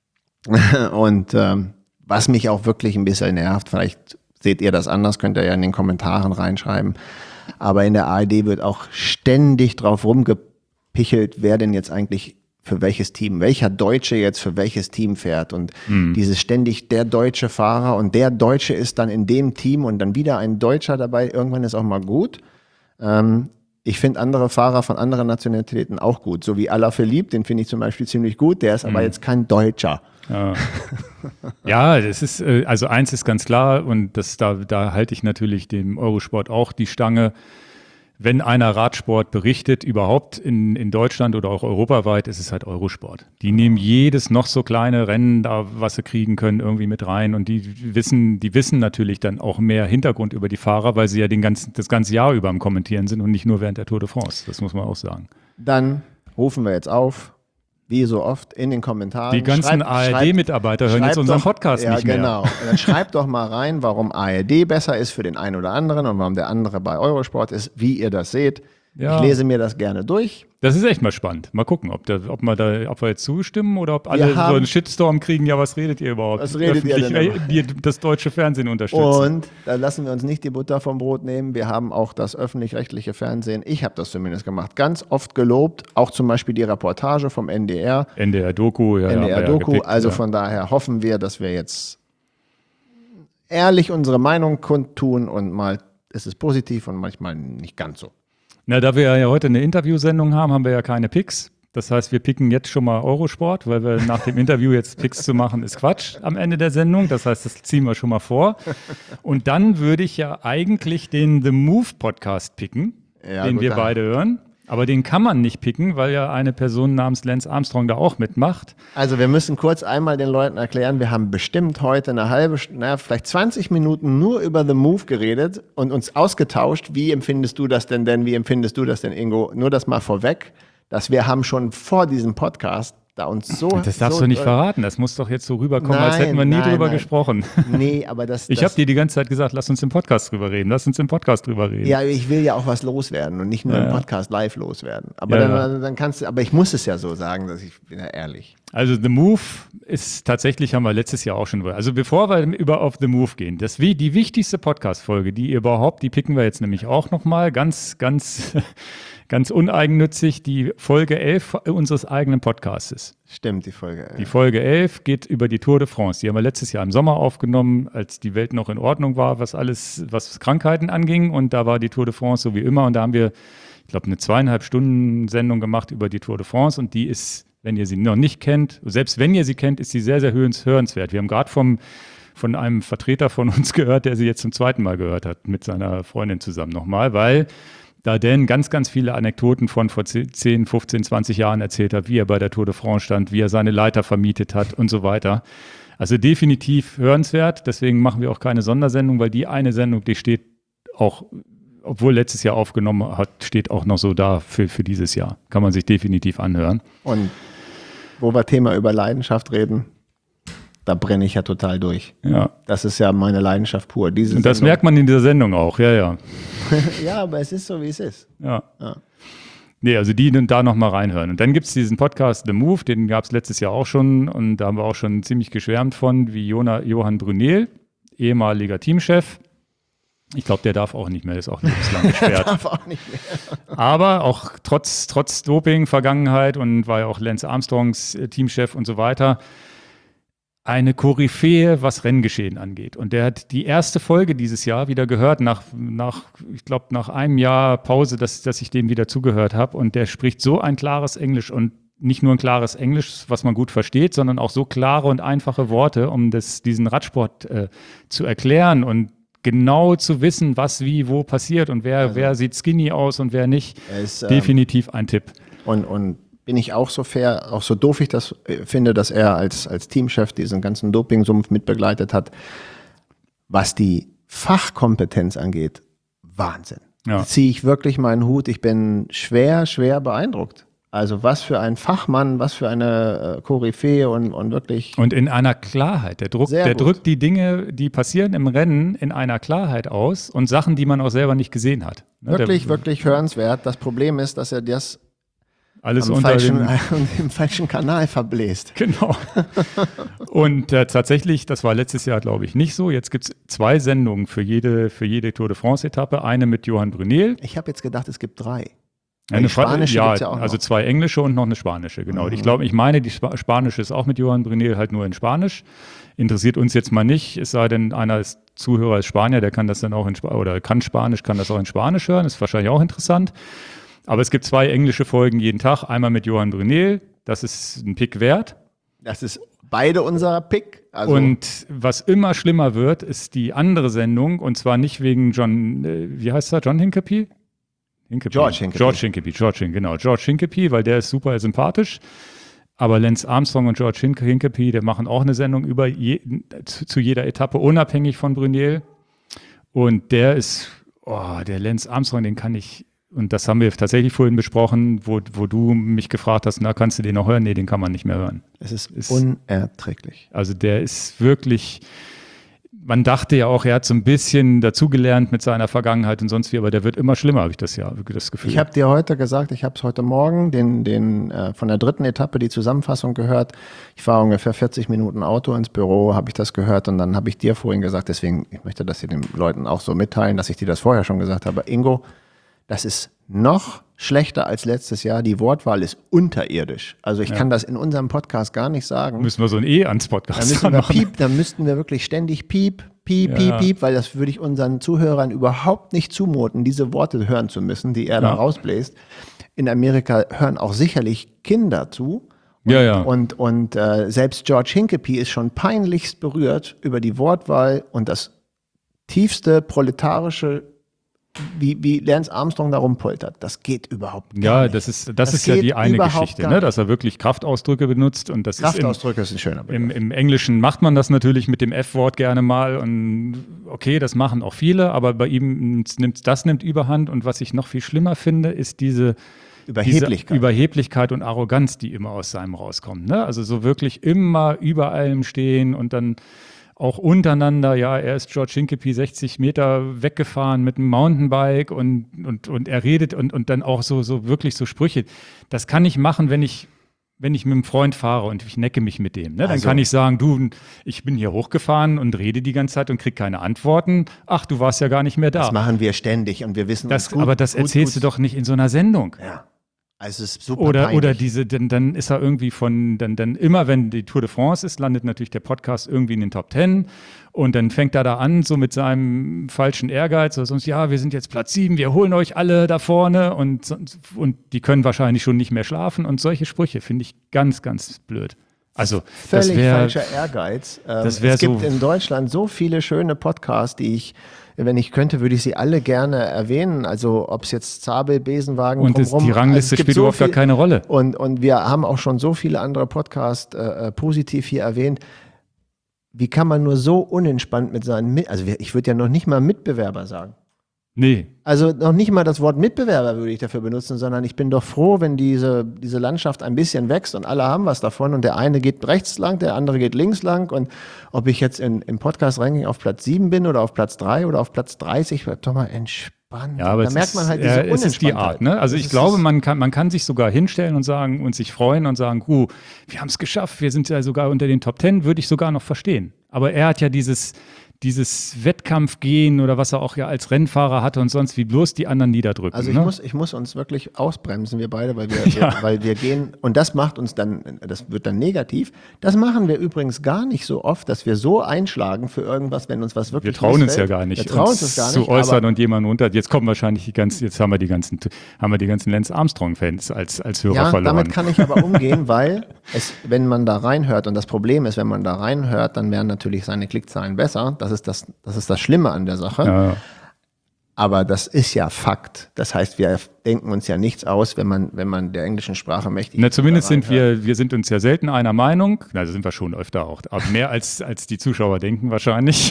und ähm, was mich auch wirklich ein bisschen nervt, vielleicht seht ihr das anders, könnt ihr ja in den Kommentaren reinschreiben, aber in der A R D wird auch ständig drauf rumgepichelt, wer denn jetzt eigentlich für welches Team, welcher Deutsche jetzt für welches Team fährt und mhm. dieses ständig der deutsche Fahrer und der Deutsche ist dann in dem Team und dann wieder ein Deutscher dabei, irgendwann ist auch mal gut. Ähm, ich finde andere Fahrer von anderen Nationalitäten auch gut, so wie Alaphilippe, den finde ich zum Beispiel ziemlich gut, der ist aber Mhm. jetzt kein Deutscher. Ja, ja, das ist, äh, also eins ist ganz klar und das, da, da halte ich natürlich dem Eurosport auch die Stange. Wenn einer Radsport berichtet, überhaupt in, in Deutschland oder auch europaweit, ist es halt Eurosport. Die nehmen jedes noch so kleine Rennen, da was sie kriegen können, irgendwie mit rein und die wissen, die wissen natürlich dann auch mehr Hintergrund über die Fahrer, weil sie ja den ganzen, das ganze Jahr über am Kommentieren sind und nicht nur während der Tour de France. Das muss man auch sagen. Dann rufen wir jetzt auf, wie so oft, in den Kommentaren. Die ganzen Schreibt- A R D-Mitarbeiter hören jetzt unseren doch- Podcast ja, nicht mehr. Genau. Und dann schreibt doch mal rein, warum A R D besser ist für den einen oder anderen und warum der andere bei Eurosport ist, wie ihr das seht. Ja. Ich lese mir das gerne durch. Das ist echt mal spannend. Mal gucken, ob, der, ob, wir, da, ob wir jetzt zustimmen oder ob alle haben- so einen Shitstorm kriegen. Ja, was redet ihr überhaupt? Was redet ihr denn Öffentlich, immer? die das deutsche Fernsehen unterstützen. Und da lassen wir uns nicht die Butter vom Brot nehmen. Wir haben auch das öffentlich-rechtliche Fernsehen, ich habe das zumindest gemacht, ganz oft gelobt. Auch zum Beispiel die Reportage vom N D R, N D R-Doku. Ja, N D haben wir ja R-Doku. gepickt, Also ja. von daher hoffen wir, dass wir jetzt ehrlich unsere Meinung kundtun und mal ist es positiv und manchmal nicht ganz so. Na, da wir ja heute eine Interviewsendung haben, haben wir ja keine Picks. Das heißt, wir picken jetzt schon mal Eurosport, weil wir nach dem Interview jetzt Picks zu machen, ist Quatsch am Ende der Sendung. Das heißt, das ziehen wir schon mal vor. Und dann würde ich ja eigentlich den The Move Podcast picken, Ja, den gut, wir da- beide hören. Aber den kann man nicht picken, weil ja eine Person namens Lance Armstrong da auch mitmacht. Also wir müssen kurz einmal den Leuten erklären, wir haben bestimmt heute eine halbe, naja, vielleicht zwanzig Minuten nur über The Move geredet und uns ausgetauscht. Wie empfindest du das denn denn? Wie empfindest du das denn, Ingo? Nur das mal vorweg, dass wir haben schon vor diesem Podcast da uns so... Das darfst so, du nicht verraten. Das muss doch jetzt so rüberkommen, als Nein, hätten wir nie nein, drüber nein. gesprochen. Nee, aber das... Ich das, habe dir die ganze Zeit gesagt, lass uns im Podcast drüber reden. Lass uns im Podcast drüber reden. Ja, ich will ja auch was loswerden und nicht nur Ja, im ja. Podcast live loswerden. Aber Ja, dann, ja. dann kannst du... Aber ich muss es ja so sagen, dass ich bin ja ehrlich. Also The Move ist tatsächlich, haben wir letztes Jahr auch schon drüber. Also bevor wir über auf The Move gehen, das wie die wichtigste Podcast-Folge, die ihr überhaupt, die picken wir jetzt nämlich auch nochmal, ganz, ganz, ganz uneigennützig, die Folge elf unseres eigenen Podcastes. Stimmt, die Folge. Die Folge elf geht über die Tour de France. Die haben wir letztes Jahr im Sommer aufgenommen, als die Welt noch in Ordnung war, was alles, was Krankheiten anging. Und da war die Tour de France so wie immer. Und da haben wir, ich glaube, eine zweieinhalb Stunden Sendung gemacht über die Tour de France. Und die ist, wenn ihr sie noch nicht kennt, selbst wenn ihr sie kennt, ist sie sehr, sehr hörens- hörenswert. Wir haben gerade vom von einem Vertreter von uns gehört, der sie jetzt zum zweiten Mal gehört hat, mit seiner Freundin zusammen nochmal, weil da Dan ganz, ganz viele Anekdoten von vor zehn, fünfzehn, zwanzig Jahren erzählt hat, wie er bei der Tour de France stand, wie er seine Leiter vermietet hat und so weiter. Also definitiv hörenswert, deswegen machen wir auch keine Sondersendung, weil die eine Sendung, die steht auch, obwohl letztes Jahr aufgenommen hat, steht auch noch so da für, für dieses Jahr. Kann man sich definitiv anhören. Und wo wir Thema über Leidenschaft reden, da brenne ich ja total durch. Ja. Das ist ja meine Leidenschaft pur. Diese Und das Sendung- merkt man in dieser Sendung auch, ja, ja. Ja, aber es ist so, wie es ist. Ja. Ja. Nee, also die da nochmal reinhören. Und dann gibt es diesen Podcast The Move, den gab es letztes Jahr auch schon und da haben wir auch schon ziemlich geschwärmt von, wie Jona, Johann Brunel, ehemaliger Teamchef. Ich glaube, der darf auch nicht mehr, der ist auch lebenslang gesperrt. Darf auch nicht mehr. Aber auch trotz, trotz Doping-Vergangenheit und war ja auch Lance Armstrongs äh, Teamchef und so weiter, eine Koryphäe, was Renngeschehen angeht. Und der hat die erste Folge dieses Jahr wieder gehört, nach, nach ich glaube, nach einem Jahr Pause, dass, dass ich dem wieder zugehört habe. Und der spricht so ein klares Englisch und nicht nur ein klares Englisch, was man gut versteht, sondern auch so klare und einfache Worte, um das, diesen Radsport äh, zu erklären und genau zu wissen, was wie wo passiert und wer, Also, wer sieht skinny aus und wer nicht. Er ist, ähm, Definitiv ein Tipp. Und, und bin ich auch so fair, auch so doof ich das äh, finde, dass er als, als Teamchef diesen ganzen Dopingsumpf mitbegleitet hat. Was die Fachkompetenz angeht, Wahnsinn. Ja. Da ziehe ich wirklich meinen Hut. Ich bin schwer, schwer beeindruckt. Also was für ein Fachmann, was für eine äh, Koryphäe und, und wirklich... Und in einer Klarheit. Der, Druck, Sehr der gut. drückt die Dinge, die passieren im Rennen, in einer Klarheit aus und Sachen, die man auch selber nicht gesehen hat. Ne, Wirklich, der, wirklich hörenswert. Das Problem ist, dass er das Alles am unter falschen, dem, im falschen Kanal verbläst. Genau. Und äh, tatsächlich, das war letztes Jahr, glaube ich, nicht so. Jetzt gibt es zwei Sendungen für jede, für jede Tour de France-Etappe. Eine mit Johann Brunel. Ich habe jetzt gedacht, es gibt drei. Eine die spanische ja, gibt's ja auch also noch. zwei englische und noch eine spanische, genau. Mhm. Ich glaube, ich meine, die Spa spanische ist auch mit Johann Brunel, halt nur in Spanisch. Interessiert uns jetzt mal nicht, es sei denn, einer ist Zuhörer ist Spanier, der kann das dann auch in Sp oder kann Spanisch, kann das auch in Spanisch hören, ist wahrscheinlich auch interessant. Aber es gibt zwei englische Folgen jeden Tag, einmal mit Johann Brunel, das ist ein Pick wert. Das ist beide unser Pick. Also Und was immer schlimmer wird, ist die andere Sendung, und zwar nicht wegen John, äh, wie heißt er, John Hincapie? Hincapie. George Hincapie. George Hincapie, George Hincapie, genau. George Hincapie, weil der ist super sympathisch. Aber Lance Armstrong und George Hin- Hincapie, der machen auch eine Sendung über je, zu, zu jeder Etappe, unabhängig von Brunel. Und der ist, oh, der Lance Armstrong, den kann ich und das haben wir tatsächlich vorhin besprochen, wo, wo du mich gefragt hast, na, kannst du den noch hören? Nee, den kann man nicht mehr hören. Es ist, ist unerträglich. Also der ist wirklich, man dachte ja auch, er hat so ein bisschen dazugelernt mit seiner Vergangenheit und sonst wie, aber der wird immer schlimmer, habe ich das ja, das Gefühl. Ich habe dir heute gesagt, ich habe es heute Morgen den, den äh, von der dritten Etappe die Zusammenfassung gehört. Ich fahre ungefähr vierzig Minuten Auto ins Büro, habe ich das gehört und dann habe ich dir vorhin gesagt, deswegen, ich möchte das hier den Leuten auch so mitteilen, dass ich dir das vorher schon gesagt habe. Ingo, das ist noch schlechter als letztes Jahr. Die Wortwahl ist unterirdisch. Also ich ja. kann das in unserem Podcast gar nicht sagen. Müssen wir so ein E ans Podcast dann müssen wir piep, dann müssten wir wirklich ständig piep, piep, ja. piep, piep, weil das würde ich unseren Zuhörern überhaupt nicht zumuten, diese Worte hören zu müssen, die er ja. da rausbläst. In Amerika hören auch sicherlich Kinder zu. Und, ja, ja. und, und äh, selbst George Hincapie ist schon peinlichst berührt über die Wortwahl und das tiefste proletarische, wie, wie Lance Armstrong da rumpoltert. Das geht überhaupt gar ja, nicht. Das ist, das, das ist ja die eine Geschichte, ne? Dass er wirklich Kraftausdrücke benutzt. Und das Kraftausdrücke ist, im, ist ein schöner Begriff. Im, Im Englischen macht man das natürlich mit dem F-Wort gerne mal. Und okay, das machen auch viele, aber bei ihm nimmt das nimmt Überhand. Und was ich noch viel schlimmer finde, ist diese Überheblichkeit. Diese Überheblichkeit und Arroganz, die immer aus seinem rauskommt. Ne? Also so wirklich immer über allem stehen und dann auch untereinander, ja, er ist George Hincapie sechzig Meter weggefahren mit einem Mountainbike und, und, und er redet und, und dann auch so, so wirklich so Sprüche. Das kann ich machen, wenn ich, wenn ich mit einem Freund fahre und ich necke mich mit dem. Ne? Dann Also. kann ich sagen, du, ich bin hier hochgefahren und rede die ganze Zeit und kriege keine Antworten. Ach, du warst ja gar nicht mehr da. Das machen wir ständig und wir wissen das, gut, aber das gut, erzählst gut. du doch nicht in so einer Sendung. Ja. Also es ist super Oder, peinlich. oder diese, dann, dann ist er irgendwie von, dann, dann immer, wenn die Tour de France ist, landet natürlich der Podcast irgendwie in den Top Ten und dann fängt er da an, so mit seinem falschen Ehrgeiz, oder sonst, ja, wir sind jetzt Platz sieben, wir holen euch alle da vorne und, und die können wahrscheinlich schon nicht mehr schlafen und solche Sprüche finde ich ganz, ganz blöd. Also, völlig das wär, falscher Ehrgeiz. Ähm, das wär es gibt so, in Deutschland so viele schöne Podcasts, die ich, wenn ich könnte, würde ich sie alle gerne erwähnen. Also ob es jetzt Zabel, Besenwagen, und das, die Rangliste also spielt so überhaupt viel, gar keine Rolle. Und, und wir haben auch schon so viele andere Podcasts äh, positiv hier erwähnt. Wie kann man nur so unentspannt mit seinen, Mit- also ich würde ja noch nicht mal Mitbewerber sagen. Nee. Also noch nicht mal das Wort Mitbewerber würde ich dafür benutzen, sondern ich bin doch froh, wenn diese, diese Landschaft ein bisschen wächst und alle haben was davon und der eine geht rechts lang, der andere geht links lang und ob ich jetzt in, im Podcast-Ranking auf Platz sieben bin oder auf Platz drei oder auf Platz dreißig, bleibt doch mal entspannt. Ja, aber da merkt man halt ist, diese äh, es ist die Art. Ne? Also das ich glaube, man kann, man kann sich sogar hinstellen und sagen und sich freuen und sagen, uh, wir haben es geschafft, wir sind ja sogar unter den Top Ten, würde ich sogar noch verstehen. Aber er hat ja dieses dieses Wettkampfgehen oder was er auch ja als Rennfahrer hatte und sonst wie bloß die anderen niederdrücken. Also ich, ne? muss, ich muss uns wirklich ausbremsen, wir beide, weil wir, Ja. wir, weil wir gehen, und das macht uns dann, das wird dann negativ. Das machen wir übrigens gar nicht so oft, dass wir so einschlagen für irgendwas, wenn uns was Wir wirklich trauen uns missfällt. ja gar nicht, Wir trauen uns, uns das gar zu nicht. äußern aber, und jemanden runter. Jetzt kommen wahrscheinlich die ganzen, jetzt haben wir die ganzen, haben wir die ganzen Lance Armstrong-Fans als, als Hörer ja, verloren. damit kann ich aber umgehen, weil es, wenn man da reinhört, und das Problem ist, wenn man da reinhört, dann wären natürlich seine Klickzahlen besser. Das ist das, das ist das Schlimme an der Sache. Ja. Aber das ist ja Fakt. Das heißt, wir denken uns ja nichts aus, wenn man, wenn man der englischen Sprache mächtig Na, ist. zumindest da sind reinhört. wir, wir sind uns ja selten einer Meinung. Also sind wir schon öfter auch, aber mehr als, als die Zuschauer denken wahrscheinlich.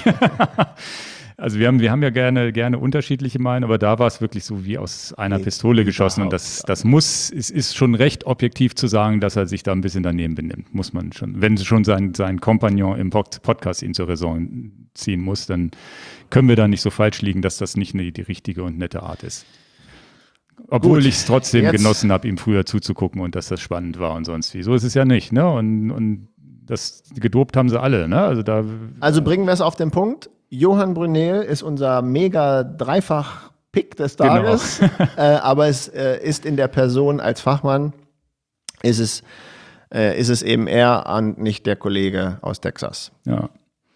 Also wir haben, wir haben ja gerne, gerne unterschiedliche Meinungen, aber da war es wirklich so wie aus einer Geht Pistole geschossen. Und das, überhaupt das muss, es ist schon recht objektiv zu sagen, dass er sich da ein bisschen daneben benimmt. Muss man schon. Wenn schon sein, sein Kompagnon im Pod- Podcast ihn zur Raison ziehen muss, dann können wir da nicht so falsch liegen, dass das nicht eine, die richtige und nette Art ist. Obwohl Gut, ich es trotzdem jetzt- genossen habe, ihm früher zuzugucken und dass das spannend war und sonst wie. So ist es ja nicht, ne? Und, und das gedopt haben sie alle, ne? Also da. Also bringen wir es auf den Punkt. Johann Brunel ist unser mega Dreifach-Pick des Tages, äh, aber es äh, ist in der Person als Fachmann, ist es, äh, ist es eben er und nicht der Kollege aus Texas. Ja.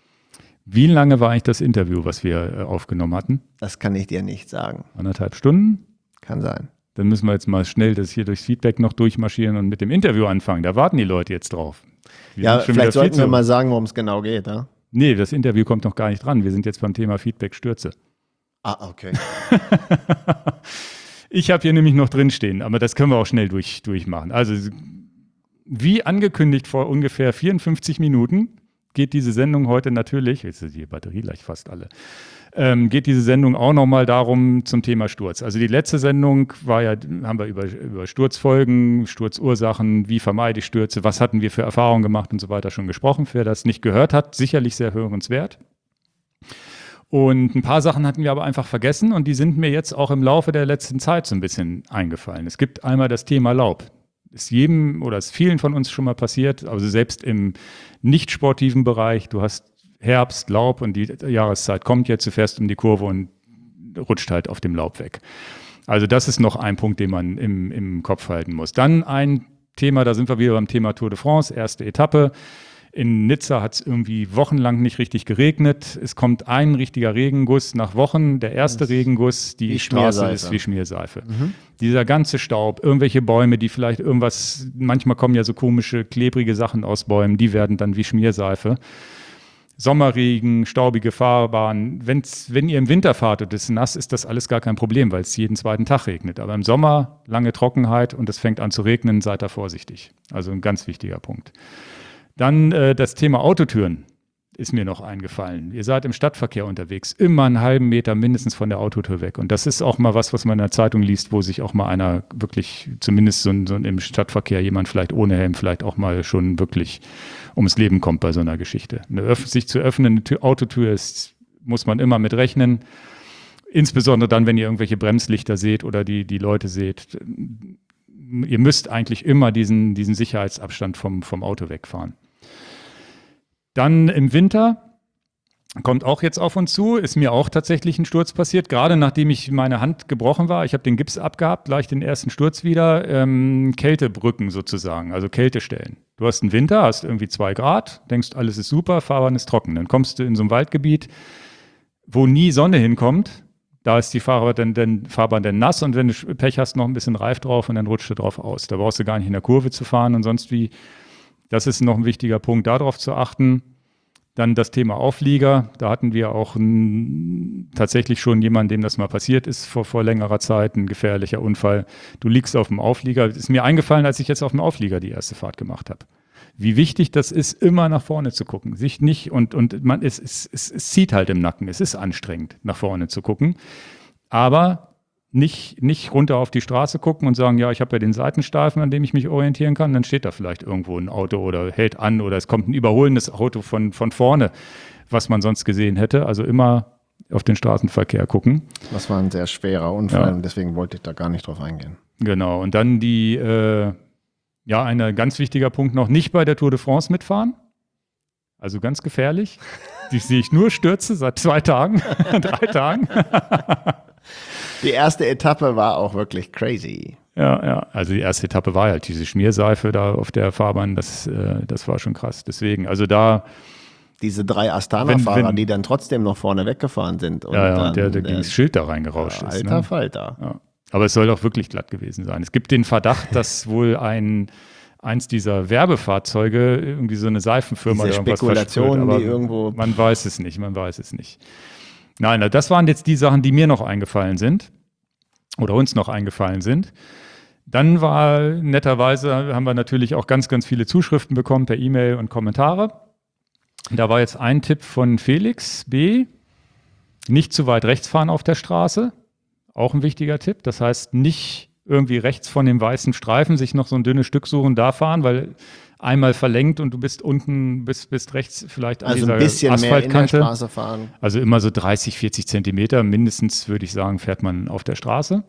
Wie lange war eigentlich das Interview, was wir äh, aufgenommen hatten? Das kann ich dir nicht sagen. Anderthalb Stunden? Kann sein. Dann müssen wir jetzt mal schnell das hier durchs Feedback noch durchmarschieren und mit dem Interview anfangen. Da warten die Leute jetzt drauf. Wir Ja, sind schon wieder vielleicht sollten viel wir zu- mal sagen, worum es genau geht. Ja? Nee, das Interview kommt noch gar nicht dran. Wir sind jetzt beim Thema Feedback-Stürze. Ah, okay. Ich habe hier nämlich noch drinstehen, aber das können wir auch schnell durch, durchmachen. Also wie angekündigt vor ungefähr vierundfünfzig Minuten geht diese Sendung heute natürlich, jetzt ist die Batterie gleich fast alle, ähm, geht diese Sendung auch nochmal darum zum Thema Sturz. Also die letzte Sendung war ja, haben wir über, über Sturzfolgen, Sturzursachen, wie vermeide ich Stürze, was hatten wir für Erfahrungen gemacht und so weiter schon gesprochen. Wer das nicht gehört hat, sicherlich sehr hörenswert. Und ein paar Sachen hatten wir aber einfach vergessen und die sind mir jetzt auch im Laufe der letzten Zeit so ein bisschen eingefallen. Es gibt einmal das Thema Laub. Ist jedem oder ist vielen von uns schon mal passiert, also selbst im nicht sportiven Bereich, du hast Herbst, Laub und die Jahreszeit kommt jetzt, du fährst um die Kurve und rutscht halt auf dem Laub weg. Also das ist noch ein Punkt, den man im, im Kopf halten muss. Dann ein Thema, da sind wir wieder beim Thema Tour de France, erste Etappe. In Nizza hat es irgendwie wochenlang nicht richtig geregnet. Es kommt ein richtiger Regenguss nach Wochen. Der erste das Regenguss, die wie Straße ist wie Schmierseife. Mhm. Dieser ganze Staub, irgendwelche Bäume, die vielleicht irgendwas, manchmal kommen ja so komische, klebrige Sachen aus Bäumen, die werden dann wie Schmierseife. Sommerregen, staubige Fahrbahn. Wenn's, wenn ihr im Winter fahrt und es ist nass, ist das alles gar kein Problem, weil es jeden zweiten Tag regnet. Aber im Sommer lange Trockenheit und es fängt an zu regnen, seid da vorsichtig. Also ein ganz wichtiger Punkt. Dann äh, das Thema Autotüren ist mir noch eingefallen. Ihr seid im Stadtverkehr unterwegs, immer einen halben Meter mindestens von der Autotür weg. Und das ist auch mal was, was man in der Zeitung liest, wo sich auch mal einer wirklich, zumindest so, ein, so ein, im Stadtverkehr, jemand vielleicht ohne Helm, vielleicht auch mal schon wirklich ums Leben kommt bei so einer Geschichte. Eine öff- sich zu öffnende Tür, Autotür ist, muss man immer mit rechnen. Insbesondere dann, wenn ihr irgendwelche Bremslichter seht oder die, die Leute seht. Ihr müsst eigentlich immer diesen, diesen Sicherheitsabstand vom, vom Auto wegfahren. Dann im Winter kommt auch jetzt auf uns zu, ist mir auch tatsächlich ein Sturz passiert, gerade nachdem ich meine Hand gebrochen war. Ich habe den Gips abgehabt, gleich den ersten Sturz wieder. Ähm, Kältebrücken sozusagen, also Kältestellen. Du hast einen Winter, hast irgendwie zwei Grad, denkst, alles ist super, Fahrbahn ist trocken. Dann kommst du in so ein Waldgebiet, wo nie Sonne hinkommt. Da ist die Fahrbahn dann, dann, Fahrbahn dann nass und wenn du Pech hast, noch ein bisschen Reif drauf und dann rutscht du drauf aus. Da brauchst du gar nicht in der Kurve zu fahren und sonst wie. Das ist noch ein wichtiger Punkt, darauf zu achten. Dann das Thema Auflieger. Da hatten wir auch ein, tatsächlich schon jemanden, dem das mal passiert ist vor, vor längerer Zeit, ein gefährlicher Unfall. Du liegst auf dem Auflieger. Das ist mir eingefallen, als ich jetzt auf dem Auflieger die erste Fahrt gemacht habe. Wie wichtig das ist, immer nach vorne zu gucken. Sich nicht und, und man, es, es, es, es zieht halt im Nacken. Es ist anstrengend, nach vorne zu gucken. Aber nicht, nicht runter auf die Straße gucken und sagen, ja, ich habe ja den Seitenstreifen, an dem ich mich orientieren kann. Dann steht da vielleicht irgendwo ein Auto oder hält an oder es kommt ein überholendes Auto von, von vorne, was man sonst gesehen hätte. Also immer auf den Straßenverkehr gucken. Das war ein sehr schwerer Unfall Ja. und deswegen wollte ich da gar nicht drauf eingehen. Genau. Und dann die, äh, ja, ein ganz wichtiger Punkt noch, nicht bei der Tour de France mitfahren. Also ganz gefährlich. Die sehe ich nur Stürze seit zwei Tagen, drei Tagen. Die erste Etappe war auch wirklich crazy. Ja, ja. Also die erste Etappe war halt diese Schmierseife da auf der Fahrbahn. Das, äh, das war schon krass. Deswegen, also da. Diese drei Astana-Fahrer, Wenn- wenn- die dann trotzdem noch vorne weggefahren sind. Und Ja, ja, dann, der, der gegen äh, das Schild da reingerauscht ist. Alter Ne? Falter. Ja. Aber es soll doch wirklich glatt gewesen sein. Es gibt den Verdacht, dass wohl ein eins dieser Werbefahrzeuge irgendwie so eine Seifenfirma Diese irgendwas Spekulationen, verspürt, aber die irgendwo- man weiß es nicht, man weiß es nicht. Nein, na, das waren jetzt die Sachen, die mir noch eingefallen sind oder uns noch eingefallen sind. Dann war netterweise, haben wir natürlich auch ganz, ganz viele Zuschriften bekommen per E-Mail und Kommentare. Da war jetzt ein Tipp von Felix B. Nicht zu weit rechts fahren auf der Straße. Auch ein wichtiger Tipp. Das heißt, nicht irgendwie rechts von dem weißen Streifen sich noch so ein dünnes Stück suchen, da fahren, weil einmal verlenkt und du bist unten, bist, bist rechts vielleicht an Also dieser ein bisschen mehr in der Asphaltkante. Straße fahren. Also immer so dreißig, vierzig Zentimeter mindestens, würde ich sagen, fährt man auf der Straße.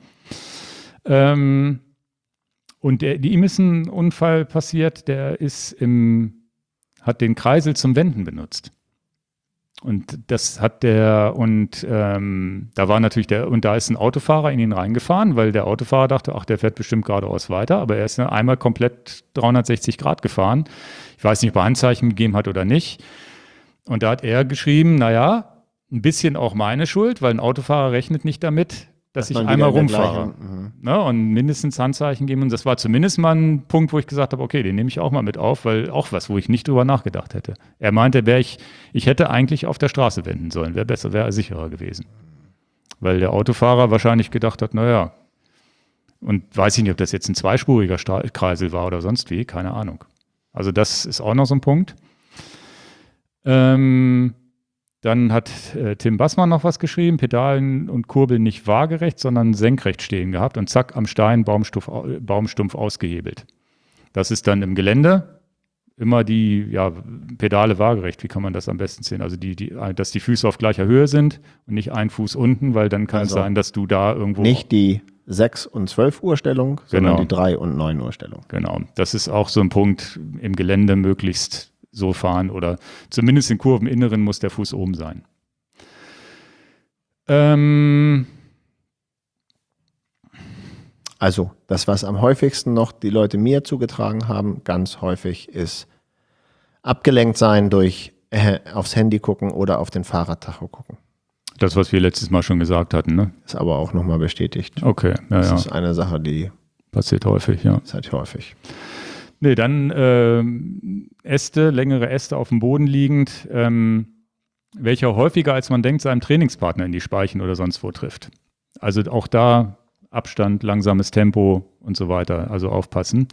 Ähm, und der, ihm ist ein Unfall passiert, der ist im, hat den Kreisel zum Wenden benutzt. Und das hat der, und ähm, da war natürlich der, und da ist ein Autofahrer in ihn reingefahren, weil der Autofahrer dachte, ach, der fährt bestimmt geradeaus weiter, aber er ist dann einmal komplett dreihundertsechzig Grad gefahren. Ich weiß nicht, ob er Handzeichen gegeben hat oder nicht. Und da hat er geschrieben, naja, ein bisschen auch meine Schuld, weil ein Autofahrer rechnet nicht damit, dass, Dass ich man einmal wieder in der rumfahre. gleichen- mhm. Ne, und mindestens Handzeichen geben. Und das war zumindest mal ein Punkt, wo ich gesagt habe, okay, den nehme ich auch mal mit auf, weil auch was, wo ich nicht drüber nachgedacht hätte. Er meinte, wäre ich, ich hätte eigentlich auf der Straße wenden sollen, wäre besser, wäre sicherer gewesen. Weil der Autofahrer wahrscheinlich gedacht hat, naja, und weiß ich nicht, ob das jetzt ein zweispuriger Stra- Kreisel war oder sonst wie, keine Ahnung. Also das ist auch noch so ein Punkt. Ähm, Dann hat äh, Tim Bassmann noch was geschrieben, Pedalen und Kurbeln nicht waagerecht, sondern senkrecht stehen gehabt und zack, am Stein Baumstumpf, Baumstumpf ausgehebelt. Das ist dann im Gelände immer die ja, Pedale waagerecht. Wie kann man das am besten sehen? Also, die, die, dass die Füße auf gleicher Höhe sind und nicht ein Fuß unten, weil dann kann also es sein, dass du da irgendwo... Nicht die sechs und zwölf Uhr Stellung, sondern genau. die drei und neun Uhr Stellung. Genau, das ist auch so ein Punkt im Gelände möglichst so fahren oder zumindest in Kurveninneren muss der Fuß oben sein. Ähm also das, was am häufigsten noch die Leute mir zugetragen haben, ganz häufig ist abgelenkt sein durch äh, aufs Handy gucken oder auf den Fahrradtacho gucken. Das, was wir letztes Mal schon gesagt hatten, ne? Ist aber auch nochmal bestätigt. Okay, ja, das ja. ist eine Sache, die passiert häufig, ja. Ist halt häufig. Nee, dann äh, Äste, längere Äste auf dem Boden liegend, ähm, welcher häufiger als man denkt, seinem Trainingspartner in die Speichen oder sonst wo trifft. Also auch da Abstand, langsames Tempo und so weiter, also aufpassen.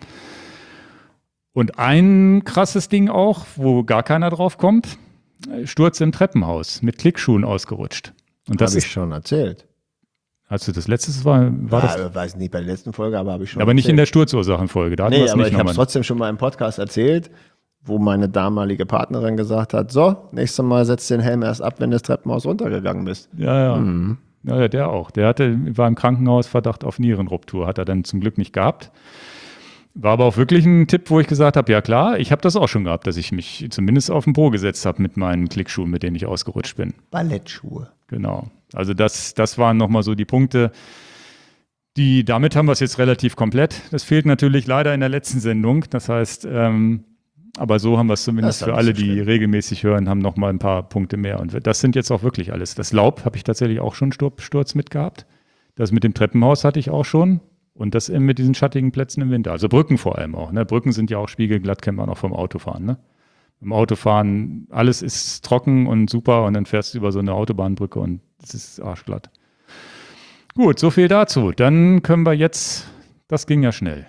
Und ein krasses Ding auch, wo gar keiner drauf kommt, Sturz im Treppenhaus, mit Klickschuhen ausgerutscht. Und das habe ich ist, schon erzählt. Hast du das letztes war, war ja, das? weiß nicht bei der letzten Folge, aber habe ich schon Aber erzählt. nicht in der Sturzursachenfolge. Da nee, nicht aber ich habe nochmal. es trotzdem schon mal im Podcast erzählt, wo meine damalige Partnerin gesagt hat, so, nächstes Mal setzt den Helm erst ab, wenn du das Treppenhaus runtergegangen bist. Ja, ja. Mhm. Ja, der auch. Der hatte, war im Krankenhaus Verdacht auf Nierenruptur. Hat er dann zum Glück nicht gehabt. War aber auch wirklich ein Tipp, wo ich gesagt habe, ja klar, ich habe das auch schon gehabt, dass ich mich zumindest auf den Po gesetzt habe mit meinen Klickschuhen, mit denen ich ausgerutscht bin. Ballettschuhe. Genau. Also das, das waren nochmal so die Punkte, die, damit haben wir es jetzt relativ komplett. Das fehlt natürlich leider in der letzten Sendung. Das heißt, ähm, aber so haben wir es zumindest für alle, die regelmäßig hören, haben nochmal ein paar Punkte mehr. Und das sind jetzt auch wirklich alles. Das Laub habe ich tatsächlich auch schon Sturz mitgehabt. Das mit dem Treppenhaus hatte ich auch schon. Und das mit diesen schattigen Plätzen im Winter. Also Brücken vor allem auch. Ne? Brücken sind ja auch spiegelglatt, kennt man auch vom Autofahren. Ne? Im Autofahren, alles ist trocken und super und dann fährst du über so eine Autobahnbrücke und es ist arschglatt. Gut, so viel dazu. Dann können wir jetzt, das ging ja schnell.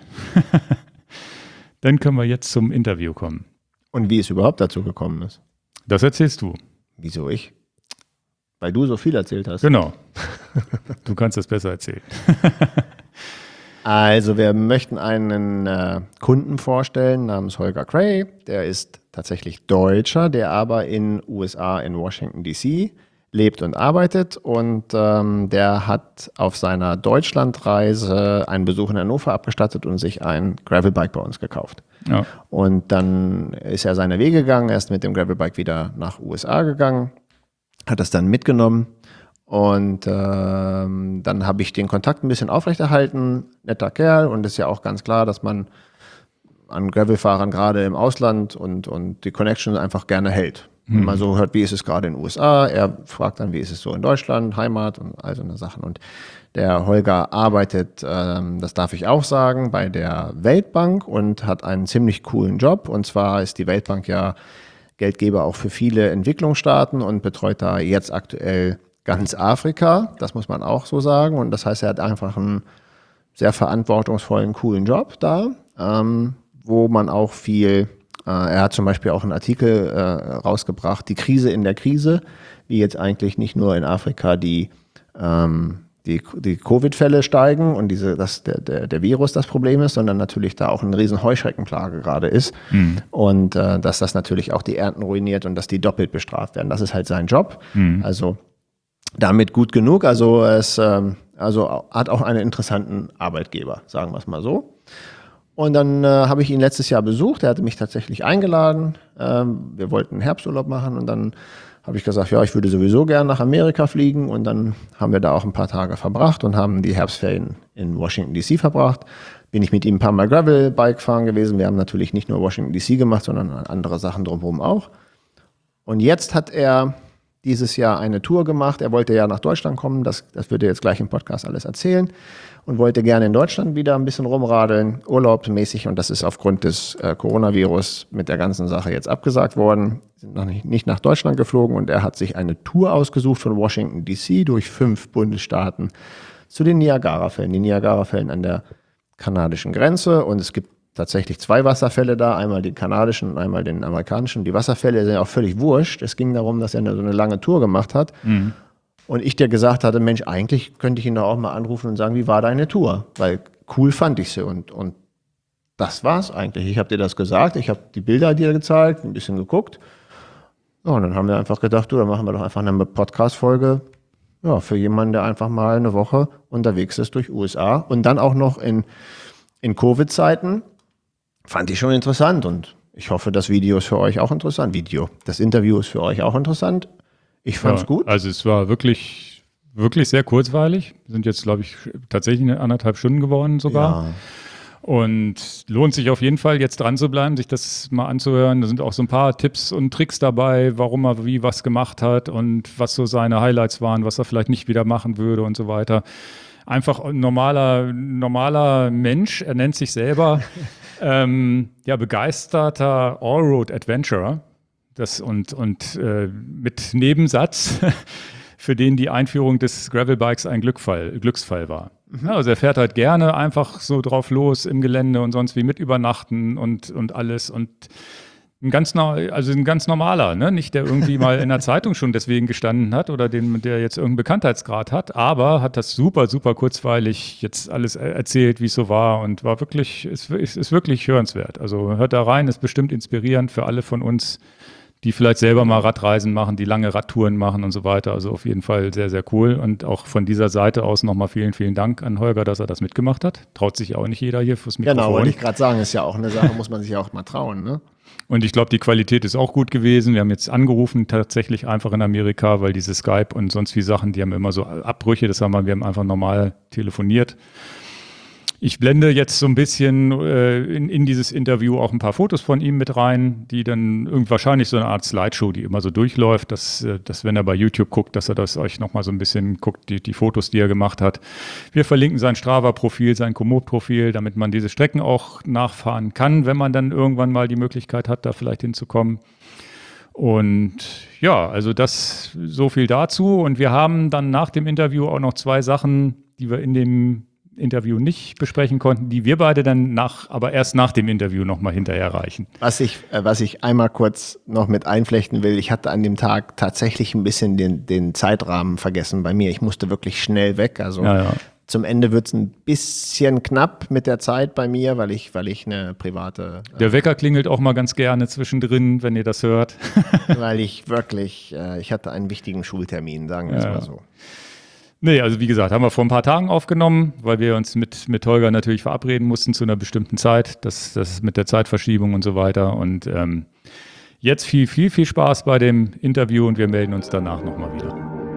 Dann können wir jetzt zum Interview kommen. Und wie es überhaupt dazu gekommen ist. Das erzählst du. Wieso ich? Weil du so viel erzählt hast. Genau. Du kannst das besser erzählen. Also wir möchten einen äh, Kunden vorstellen namens Holger Cray. Der ist tatsächlich Deutscher, der aber in U S A, in Washington D C lebt und arbeitet. Und ähm, der hat auf seiner Deutschlandreise einen Besuch in Hannover abgestattet und sich ein Gravelbike bei uns gekauft. Ja. Und dann ist er seine Wege gegangen. Er ist mit dem Gravelbike wieder nach U S A gegangen, hat das dann mitgenommen. Und ähm, dann habe ich den Kontakt ein bisschen aufrechterhalten. Netter Kerl, und ist ja auch ganz klar, dass man an Gravelfahrern gerade im Ausland und, und die Connection einfach gerne hält. Mhm. Wenn man so hört, wie ist es gerade in den U S A, er fragt dann, wie ist es so in Deutschland, Heimat und all so eine Sachen. Und der Holger arbeitet, ähm, das darf ich auch sagen, bei der Weltbank und hat einen ziemlich coolen Job. Und zwar ist die Weltbank ja Geldgeber auch für viele Entwicklungsstaaten und betreut da jetzt aktuell ganz Afrika, das muss man auch so sagen. Und das heißt, er hat einfach einen sehr verantwortungsvollen, coolen Job da, ähm, wo man auch viel, äh, er hat zum Beispiel auch einen Artikel äh, rausgebracht, die Krise in der Krise, wie jetzt eigentlich nicht nur in Afrika die, ähm, die, die Covid-Fälle steigen und diese, dass der, der, der Virus das Problem ist, sondern natürlich da auch eine riesen Heuschreckenplage gerade ist. Mhm. Und äh, dass das natürlich auch die Ernten ruiniert und dass die doppelt bestraft werden. Das ist halt sein Job. Mhm. Also damit gut genug, also es ähm, also hat auch einen interessanten Arbeitgeber, sagen wir es mal so. Und dann äh, habe ich ihn letztes Jahr besucht, er hatte mich tatsächlich eingeladen, ähm, wir wollten einen Herbsturlaub machen und dann habe ich gesagt, ja, ich würde sowieso gerne nach Amerika fliegen und dann haben wir da auch ein paar Tage verbracht und haben die Herbstferien in Washington D C verbracht. Bin ich mit ihm ein paar Mal Gravel-Bike fahren gewesen, wir haben natürlich nicht nur Washington D C gemacht, sondern andere Sachen drumherum auch. Und jetzt hat er dieses Jahr eine Tour gemacht. Er wollte ja nach Deutschland kommen, das, das wird er jetzt gleich im Podcast alles erzählen und wollte gerne in Deutschland wieder ein bisschen rumradeln, urlaubsmäßig, und das ist aufgrund des äh, Coronavirus mit der ganzen Sache jetzt abgesagt worden. Sind noch nicht, nicht nach Deutschland geflogen und er hat sich eine Tour ausgesucht von Washington D C durch fünf Bundesstaaten zu den Niagarafällen, die Niagarafällen an der kanadischen Grenze, und es gibt tatsächlich zwei Wasserfälle da, einmal den kanadischen und einmal den amerikanischen. Die Wasserfälle sind ja auch völlig wurscht. Es ging darum, dass er eine, so eine lange Tour gemacht hat. Mhm. Und ich dir gesagt hatte, Mensch, eigentlich könnte ich ihn doch auch mal anrufen und sagen, wie war deine Tour? Weil cool fand ich sie. Und, und das war's eigentlich. Ich habe dir das gesagt, ich habe die Bilder dir gezeigt, ein bisschen geguckt. Ja, und dann haben wir einfach gedacht, du, dann machen wir doch einfach eine Podcast-Folge, ja, für jemanden, der einfach mal eine Woche unterwegs ist durch U S A und dann auch noch in, in Covid-Zeiten. Fand ich schon interessant und ich hoffe, das Video ist für euch auch interessant. Video. Das Interview ist für euch auch interessant. Ich fand's ja, gut. Also es war wirklich, wirklich sehr kurzweilig. Sind jetzt, glaube ich, tatsächlich eine anderthalb Stunden geworden sogar. Ja. Und lohnt sich auf jeden Fall, jetzt dran zu bleiben, sich das mal anzuhören. Da sind auch so ein paar Tipps und Tricks dabei, warum er wie was gemacht hat und was so seine Highlights waren, was er vielleicht nicht wieder machen würde und so weiter. Einfach ein normaler, normaler Mensch, er nennt sich selber ähm, ja, begeisterter Allroad-Adventurer. Das und, und äh, mit Nebensatz, für den die Einführung des Gravelbikes ein Glückfall, Glücksfall war. Mhm. Ja, also er fährt halt gerne einfach so drauf los im Gelände und sonst wie mit übernachten und, und alles. Und ein ganz, also ein ganz normaler, ne? Nicht der irgendwie mal in der Zeitung schon deswegen gestanden hat oder den, der jetzt irgendeinen Bekanntheitsgrad hat, aber hat das super, super kurzweilig jetzt alles erzählt, wie es so war und war wirklich, ist, ist, ist wirklich hörenswert. Also hört da rein, ist bestimmt inspirierend für alle von uns, die vielleicht selber mal Radreisen machen, die lange Radtouren machen und so weiter. Also auf jeden Fall sehr, sehr cool. Und auch von dieser Seite aus nochmal vielen, vielen Dank an Holger, dass er das mitgemacht hat. Traut sich auch nicht jeder hier fürs Mikrofon. Genau, wollte ich gerade sagen, ist ja auch eine Sache, muss man sich ja auch mal trauen, ne? Und ich glaube, die Qualität ist auch gut gewesen. Wir haben jetzt angerufen, tatsächlich einfach in Amerika, weil diese Skype und sonst wie Sachen, die haben immer so Abbrüche. Das haben wir, wir haben einfach normal telefoniert. Ich blende jetzt so ein bisschen äh, in, in dieses Interview auch ein paar Fotos von ihm mit rein, die dann irgendwie wahrscheinlich so eine Art Slideshow, die immer so durchläuft, dass, dass wenn er bei YouTube guckt, dass er das euch nochmal so ein bisschen guckt, die, die Fotos, die er gemacht hat. Wir verlinken sein Strava-Profil, sein Komoot-Profil, damit man diese Strecken auch nachfahren kann, wenn man dann irgendwann mal die Möglichkeit hat, da vielleicht hinzukommen. Und ja, also das so viel dazu. Und wir haben dann nach dem Interview auch noch zwei Sachen, die wir in dem Interview nicht besprechen konnten, die wir beide dann nach, aber erst nach dem Interview nochmal hinterher reichen. Was ich, äh, was ich einmal kurz noch mit einflechten will, ich hatte an dem Tag tatsächlich ein bisschen den, den Zeitrahmen vergessen bei mir. Ich musste wirklich schnell weg. Also ja, ja. Zum Ende wird es ein bisschen knapp mit der Zeit bei mir, weil ich, weil ich eine private... Äh, der Wecker klingelt auch mal ganz gerne zwischendrin, wenn ihr das hört. Weil ich wirklich, äh, ich hatte einen wichtigen Schultermin, sagen wir es ja, mal so. Nee, also wie gesagt, haben wir vor ein paar Tagen aufgenommen, weil wir uns mit, mit Holger natürlich verabreden mussten zu einer bestimmten Zeit. Das, das mit der Zeitverschiebung und so weiter. Und ähm, jetzt viel, viel, viel Spaß bei dem Interview und wir melden uns danach nochmal wieder.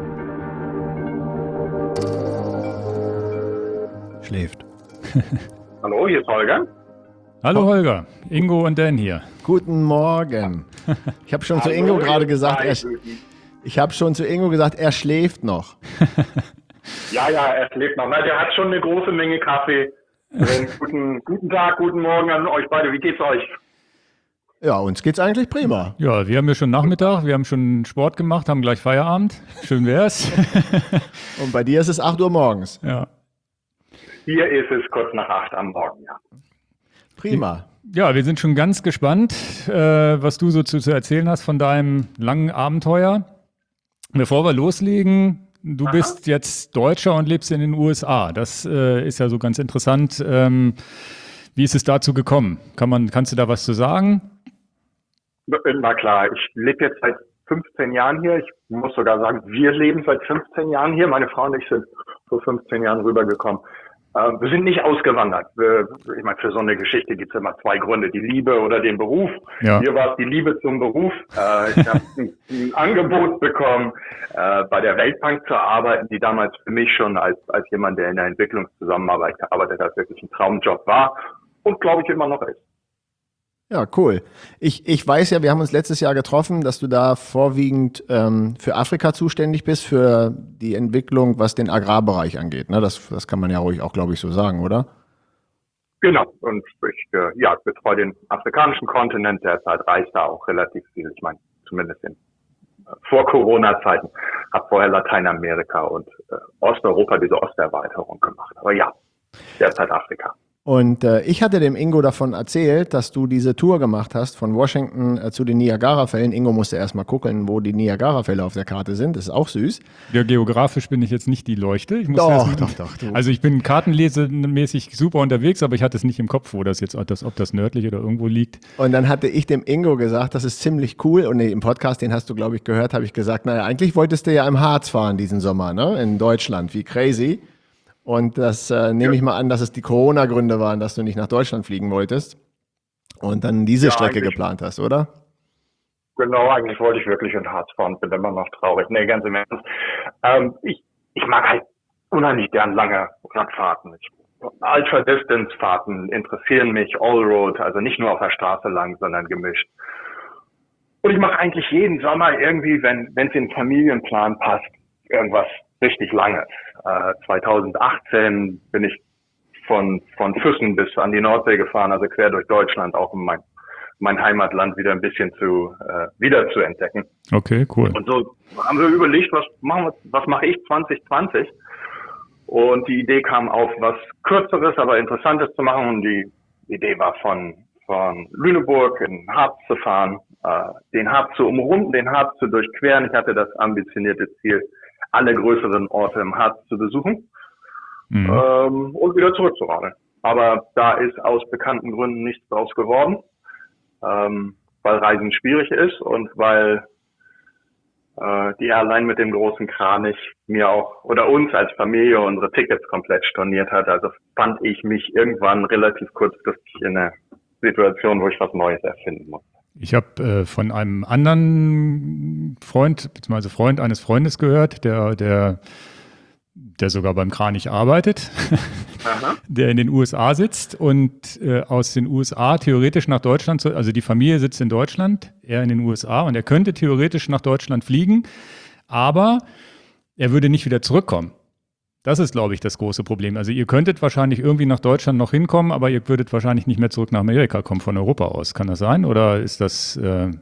Schläft. Hallo, hier ist Holger. Hallo Holger, Ingo und Dan hier. Guten Morgen. Ich habe schon Hallo, zu Ingo gerade gesagt, er, ich habe schon zu Ingo gesagt, er schläft noch. Ja, ja, er schläft noch. Na, der hat schon eine große Menge Kaffee. guten, guten Tag, guten Morgen an euch beide. Wie geht's euch? Ja, uns geht's eigentlich prima. Ja, wir haben ja schon Nachmittag, wir haben schon Sport gemacht, haben gleich Feierabend. Schön wär's. Und bei dir ist es acht Uhr morgens. Ja. Hier ist es kurz nach acht am Morgen, ja. Prima. Ja, wir sind schon ganz gespannt, äh, was du so zu, zu erzählen hast von deinem langen Abenteuer. Bevor wir loslegen, du Aha. bist jetzt Deutscher und lebst in den U S A. Das äh, ist ja so ganz interessant. Ähm, wie ist es dazu gekommen? Kann man, kannst du da was zu sagen? Na klar, ich lebe jetzt seit fünfzehn Jahren hier. Ich muss sogar sagen, wir leben seit fünfzehn Jahren hier. Meine Frau und ich sind vor fünfzehn Jahren rübergekommen. Äh, wir sind nicht ausgewandert. Wir, ich meine, für so eine Geschichte gibt es immer zwei Gründe, die Liebe oder den Beruf. Ja. Hier war es die Liebe zum Beruf. Äh, ich habe ein, ein Angebot bekommen, äh, bei der Weltbank zu arbeiten, die damals für mich schon als, als jemand, der in der Entwicklungszusammenarbeit gearbeitet hat, wirklich ein Traumjob war und glaube ich immer noch ist. Ja, cool. Ich, ich weiß ja, wir haben uns letztes Jahr getroffen, dass du da vorwiegend ähm, für Afrika zuständig bist, für die Entwicklung, was den Agrarbereich angeht. Ne? Das, das kann man ja ruhig auch, glaube ich, so sagen, oder? Genau. Und ich äh, ja, betreue den afrikanischen Kontinent. Derzeit reist da auch relativ viel. Ich meine, zumindest in äh, vor Corona-Zeiten. Habe vorher Lateinamerika und äh, Osteuropa, diese Osterweiterung gemacht. Aber ja, derzeit Afrika. Und äh, ich hatte dem Ingo davon erzählt, dass du diese Tour gemacht hast von Washington äh, zu den Niagarafällen. Ingo musste erstmal gucken, wo die Niagarafälle auf der Karte sind. Das ist auch süß. Ja, geografisch bin ich jetzt nicht die Leuchte. Ich muss Doch, erst, doch, doch, du. Also ich bin kartenlesemäßig super unterwegs, aber ich hatte es nicht im Kopf, wo das jetzt, ob das, ob das nördlich oder irgendwo liegt. Und dann hatte ich dem Ingo gesagt, das ist ziemlich cool. Und nee, im Podcast, den hast du, glaube ich, gehört, habe ich gesagt, naja, eigentlich wolltest du ja im Harz fahren diesen Sommer, ne? In Deutschland. Wie crazy. Und das äh, nehme ich mal an, dass es die Corona-Gründe waren, dass du nicht nach Deutschland fliegen wolltest und dann diese Ja, Strecke eigentlich- geplant hast, oder? Genau, eigentlich wollte ich wirklich in Harz fahren, bin immer noch traurig. Nee, ganz im Ernst. Ähm, ich, ich mag halt unheimlich gern lange Radfahrten. Ich, Ultra-Distance-Fahrten interessieren mich, Allroad, also nicht nur auf der Straße lang, sondern gemischt. Und ich mache eigentlich jeden Sommer irgendwie, wenn wenn es in den Familienplan passt, irgendwas richtig Langes. Äh, zweitausendachtzehn bin ich von von Füssen bis an die Nordsee gefahren, also quer durch Deutschland, auch um mein mein Heimatland wieder ein bisschen zu äh, wieder zu entdecken. Okay, cool. Und so haben wir überlegt, was machen wir, was mache ich zwanzig zwanzig? Und die Idee kam auf, was Kürzeres, aber Interessantes zu machen. Und die Idee war von von Lüneburg in Harz zu fahren, äh, den Harz zu umrunden, den Harz zu durchqueren. Ich hatte das ambitionierte Ziel, alle größeren Orte im Harz zu besuchen Mhm. ähm, und wieder zurückzuradeln. Aber da ist aus bekannten Gründen nichts draus geworden, ähm, weil Reisen schwierig ist und weil äh, die Airline mit dem großen Kranich mir auch oder uns als Familie unsere Tickets komplett storniert hat. Also fand ich mich irgendwann relativ kurzfristig in einer Situation, wo ich was Neues erfinden muss. Ich habe äh, von einem anderen Freund, beziehungsweise Freund eines Freundes gehört, der, der, der sogar beim Kranich arbeitet, Aha. der in den U S A sitzt und äh, aus den U S A theoretisch nach Deutschland, zu, also die Familie sitzt in Deutschland, er in den U S A und er könnte theoretisch nach Deutschland fliegen, aber er würde nicht wieder zurückkommen. Das ist, glaube ich, das große Problem. Also ihr könntet wahrscheinlich irgendwie nach Deutschland noch hinkommen, aber ihr würdet wahrscheinlich nicht mehr zurück nach Amerika kommen von Europa aus. Kann das sein? Oder ist das... Äh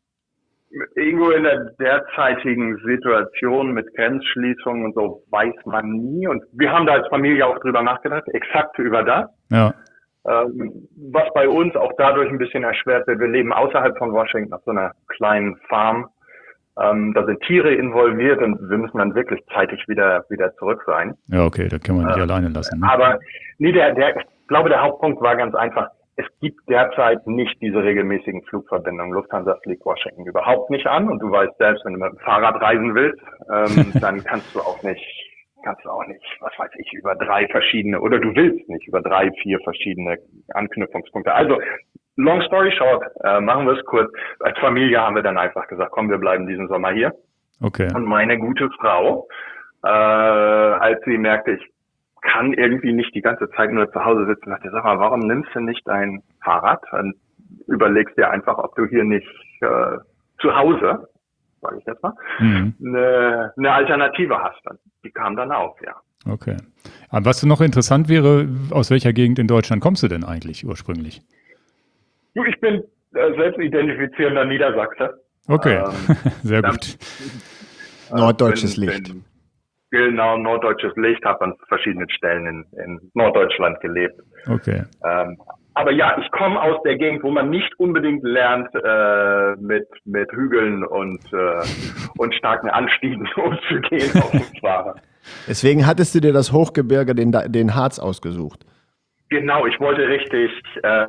Irgendwo in der derzeitigen Situation mit Grenzschließungen und so weiß man nie. Und wir haben da als Familie auch drüber nachgedacht, exakt über das. ja, Ähm, was bei uns auch dadurch ein bisschen erschwert wird. Wir leben außerhalb von Washington auf so einer kleinen Farm. Ähm, da sind Tiere involviert und wir müssen dann wirklich zeitig wieder wieder zurück sein. ja, okay, da kann man nicht Äh, alleine lassen. Ne? Aber nee, der, der, ich glaube, der Hauptpunkt war ganz einfach. Es gibt derzeit nicht diese regelmäßigen Flugverbindungen. Lufthansa fliegt Washington überhaupt nicht an. Und du weißt selbst, wenn du mit dem Fahrrad reisen willst, ähm, dann kannst du auch nicht, kannst du auch nicht, was weiß ich, über drei verschiedene, oder du willst nicht über drei, vier verschiedene Anknüpfungspunkte. Also, long story short, äh, machen wir es kurz. Als Familie haben wir dann einfach gesagt, komm, wir bleiben diesen Sommer hier. Okay. Und meine gute Frau, äh, als sie merkte, ich kann irgendwie nicht die ganze Zeit nur zu Hause sitzen, sagte, sag mal, warum nimmst du nicht dein Fahrrad und überlegst dir einfach, ob du hier nicht äh, zu Hause, sage ich jetzt mal, Mhm. eine, eine Alternative hast. Und die kam dann auf, ja. Okay. Aber was noch interessant wäre, aus welcher Gegend in Deutschland kommst du denn eigentlich ursprünglich? Du, ich bin äh, selbst identifizierender Niedersachse. Okay, Ähm, sehr dann- gut. Äh, Norddeutsches bin- Licht. bin- Genau, norddeutsches Licht, habe an verschiedenen Stellen in, in Norddeutschland gelebt. Okay. Ähm, aber ja, ich komme aus der Gegend, wo man nicht unbedingt lernt, äh, mit mit Hügeln und äh, und starken Anstiegen umzugehen auf dem Fahrrad. Deswegen hattest du dir das Hochgebirge, den, den Harz, ausgesucht. Genau, ich wollte richtig äh,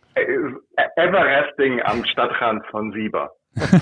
äh, Everesting am Stadtrand von Sieber.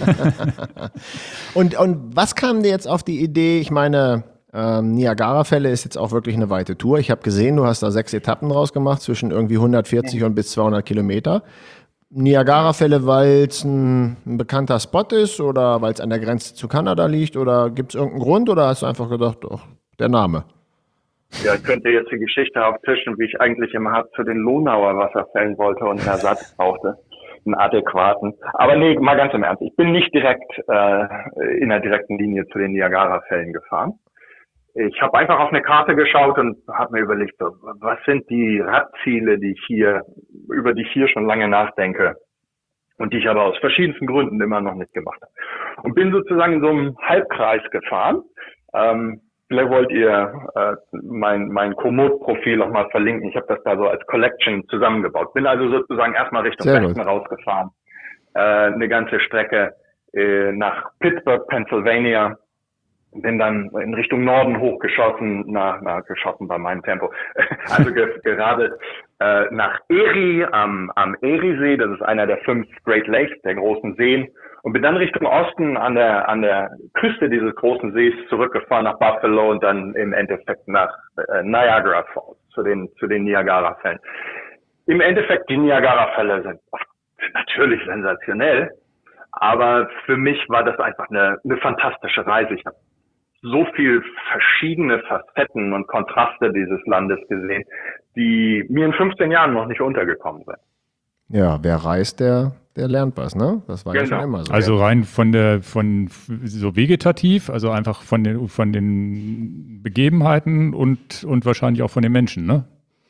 Und, und was kam dir jetzt auf die Idee? Ich meine, ähm, Niagarafälle ist jetzt auch wirklich eine weite Tour. Ich habe gesehen, du hast da sechs Etappen draus gemacht, zwischen irgendwie hundertvierzig und bis zweihundert Kilometer. Niagarafälle, weil es ein, ein bekannter Spot ist oder weil es an der Grenze zu Kanada liegt oder gibt es irgendeinen Grund oder hast du einfach gedacht, doch, der Name? Ja, ich könnte jetzt die Geschichte auftischen, wie ich eigentlich im Harz zu den Lonauer Wasserfällen wollte und einen Ersatz brauchte. Einen adäquaten. Aber nee, mal ganz im Ernst. Ich bin nicht direkt äh, in der direkten Linie zu den Niagarafällen gefahren. Ich habe einfach auf eine Karte geschaut und habe mir überlegt, so, was sind die Radziele, die ich hier, über die ich hier schon lange nachdenke und die ich aber aus verschiedensten Gründen immer noch nicht gemacht habe. Und bin sozusagen in so einem Halbkreis gefahren. Ähm, vielleicht wollt ihr äh, mein, mein Komoot-Profil noch mal verlinken. Ich habe das da so als Collection zusammengebaut. Bin also sozusagen erstmal Richtung Sehr Westen gut. rausgefahren. Äh, eine ganze Strecke äh, nach Pittsburgh, Pennsylvania. Bin dann in Richtung Norden hochgeschossen, na, na geschossen bei meinem Tempo, also ge gerade äh, nach Erie am, am Eriesee, das ist einer der fünf Great Lakes, der großen Seen, und bin dann Richtung Osten an der an der Küste dieses großen Sees zurückgefahren nach Buffalo und dann im Endeffekt nach äh, Niagara Falls, zu den zu den Niagara-Fällen. Im Endeffekt, die Niagara-Fälle sind, sind natürlich sensationell, aber für mich war das einfach eine, eine fantastische Reise. Ich habe so viel verschiedene Facetten und Kontraste dieses Landes gesehen, die mir in fünfzehn Jahren noch nicht untergekommen sind. Ja, wer reist, der, der lernt was, ne? Das war ja Genau. schon immer so. Also rein von der, von so vegetativ, also einfach von den, von den Begebenheiten und, und wahrscheinlich auch von den Menschen, ne?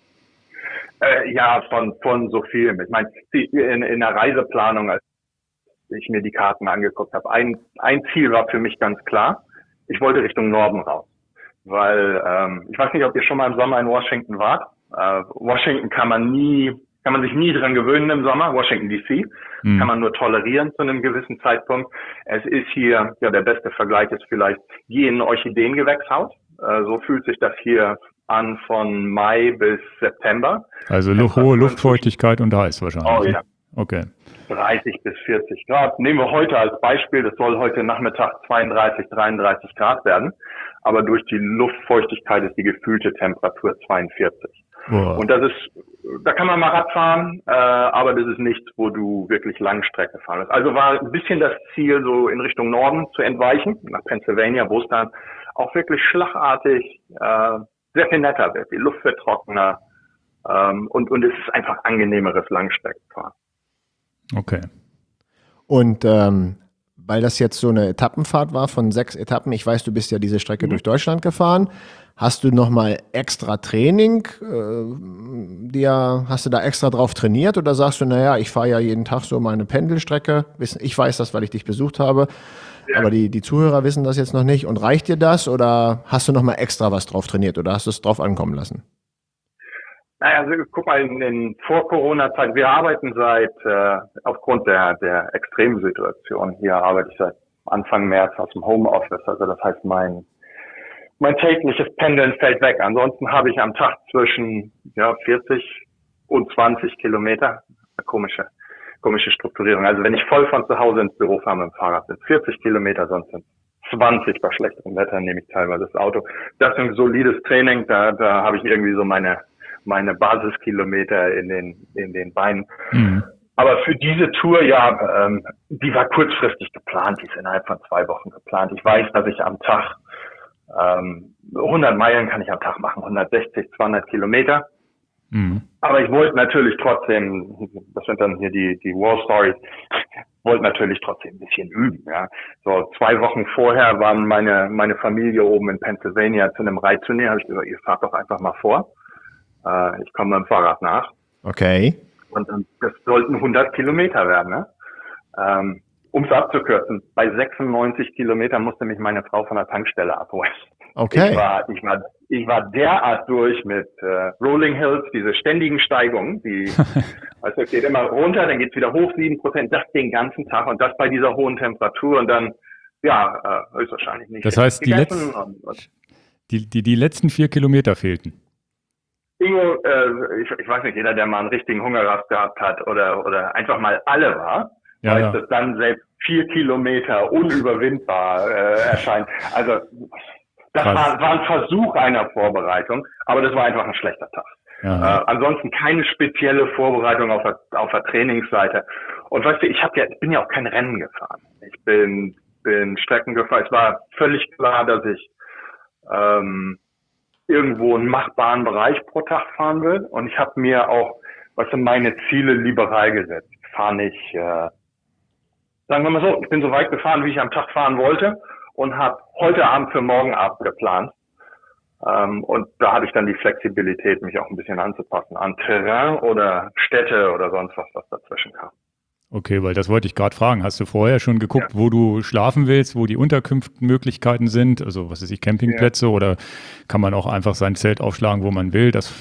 Äh, ja, von, von so viel. Ich meine, in, in der Reiseplanung, als ich mir die Karten angeguckt habe, ein, ein Ziel war für mich ganz klar. Ich wollte Richtung Norden raus, weil ähm, ich weiß nicht, ob ihr schon mal im Sommer in Washington wart. Äh, Washington kann man nie, kann man sich nie dran gewöhnen im Sommer. Washington D C hm. kann man nur tolerieren zu einem gewissen Zeitpunkt. Es ist hier, ja, der beste Vergleich ist vielleicht wie in Orchideengewächshaus. Äh, so fühlt sich das hier an von Mai bis September. Also hohe Luftfeuchtigkeit und heiß wahrscheinlich. Oh ja. Okay. dreißig bis vierzig Grad. Nehmen wir heute als Beispiel, das soll heute Nachmittag zweiunddreißig, dreiunddreißig Grad werden, aber durch die Luftfeuchtigkeit ist die gefühlte Temperatur zweiundvierzig. Boah. Und das ist, da kann man mal Rad fahren, äh, aber das ist nichts, wo du wirklich Langstrecke fahren willst. Also war ein bisschen das Ziel, so in Richtung Norden zu entweichen, nach Pennsylvania, wo es dann auch wirklich schlagartig äh, sehr viel netter wird. Die Luft wird trockener ähm, und, und es ist einfach angenehmeres Langstreckenfahren. Okay. Und ähm, weil das jetzt so eine Etappenfahrt war von sechs Etappen, ich weiß, du bist ja diese Strecke mhm. durch Deutschland gefahren, hast du nochmal extra Training, äh, dir, hast du da extra drauf trainiert oder sagst du, naja, ich fahre ja jeden Tag so meine Pendelstrecke, ich weiß das, weil ich dich besucht habe, ja. aber die, die Zuhörer wissen das jetzt noch nicht, und reicht dir das oder hast du nochmal extra was drauf trainiert oder hast du es drauf ankommen lassen? Naja, also guck mal, in, in Vor-Corona-Zeit, wir arbeiten seit, äh, aufgrund der, der extremen Situation, hier arbeite ich seit Anfang März aus dem Homeoffice, also das heißt, mein, mein tägliches Pendeln fällt weg. Ansonsten habe ich am Tag zwischen, ja, vierzig und zwanzig Kilometer, eine komische, komische Strukturierung. Also wenn ich voll von zu Hause ins Büro fahre mit dem Fahrrad, sind vierzig Kilometer, sonst sind zwanzig bei schlechterem Wetter, nehme ich teilweise das Auto. Das ist ein solides Training, da, da habe ich irgendwie so meine, meine Basiskilometer in den in den Beinen. Mhm. Aber für diese Tour, ja, ähm, die war kurzfristig geplant, die ist innerhalb von zwei Wochen geplant. Ich weiß, dass ich am Tag ähm, hundert Meilen kann ich am Tag machen, hundertsechzig, zweihundert Kilometer. Mhm. Aber ich wollte natürlich trotzdem, das sind dann hier die die War Stories, wollte natürlich trotzdem ein bisschen üben. Ja, so zwei Wochen vorher waren meine meine Familie oben in Pennsylvania zu einem Reitturnier. Habe ich gesagt, ihr fahrt doch einfach mal vor. Ich komme mit dem Fahrrad nach. Okay. Und das sollten hundert Kilometer werden, ne? Ähm, um es abzukürzen, bei sechsundneunzig Kilometern musste mich meine Frau von der Tankstelle abholen. Okay. Ich war, ich war, ich war derart durch mit äh, Rolling Hills, diese ständigen Steigungen, die, also es geht immer runter, dann geht's wieder hoch, sieben Prozent, das den ganzen Tag und das bei dieser hohen Temperatur und dann, ja, äh, höchstwahrscheinlich nicht. Das heißt, die, Letz- und, und die, die, die letzten vier Kilometer fehlten. Ingo, äh, ich, ich weiß nicht, jeder, der mal einen richtigen Hungerrast gehabt hat oder oder einfach mal alle war, ja, weiß, ja. dass dann selbst vier Kilometer unüberwindbar äh, erscheint. Also das war, war ein Versuch einer Vorbereitung, aber das war einfach ein schlechter Tag. Ja. Äh, ansonsten keine spezielle Vorbereitung auf der, auf der Trainingsseite. Und weißt du, ich hab ja, ich bin ja auch kein Rennen gefahren. Ich bin bin Strecken gefahren. Es war völlig klar, dass ich ähm, irgendwo einen machbaren Bereich pro Tag fahren will. Und ich habe mir auch, weißt du, meine Ziele liberal gesetzt. Ich fahre nicht, äh, sagen wir mal so, ich bin so weit gefahren, wie ich am Tag fahren wollte und habe heute Abend für morgen Abend geplant. Ähm, und da habe ich dann die Flexibilität, mich auch ein bisschen anzupassen an Terrain oder Städte oder sonst was, was dazwischen kam. Okay, weil das wollte ich gerade fragen. Hast du vorher schon geguckt, Ja. wo du schlafen willst, wo die Unterkunftsmöglichkeiten sind? Also was weiß ich, Campingplätze ja. oder kann man auch einfach sein Zelt aufschlagen, wo man will? Das,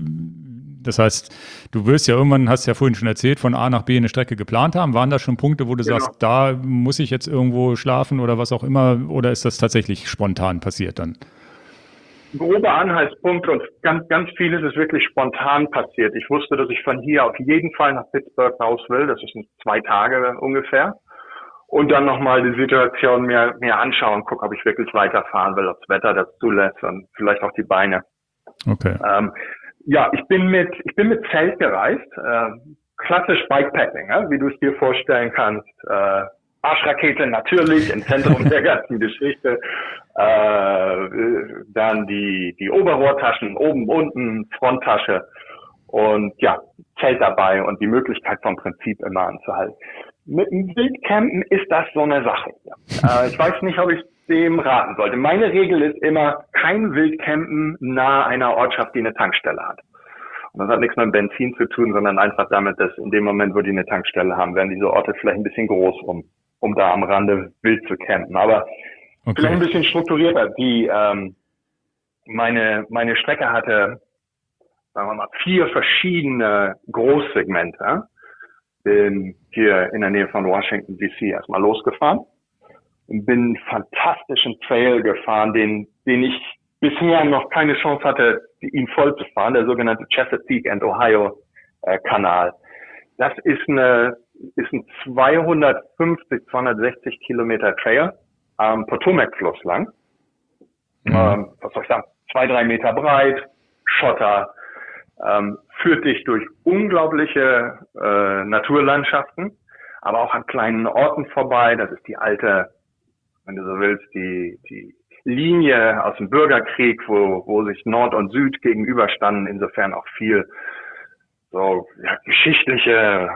das heißt, du wirst ja irgendwann, hast ja vorhin schon erzählt, von A nach B eine Strecke geplant haben. Waren da schon Punkte, wo du genau. sagst, da muss ich jetzt irgendwo schlafen oder was auch immer? Oder ist das tatsächlich spontan passiert dann? Grober Anhaltspunkt und ganz, ganz vieles ist wirklich spontan passiert. Ich wusste, dass ich von hier auf jeden Fall nach Pittsburgh raus will. Das ist zwei Tage ungefähr. Und dann nochmal die Situation mir, mir anschauen, gucken, ob ich wirklich weiterfahren will, ob das Wetter das zulässt und vielleicht auch die Beine. Okay. Ähm, ja, ich bin mit, ich bin mit Zelt gereist. Äh, klassisch Bikepacking, ja, wie du es dir vorstellen kannst. Äh, Arschrakete natürlich im Zentrum der ganzen Geschichte. Äh, dann die, die Oberrohrtaschen, oben, unten, Fronttasche und ja, Zelt dabei und die Möglichkeit vom Prinzip immer anzuhalten. Mit dem Wildcampen ist das so eine Sache. Äh, ich weiß nicht, ob ich dem raten sollte. Meine Regel ist immer, kein Wildcampen nahe einer Ortschaft, die eine Tankstelle hat. Und das hat nichts mit Benzin zu tun, sondern einfach damit, dass in dem Moment, wo die eine Tankstelle haben, werden diese Orte vielleicht ein bisschen groß, um um da am Rande wild zu campen. Aber okay. vielleicht ein bisschen strukturierter. Die, ähm, meine, meine Strecke hatte, sagen wir mal, vier verschiedene Großsegmente. Bin hier in der Nähe von Washington D C erstmal losgefahren und bin einen fantastischen Trail gefahren, den, den ich bisher noch keine Chance hatte, ihn voll zu fahren, der sogenannte Chesapeake and Ohio äh, Kanal. Das ist eine ist ein zweihundertfünfzig, zweihundertsechzig Kilometer Trail am Potomac-Fluss lang. Mhm. Ähm, was soll ich sagen? Zwei, drei Meter breit, Schotter, ähm, führt dich durch unglaubliche äh, Naturlandschaften, aber auch an kleinen Orten vorbei. Das ist die alte, wenn du so willst, die die Linie aus dem Bürgerkrieg, wo wo sich Nord und Süd gegenüberstanden, insofern auch viel so ja, geschichtliche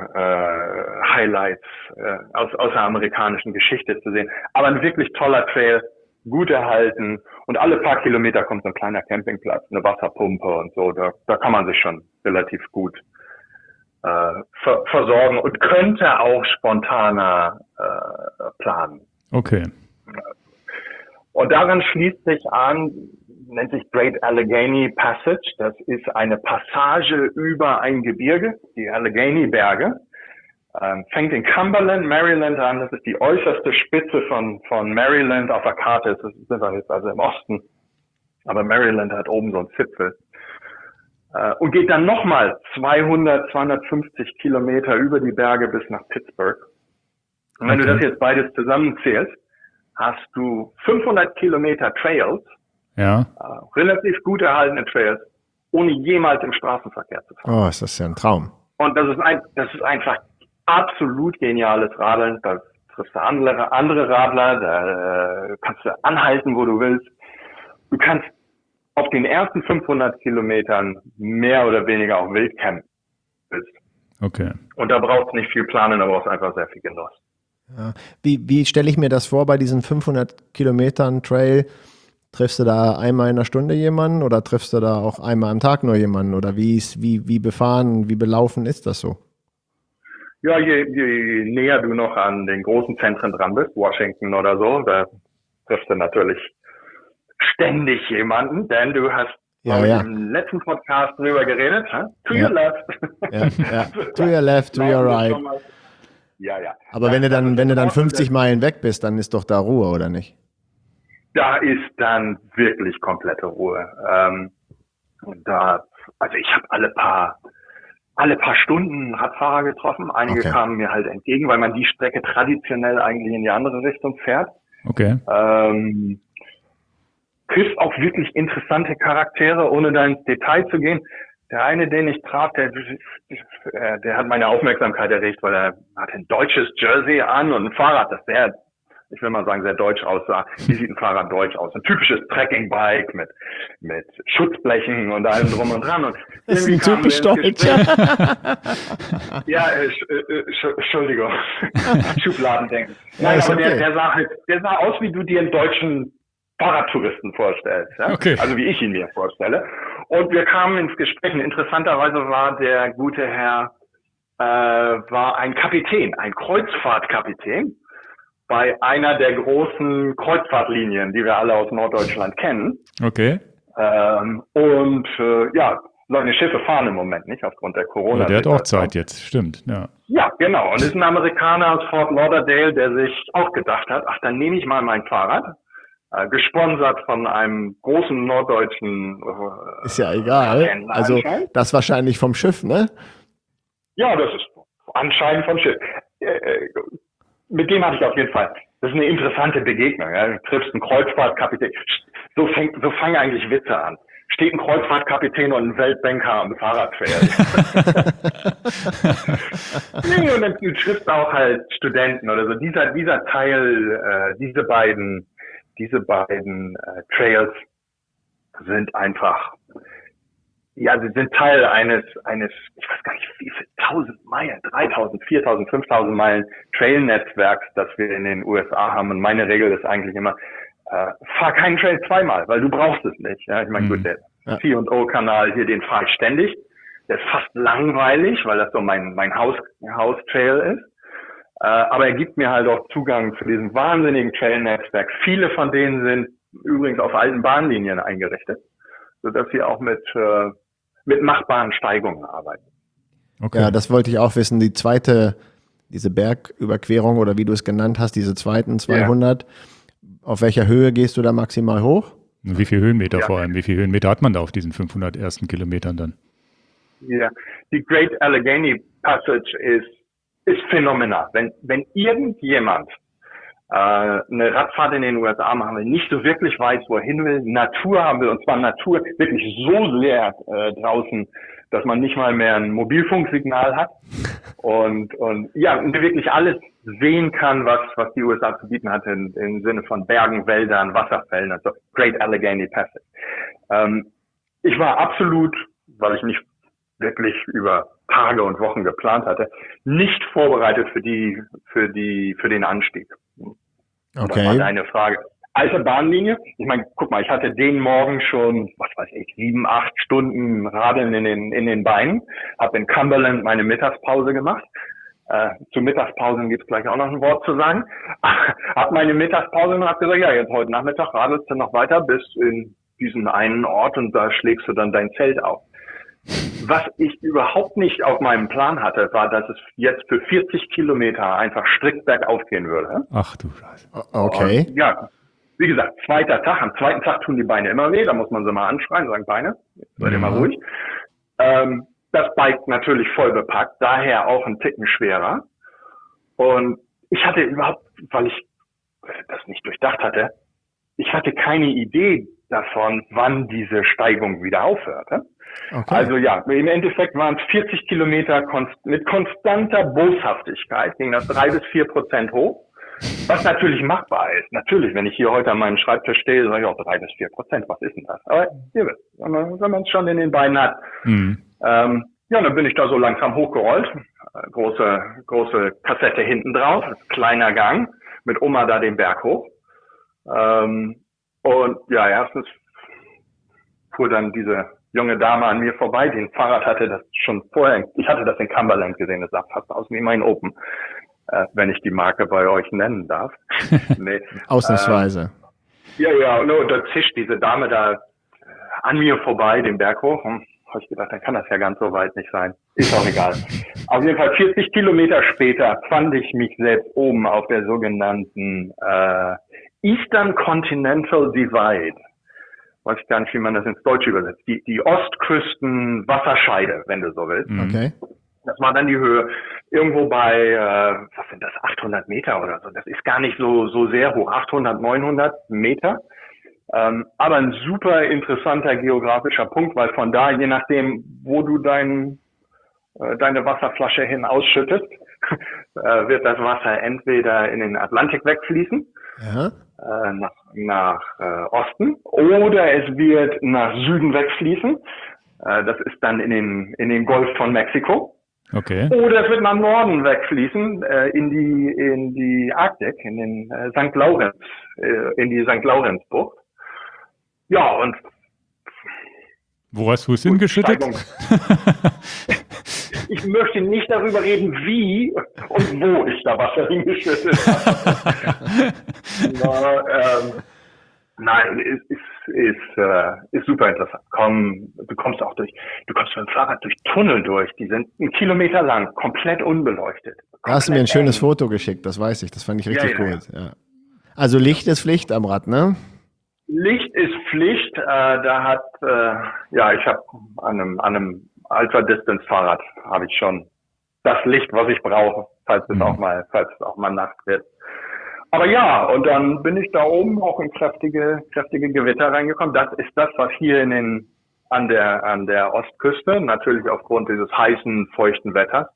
äh, Highlights äh, aus, aus der amerikanischen Geschichte zu sehen. Aber ein wirklich toller Trail, gut erhalten. Und alle paar Kilometer kommt so ein kleiner Campingplatz, eine Wasserpumpe und so. Da, da kann man sich schon relativ gut äh, ver versorgen und könnte auch spontaner äh, planen. Okay. Und daran schließt sich an, nennt sich Great Allegheny Passage. Das ist eine Passage über ein Gebirge, die Allegheny-Berge. Ähm, fängt in Cumberland, Maryland an. Das ist die äußerste Spitze von, von Maryland auf der Karte. Das sind wir jetzt also im Osten. Aber Maryland hat oben so einen Zipfel. Äh, und geht dann nochmal zweihundert, zweihundertfünfzig Kilometer über die Berge bis nach Pittsburgh. Und wenn okay. du das jetzt beides zusammenzählst, hast du fünfhundert Kilometer Trails, ja. äh, relativ gut erhaltene Trails, ohne jemals im Straßenverkehr zu fahren. Oh, ist das ja ein Traum. Und das ist ein, das ist einfach absolut geniales Radeln. Da triffst du andere, andere Radler, da äh, kannst du anhalten, wo du willst. Du kannst auf den ersten fünfhundert Kilometern mehr oder weniger auch wild campen bist. Okay. Und da brauchst du nicht viel planen, da brauchst du einfach sehr viel Genuss. Ja. Wie, wie stelle ich mir das vor bei diesen fünfhundert Kilometern Trail? Triffst du da einmal in einer Stunde jemanden oder triffst du da auch einmal am Tag nur jemanden? Oder wie, ist, wie, wie befahren, wie belaufen ist das so? Ja, je, je näher du noch an den großen Zentren dran bist, Washington oder so, da triffst du natürlich ständig jemanden, denn du hast ja, ja. im letzten Podcast drüber geredet, huh? To ja. your left. Ja, ja. To your left, to your right. Ja, ja. Aber wenn du dann, wenn du dann fünfzig Meilen weg bist, dann ist doch da Ruhe, oder nicht? Da ist dann wirklich komplette Ruhe. Ähm, und da, also ich habe alle paar, alle paar Stunden Radfahrer getroffen. Einige okay. kamen mir halt entgegen, weil man die Strecke traditionell eigentlich in die andere Richtung fährt. Okay. Ähm, küsst auch wirklich interessante Charaktere, ohne da ins Detail zu gehen. Der eine, den ich traf, der, der hat meine Aufmerksamkeit erregt, weil er hat ein deutsches Jersey an und ein Fahrrad, das sehr, ich will mal sagen, sehr deutsch aussah. Wie sieht ein Fahrrad deutsch aus? Ein typisches Trekkingbike mit, mit Schutzblechen und allem drum und dran. Und das ist ein typisch deutsch. Ja, äh, äh, Entschuldigung. Schubladendenken. Ja, Nein, aber okay. der, der sah halt, der sah aus, wie du dir einen deutschen Fahrradtouristen vorstellst, ja? Okay. Also wie ich ihn mir vorstelle. Und wir kamen ins Gespräch. Und interessanterweise war der gute Herr äh, war ein Kapitän, ein Kreuzfahrtkapitän bei einer der großen Kreuzfahrtlinien, die wir alle aus Norddeutschland kennen. Okay. Ähm, und äh, ja, seine Schiffe fahren im Moment nicht aufgrund der Corona. Aber der hat auch Zeit jetzt, stimmt. Ja. Ja, genau. Und ist ein Amerikaner aus Fort Lauderdale, der sich auch gedacht hat, ach, dann nehme ich mal mein Fahrrad, äh, gesponsert von einem großen norddeutschen äh, Ist ja egal. Also das wahrscheinlich vom Schiff, ne? Ja, das ist anscheinend vom Schiff. Äh, mit dem hatte ich auf jeden Fall. Das ist eine interessante Begegnung. Ja? Du triffst einen Kreuzfahrtkapitän. So fängt, so fangen eigentlich Witze an. Steht ein Kreuzfahrtkapitän und ein Weltbanker am Fahrradtrail. Nee, und dann du triffst auch halt Studenten oder so. Dieser, dieser Teil, äh, diese beiden, diese beiden äh, Trails sind einfach, ja, sie sind Teil eines, eines, ich weiß gar nicht, wie viel, tausend Meilen, dreitausend, viertausend, fünftausend Meilen Trail-Netzwerks, das wir in den U S A haben. Und meine Regel ist eigentlich immer, äh, fahr keinen Trail zweimal, weil du brauchst es nicht. Ja, ich meine, mhm. gut, der ja. C und O-Kanal hier, den fahre ich ständig. Der ist fast langweilig, weil das so mein, mein Haus, Haus-Trail ist. Äh, aber er gibt mir halt auch Zugang zu diesem wahnsinnigen Trail-Netzwerk. Viele von denen sind übrigens auf alten Bahnlinien eingerichtet, sodass sie auch mit, äh, mit machbaren Steigungen arbeiten. Okay. Ja, das wollte ich auch wissen. Die zweite, diese Bergüberquerung oder wie du es genannt hast, diese zweiten zweihundert, ja. Auf welcher Höhe gehst du da maximal hoch? Und wie viel Höhenmeter ja. vor allem? Wie viel Höhenmeter hat man da auf diesen fünfhundert ersten Kilometern dann? Ja, die Great Allegheny Passage ist, ist phänomenal. Wenn, wenn irgendjemand äh, eine Radfahrt in den U S A machen will, nicht so wirklich weiß, wo er hin will, Natur haben will, und zwar Natur wirklich so sehr äh, draußen, dass man nicht mal mehr ein Mobilfunksignal hat und, und ja, und wirklich alles sehen kann, was, was die U S A zu bieten hat in, im Sinne von Bergen, Wäldern, Wasserfällen, also Great Allegheny Passage. Ähm, ich war absolut, weil ich nicht wirklich über Tage und Wochen geplant hatte, nicht vorbereitet für die, für die, für den Anstieg. Okay. Das war deine Frage. Alte Bahnlinie. Ich meine, guck mal, ich hatte den Morgen schon, was weiß ich, sieben, acht Stunden Radeln in den, in den Beinen, habe in Cumberland meine Mittagspause gemacht. Äh, zu Mittagspausen gibt's gleich auch noch ein Wort zu sagen. Hab meine Mittagspause und hab gesagt, ja, jetzt heute Nachmittag radelst du noch weiter bis in diesen einen Ort und da schlägst du dann dein Zelt auf. Was ich überhaupt nicht auf meinem Plan hatte, war, dass es jetzt für vierzig Kilometer einfach strikt bergauf gehen würde. Ach du Scheiße. Okay. Und, ja, wie gesagt, zweiter Tag. Am zweiten Tag tun die Beine immer weh. Da muss man sie mal anschreien, sagen Beine, jetzt seid ihr mal ruhig. Ähm, das Bike natürlich voll bepackt, daher auch ein Ticken schwerer. Und ich hatte überhaupt, weil ich das nicht durchdacht hatte, ich hatte keine Idee davon, wann diese Steigung wieder aufhörte. Okay. Also ja, im Endeffekt waren es vierzig Kilometer konst- mit konstanter Boshaftigkeit, ging das drei bis vier Prozent hoch, was natürlich machbar ist. Natürlich, wenn ich hier heute an meinem Schreibtisch stehe, sage ich auch drei bis vier Prozent, was ist denn das? Aber ihr wisst, wenn man wenn man es schon in den Beinen hat. Mhm. Ähm, ja, dann bin ich da so langsam hochgerollt, äh, große große Kassette hinten drauf, kleiner Gang, mit Oma da den Berg hoch. Ähm, und ja, erstens fuhr dann diese junge Dame an mir vorbei, die ein Fahrrad hatte, das schon vorher, ich hatte das in Cumberland gesehen, das sah fast aus wie mein Open, äh, wenn ich die Marke bei euch nennen darf. Nee, Ausnahmsweise. Ähm, ja, ja, und no, da zischt diese Dame da äh, an mir vorbei, den Berg hoch. Hm, habe ich gedacht, dann kann das ja ganz so weit nicht sein. Ist auch egal. Auf jeden Fall vierzig Kilometer später fand ich mich selbst oben auf der sogenannten äh, Eastern Continental Divide. Weiß ich gar nicht, wie man das ins Deutsche übersetzt. Die, die Ostküsten-Wasserscheide, wenn du so willst. Okay. Das war dann die Höhe. Irgendwo bei, äh, was sind das, achthundert Meter oder so. Das ist gar nicht so, so sehr hoch. achthundert, neunhundert Meter. Ähm, aber ein super interessanter geografischer Punkt, weil von da, je nachdem, wo du dein, äh, deine Wasserflasche hin ausschüttest, äh, wird das Wasser entweder in den Atlantik wegfließen, ja. äh, nach, nach äh, Osten, oder es wird nach Süden wegfließen. Äh, das ist dann in den, in den Golf von Mexiko. Okay. Oder es wird nach Norden wegfließen, äh, in die, in die Arktik, in den äh, Sankt Laurenz, äh, in die Sankt Laurenzbucht. Ja, und wo hast du es hingeschüttet? ich möchte nicht darüber reden, wie und wo ich da Wasser hingeschüttet habe. Aber, ähm, nein, ist, ist, ist, äh, ist super interessant. Komm, du kommst auch durch, du kommst mit dem Fahrrad durch Tunnel durch, die sind einen Kilometer lang, komplett unbeleuchtet. Da hast du mir ein schönes Foto geschickt, das weiß ich, das fand ich richtig ja, ja, gut. Ja. Also Licht ist Pflicht am Rad, ne? Licht ist Pflicht. Äh, da hat, äh, ja, ich habe an einem, an einem Ultra-Distance-Fahrrad habe ich schon das Licht, was ich brauche, falls es Mhm. auch mal, falls es auch mal Nacht wird. Aber ja, und dann bin ich da oben auch in kräftige, kräftige Gewitter reingekommen. Das ist das, was hier in den, an der, an der Ostküste, natürlich aufgrund dieses heißen, feuchten Wetters,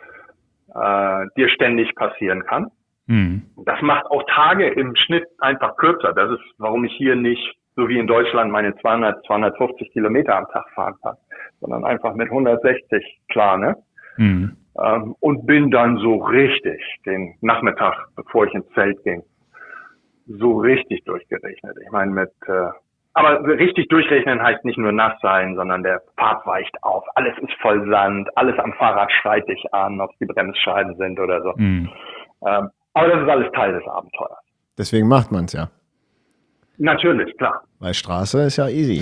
äh, dir ständig passieren kann. Mhm. Das macht auch Tage im Schnitt einfach kürzer. Das ist, warum ich hier nicht, so wie in Deutschland, meine zweihundert, zweihundertfünfzig Kilometer am Tag fahren kann, sondern einfach mit hundertsechzig plane. Mhm. Ähm, und bin dann so richtig den Nachmittag, bevor ich ins Zelt ging, so richtig durchgerechnet. Ich meine, mit, äh, aber richtig durchrechnen heißt nicht nur nass sein, sondern der Pfad weicht auf. Alles ist voll Sand, alles am Fahrrad schreit dich an, ob es die Bremsscheiben sind oder so. Mhm. Ähm, aber das ist alles Teil des Abenteuers. Deswegen macht man es ja. Natürlich, klar. Weil Straße ist ja easy.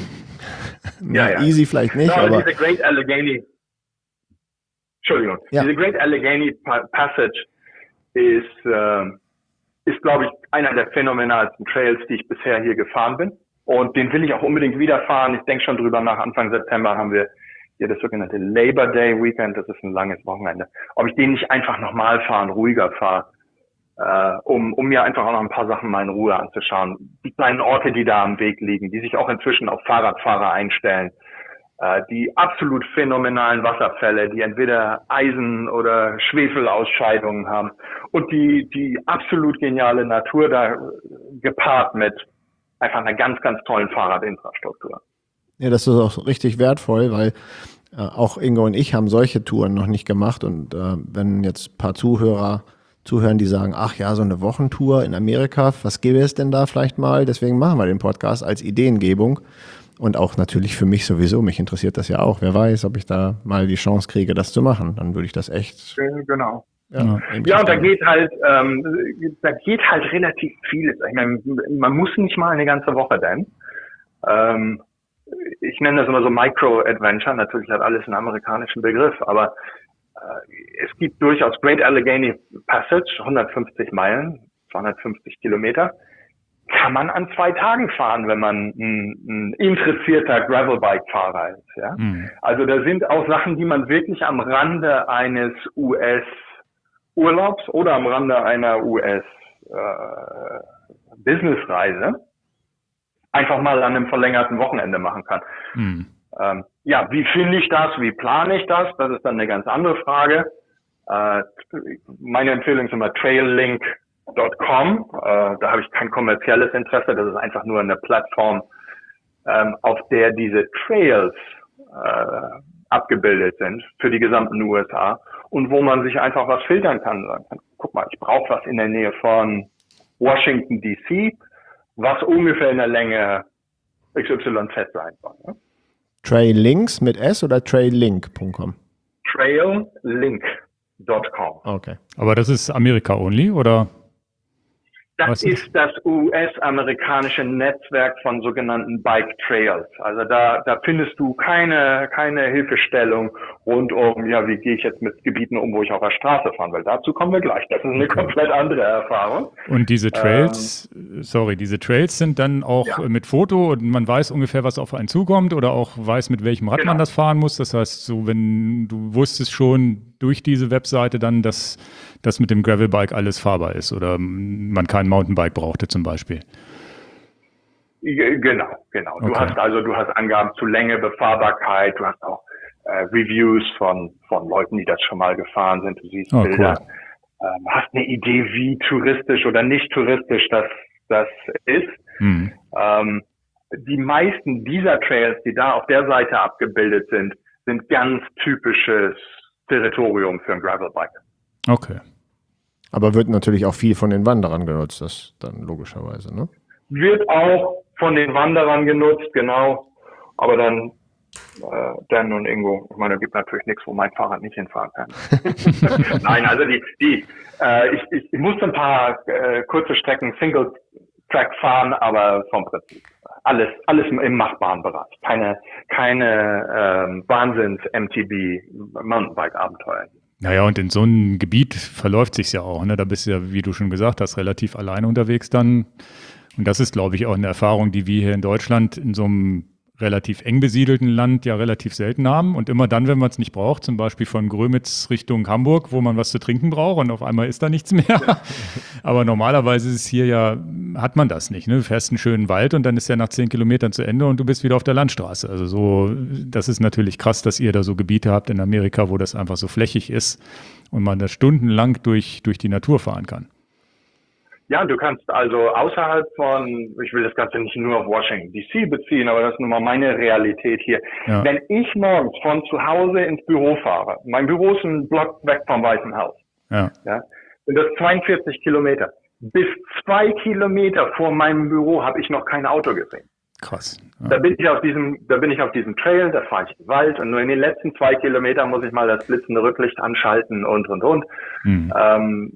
Ja, ja. Easy vielleicht nicht, Ja, aber aber diese Great Allegheny, Entschuldigung, Ja. diese Great Allegheny Pa- Passage ist, äh, ist, glaube ich, einer der phänomenalsten Trails, die ich bisher hier gefahren bin. Und den will ich auch unbedingt wieder fahren. Ich denke schon drüber nach. Anfang September haben wir hier das sogenannte Labor Day Weekend. Das ist ein langes Wochenende. Ob ich den nicht einfach nochmal fahren, ruhiger fahre, äh, um, um mir einfach auch noch ein paar Sachen mal in Ruhe anzuschauen. Die kleinen Orte, die da am Weg liegen, die sich auch inzwischen auf Fahrradfahrer einstellen. Äh, die absolut phänomenalen Wasserfälle, die entweder Eisen- oder Schwefelausscheidungen haben. Und die, die absolut geniale Natur da gepaart mit einfach einer ganz, ganz tollen Fahrradinfrastruktur. ja, das ist auch richtig wertvoll, weil äh, auch Ingo und ich haben solche Touren noch nicht gemacht. Und äh, wenn jetzt ein paar Zuhörer zuhören, die sagen, ach ja, so eine Wochentour in Amerika, was gäbe es denn da vielleicht mal? Deswegen machen wir den Podcast als Ideengebung. Und auch natürlich für mich sowieso, mich interessiert das ja auch. Wer weiß, ob ich da mal die Chance kriege, das zu machen. Dann würde ich das echt. Genau. Ja, Ja, und da geht halt, ähm, da geht halt relativ vieles. Ich meine, man muss nicht mal eine ganze Woche denn. Ähm, ich nenne das immer so Micro-Adventure. Natürlich hat alles einen amerikanischen Begriff, aber äh, es gibt durchaus Great Allegheny Passage, hundertfünfzig Meilen, zweihundertfünfzig Kilometer. Kann man an zwei Tagen fahren, wenn man ein, ein interessierter Gravelbike-Fahrer ist. Ja? Mhm. Also da sind auch Sachen, die man wirklich am Rande eines U S-Urlaubs oder am Rande einer U S-Businessreise einfach mal an einem verlängerten Wochenende machen kann. Mhm. Ähm, ja, wie finde ich das? Wie plane ich das? Das ist dann eine ganz andere Frage. Äh, meine Empfehlung ist immer traillink Punkt com. Äh, da habe ich kein kommerzielles Interesse. Das ist einfach nur eine Plattform, ähm, auf der diese Trails äh, abgebildet sind für die gesamten U S A und wo man sich einfach was filtern kann. Sagen kann, guck mal, ich brauche was in der Nähe von Washington D C, was ungefähr in der Länge X Y Z sein soll. Ne? Traillinks mit S oder traillink Punkt com? traillink Punkt com. Okay. Aber das ist Amerika-only, oder? Das Was ist das U S-amerikanische Netzwerk von sogenannten Bike Trails. Also da, da findest du keine, keine Hilfestellung rund um, ja, wie gehe ich jetzt mit Gebieten um, wo ich auf der Straße fahren will. Dazu kommen wir gleich. Das ist eine komplett andere Erfahrung. Und diese Trails, ähm, sorry, diese Trails sind dann auch ja. mit Foto und man weiß ungefähr, was auf einen zukommt oder auch weiß, mit welchem Rad Genau. man das fahren muss. Das heißt, so wenn du wusstest schon durch diese Webseite dann, dass das mit dem Gravelbike alles fahrbar ist oder man kein Mountainbike brauchte zum Beispiel. Genau, genau. Du Okay. hast also, du hast Angaben zu Länge, Befahrbarkeit, du hast auch äh, Reviews von von Leuten, die das schon mal gefahren sind. Du siehst Oh, Bilder, cool. ähm, hast eine Idee, wie touristisch oder nicht touristisch das das ist. Hm. Ähm, die meisten dieser Trails, die da auf der Seite abgebildet sind, sind ganz typisches Territorium für ein Gravelbike. Okay. Aber wird natürlich auch viel von den Wanderern genutzt, das dann logischerweise, ne? Wird auch von den Wanderern genutzt, genau. Aber dann äh, Dan und Ingo. Ich meine, es gibt natürlich nichts, wo mein Fahrrad nicht hinfahren kann. Nein, also die, die, äh, ich, ich, ich musste ein paar äh, kurze Strecken Single Track fahren, aber vom Prinzip alles, alles im machbaren Bereich. Keine, keine ähm, Wahnsinns-M T B Mountainbike-Abenteuer. Naja, und in so einem Gebiet verläuft sich's ja auch. Ne? Da bist du ja, wie du schon gesagt hast, relativ alleine unterwegs dann. Und das ist, glaube ich, auch eine Erfahrung, die wir hier in Deutschland in so einem relativ eng besiedelten Land ja relativ selten haben. Und immer dann, wenn man es nicht braucht, zum Beispiel von Grömitz Richtung Hamburg, wo man was zu trinken braucht und auf einmal ist da nichts mehr. Ja. Aber normalerweise ist es hier ja, hat man das nicht. Ne? Du fährst einen schönen Wald und dann ist der nach zehn Kilometern zu Ende und du bist wieder auf der Landstraße. Also so, das ist natürlich krass, dass ihr da so Gebiete habt in Amerika, wo das einfach so flächig ist und man da stundenlang durch, durch die Natur fahren kann. Ja, du kannst also außerhalb von, ich will das Ganze nicht nur auf Washington D C beziehen, aber das ist nun mal meine Realität hier. Ja. Wenn ich morgens von zu Hause ins Büro fahre, mein Büro ist ein Block weg vom Weißen Haus, ja. Ja, sind das zweiundvierzig Kilometer. Bis zwei Kilometer vor meinem Büro habe ich noch kein Auto gesehen. Krass. Ja. Da bin ich auf diesem, da bin ich auf diesem Trail, da fahre ich im Wald und nur in den letzten zwei Kilometern muss ich mal das blitzende Rücklicht anschalten und, und, und. Hm. Ähm,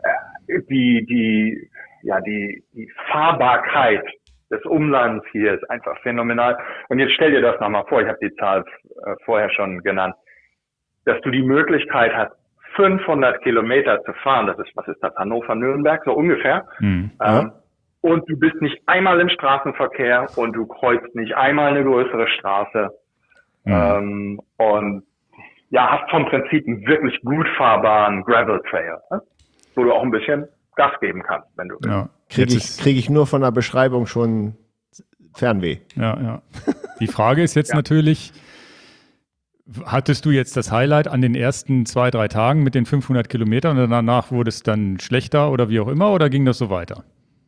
die, die, ja, die, die Fahrbarkeit des Umlands hier ist einfach phänomenal. Und jetzt stell dir das nochmal vor, ich habe die Zahl äh, vorher schon genannt, dass du die Möglichkeit hast, fünfhundert Kilometer zu fahren. Das ist, was ist das, Hannover-Nürnberg, so ungefähr. Hm. Ähm, und du bist nicht einmal im Straßenverkehr und du kreuzt nicht einmal eine größere Straße. Hm. Ähm, und ja, hast vom Prinzip einen wirklich gut fahrbaren Gravel Trail, ne? Wo du auch ein bisschen Gas geben kannst, wenn du willst. Ja. Kriege ich, krieg ich nur von der Beschreibung schon Fernweh. Ja, ja. Die Frage ist jetzt ja. natürlich, hattest du jetzt das Highlight an den ersten zwei, drei Tagen mit den fünfhundert Kilometern und danach wurde es dann schlechter oder wie auch immer oder ging das so weiter?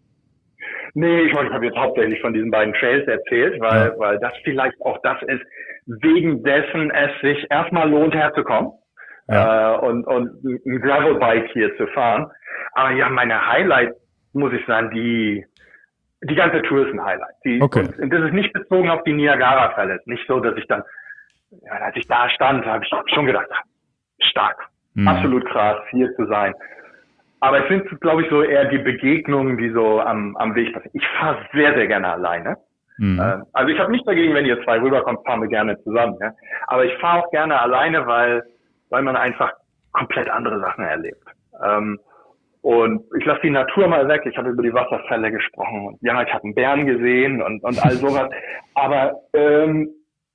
Nee, ich meine, ich habe jetzt hauptsächlich von diesen beiden Trails erzählt, weil, ja. weil das vielleicht auch das ist, wegen dessen es sich erstmal lohnt, herzukommen. Ja. Äh, und, und ein Gravelbike hier zu fahren. Aber ja, meine Highlights, muss ich sagen, die, die ganze Tour ist ein Highlight. Die, okay. und, und das ist nicht bezogen auf die Niagara-Fälle. Nicht so, dass ich dann, ja, als ich da stand, habe ich schon gedacht, stark, mhm. absolut krass, hier zu sein. Aber es sind, glaube ich, so eher die Begegnungen, die so am, am Weg passieren. Ich fahre sehr, sehr gerne alleine. Mhm. Äh, also ich habe nichts dagegen, wenn ihr zwei rüberkommt, fahren wir gerne zusammen. Ja? Aber ich fahre auch gerne alleine, weil weil man einfach komplett andere Sachen erlebt. Ähm, und ich lasse die Natur mal weg. Ich habe über die Wasserfälle gesprochen. Und ja, ich habe einen Bären gesehen und, und all sowas. Aber ähm,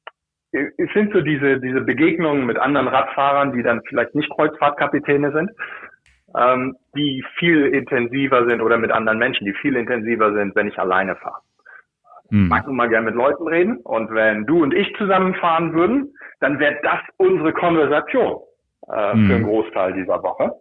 es sind so diese diese Begegnungen mit anderen Radfahrern, die dann vielleicht nicht Kreuzfahrtkapitäne sind, ähm, die viel intensiver sind, oder mit anderen Menschen, die viel intensiver sind, wenn ich alleine fahre. Hm. Ich mag nun mal gerne mit Leuten reden. Und wenn du und ich zusammenfahren würden, dann wäre das unsere Konversation äh, hm. für einen Großteil dieser Woche.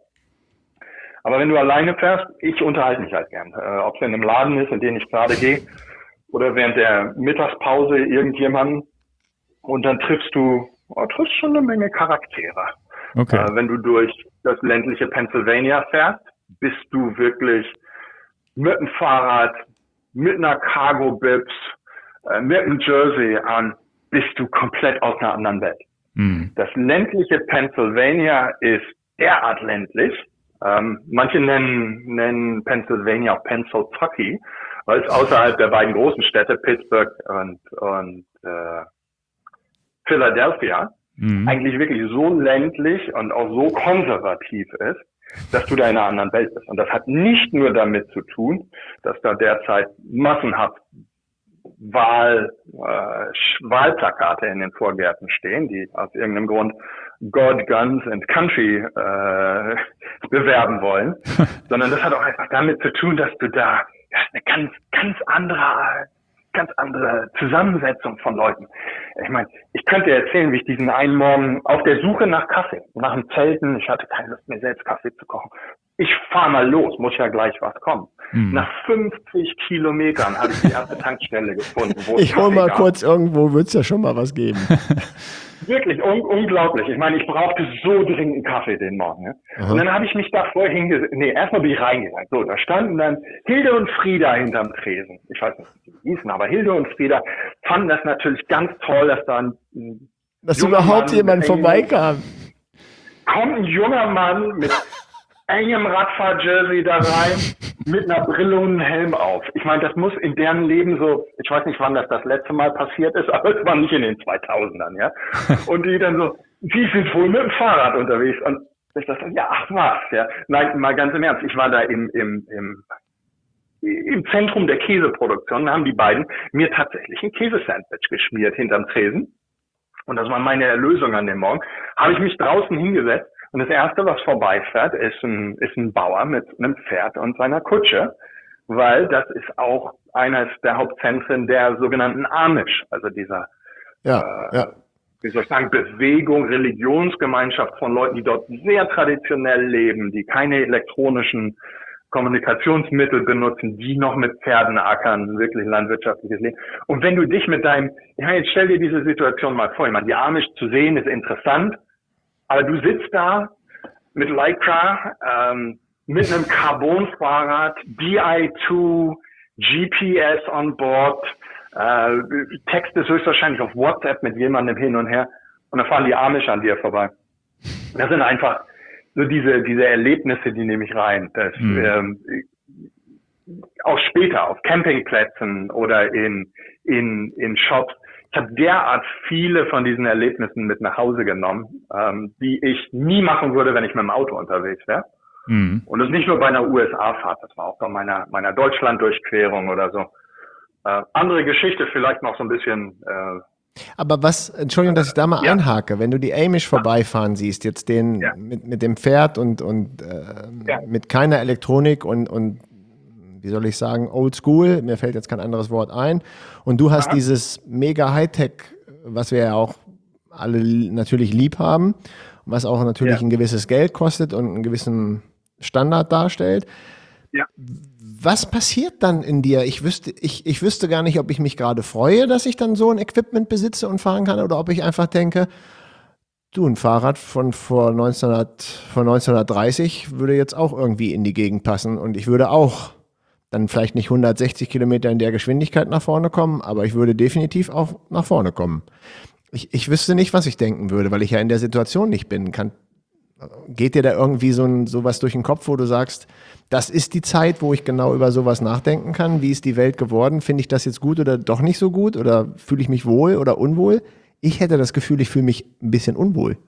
Aber wenn du alleine fährst, ich unterhalte mich halt gern. Äh, ob es in einem Laden ist, in den ich gerade gehe, oder während der Mittagspause irgendjemanden. Und dann triffst du, oh, triffst schon eine Menge Charaktere. Okay. Äh, wenn du durch das ländliche Pennsylvania fährst, bist du wirklich mit dem Fahrrad, mit einer Cargo-Bibs, äh, mit einem Jersey an, bist du komplett aus einer anderen Welt. Mhm. Das ländliche Pennsylvania ist derart ländlich. Ähm, manche nennen, nennen Pennsylvania auch Pennsylvania, weil es außerhalb der beiden großen Städte, Pittsburgh und, und äh, Philadelphia, mhm. eigentlich wirklich so ländlich und auch so konservativ ist, dass du da in einer anderen Welt bist. Und das hat nicht nur damit zu tun, dass da derzeit massenhaft Wahl, äh, Wahlplakate in den Vorgärten stehen, die aus irgendeinem Grund God, Guns and Country äh, bewerben wollen, sondern das hat auch einfach damit zu tun, dass du da das ist eine ganz, ganz andere, ganz andere Zusammensetzung von Leuten. Ich meine, ich könnte erzählen, wie ich diesen einen Morgen auf der Suche nach Kaffee, nach dem Zelten, ich hatte keine Lust, mir selbst Kaffee zu kochen. Ich fahr mal los, muss ja gleich was kommen. Hm. Nach fünfzig Kilometern habe ich die erste Tankstelle gefunden. Wo ich hol mal gab. kurz, irgendwo wird's ja schon mal was geben. Wirklich un- unglaublich. Ich meine, ich brauchte so dringend einen Kaffee den Morgen. Ne? Und dann habe ich mich da vorher hingesetzt. Nee, erstmal bin ich reingegangen. So, da standen dann Hilde und Frieda hinterm Tresen. Ich weiß nicht, wie die hießen, aber Hilde und Frieda, fanden das natürlich ganz toll, dass da ein, ein dass überhaupt jemand vorbeikam. Kommt ein junger Mann mit engem Radfahr-Jersey da rein, mit einer Brille und einem Helm auf. Ich meine, das muss in deren Leben so, ich weiß nicht, wann das das letzte Mal passiert ist, aber es war nicht in den zweitausendern, ja. Und die dann so, die sind wohl mit dem Fahrrad unterwegs. Und ich dachte, ja, ach was, ja. Nein, mal ganz im Ernst, ich war da im, im, im, im Zentrum der Käseproduktion, da haben die beiden mir tatsächlich ein Käsesandwich geschmiert hinterm Tresen. Und das war meine Erlösung an dem Morgen. Habe ich mich draußen hingesetzt. Und das Erste, was vorbeifährt, ist ein, ist ein Bauer mit einem Pferd und seiner Kutsche, weil das ist auch eines der Hauptzentren der sogenannten Amish, also dieser, ja, äh, ja. wie soll ich sagen, Bewegung, Religionsgemeinschaft von Leuten, die dort sehr traditionell leben, die keine elektronischen Kommunikationsmittel benutzen, die noch mit Pferden ackern, wirklich landwirtschaftliches Leben. Und wenn du dich mit deinem, ja, jetzt stell dir diese Situation mal vor, ich meine, die Amish zu sehen ist interessant, aber du sitzt da mit Lycra, ähm, mit einem Carbon-Fahrrad, D I zwei, G P S on board, äh, textest höchstwahrscheinlich auf WhatsApp mit jemandem hin und her und dann fahren die Amish an dir vorbei. Das sind einfach so diese diese Erlebnisse, die nehme ich rein. Das, mhm. ähm, auch später auf Campingplätzen oder in in in Shops. Ich habe derart viele von diesen Erlebnissen mit nach Hause genommen, ähm, die ich nie machen würde, wenn ich mit dem Auto unterwegs wäre. Mhm. Und das nicht nur bei einer U S A-Fahrt, das war auch bei meiner meiner Deutschland-Durchquerung oder so. Äh, andere Geschichte, vielleicht noch so ein bisschen. Äh, Aber was, Entschuldigung, dass ich da mal ja. einhake, wenn du die Amish vorbeifahren siehst, jetzt den ja. mit mit dem Pferd und und äh, ja. mit keiner Elektronik und und wie soll ich sagen, old school, mir fällt jetzt kein anderes Wort ein. Und du hast Aha. dieses mega Hightech, was wir ja auch alle natürlich lieb haben, was auch natürlich ja. ein gewisses Geld kostet und einen gewissen Standard darstellt. Ja. Was passiert dann in dir? Ich wüsste, ich, ich wüsste gar nicht, ob ich mich gerade freue, dass ich dann so ein Equipment besitze und fahren kann, oder ob ich einfach denke, du, ein Fahrrad von vor, neunzehnhundert, von neunzehnhundertdreißig würde jetzt auch irgendwie in die Gegend passen und ich würde auch dann vielleicht nicht hundertsechzig Kilometer in der Geschwindigkeit nach vorne kommen, aber ich würde definitiv auch nach vorne kommen. Ich, ich wüsste nicht, was ich denken würde, weil ich ja in der Situation nicht bin. Kann, geht dir da irgendwie so ein, sowas durch den Kopf, wo du sagst, das ist die Zeit, wo ich genau über sowas nachdenken kann? Wie ist die Welt geworden? Finde ich das jetzt gut oder doch nicht so gut? Oder fühle ich mich wohl oder unwohl? Ich hätte das Gefühl, ich fühle mich ein bisschen unwohl.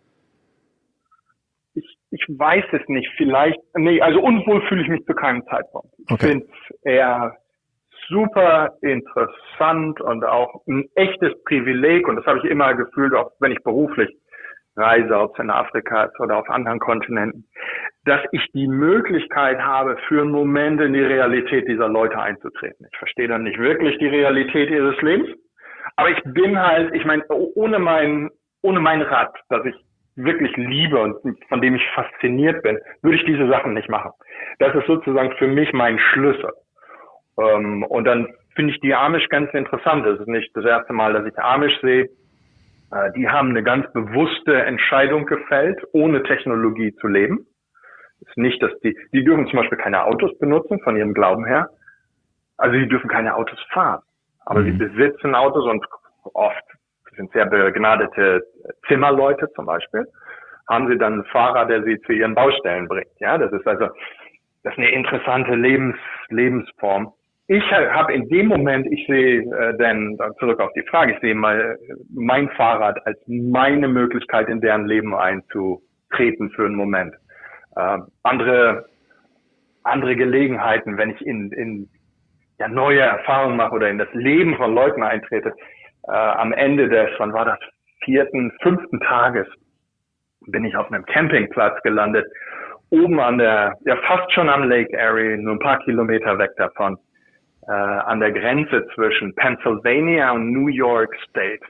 Ich weiß es nicht, vielleicht, nee, also unwohl fühle ich mich zu keinem Zeitpunkt. Ich okay. finde es eher super interessant und auch ein echtes Privileg, und das habe ich immer gefühlt, auch wenn ich beruflich reise, ob es in Afrika ist oder auf anderen Kontinenten, dass ich die Möglichkeit habe, für einen Moment in die Realität dieser Leute einzutreten. Ich verstehe dann nicht wirklich die Realität ihres Lebens, aber ich bin halt, ich meine, ohne mein, ohne mein Rad, das ich wirklich liebe und von dem ich fasziniert bin, würde ich diese Sachen nicht machen. Das ist sozusagen für mich mein Schlüssel. Ähm, und dann finde ich die Amish ganz interessant. Das ist nicht das erste Mal, dass ich Amish sehe. Äh, die haben eine ganz bewusste Entscheidung gefällt, ohne Technologie zu leben. Das ist nicht, dass die, die dürfen zum Beispiel keine Autos benutzen, von ihrem Glauben her. Also die dürfen keine Autos fahren. Aber mhm. sie besitzen Autos und oft sind sehr begnadete Zimmerleute zum Beispiel, haben sie dann einen Fahrer, der sie zu ihren Baustellen bringt. Ja, das ist also, das ist eine interessante Lebens, Lebensform. Ich habe in dem Moment, ich sehe äh, dann zurück auf die Frage, ich sehe mal mein Fahrrad als meine Möglichkeit, in deren Leben einzutreten für einen Moment. Äh, andere, andere Gelegenheiten, wenn ich in, in ja, neue Erfahrungen mache oder in das Leben von Leuten eintrete, Äh, am Ende des, wann war das, vierten, fünften Tages bin ich auf einem Campingplatz gelandet, oben an der, ja fast schon am Lake Erie, nur ein paar Kilometer weg davon, äh, an der Grenze zwischen Pennsylvania und New York State.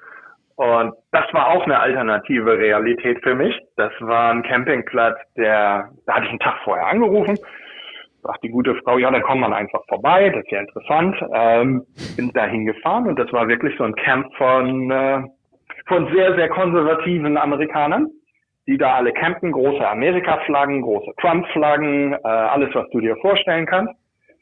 Und das war auch eine alternative Realität für mich. Das war ein Campingplatz, der, da hatte ich einen Tag vorher angerufen, sagt die gute Frau, ja, dann kommt man einfach vorbei, das ist ja interessant. Ähm, bin da hingefahren und das war wirklich so ein Camp von, äh, von sehr, sehr konservativen Amerikanern, die da alle campen, große Amerika-Flaggen, große Trump-Flaggen, äh, alles, was du dir vorstellen kannst.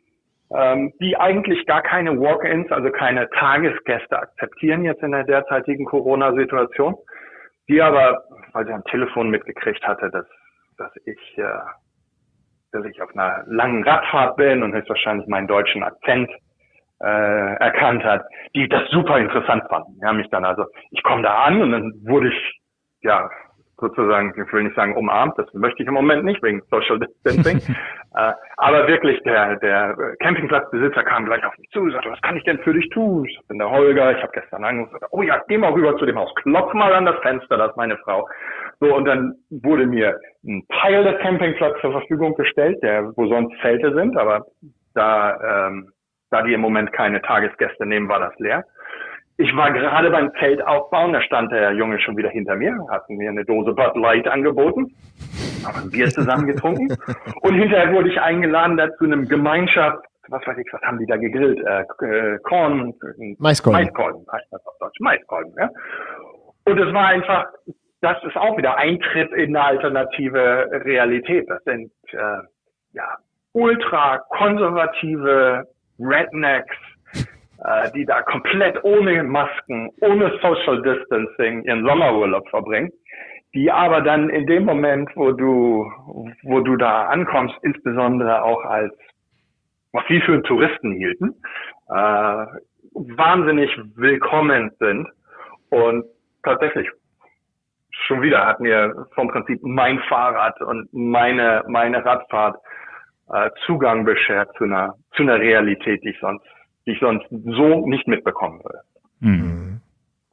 ähm, die eigentlich gar keine Walk-ins, also keine Tagesgäste akzeptieren jetzt in der derzeitigen Corona-Situation, die aber, weil sie am Telefon mitgekriegt hatte, dass, dass ich, äh, dass ich auf einer langen Radfahrt bin und höchstwahrscheinlich meinen deutschen Akzent äh, erkannt hat, die das super interessant fanden. Die haben mich dann also, ich komme da an und dann wurde ich, ja, sozusagen, ich will nicht sagen umarmt, das möchte ich im Moment nicht, wegen Social Distancing, äh, aber wirklich der der Campingplatzbesitzer kam gleich auf mich zu und sagte, was kann ich denn für dich tun? Ich bin der Holger, ich habe gestern angerufen, oh ja, geh mal rüber zu dem Haus, klopf mal an das Fenster, das ist meine Frau. So, und dann wurde mir ein Teil des Campingplatzes zur Verfügung gestellt, der wo sonst Zelte sind, aber da ähm, da die im Moment keine Tagesgäste nehmen, war das leer. Ich war gerade beim Zelt aufbauen, da stand der Junge schon wieder hinter mir, hatten mir eine Dose Bud Light angeboten, haben ein Bier zusammen getrunken und hinterher wurde ich eingeladen da zu einem Gemeinschaft, was weiß ich, was haben die da gegrillt, äh, äh, Korn, Maiskolben. Maiskolben, heißt das auf Deutsch, Maiskolben, ja. Und es war einfach, das ist auch wieder Eintritt in eine alternative Realität. Das sind, äh, ja, ultra konservative Rednecks, die da komplett ohne Masken, ohne Social Distancing ihren Sommerurlaub verbringen, die aber dann in dem Moment, wo du, wo du da ankommst, insbesondere auch als, was sie für Touristen hielten, äh, wahnsinnig willkommen sind und tatsächlich schon wieder hat mir vom Prinzip mein Fahrrad und meine, meine Radfahrt äh, Zugang beschert zu einer, zu einer Realität, die ich sonst die ich sonst so nicht mitbekommen würde. Mhm.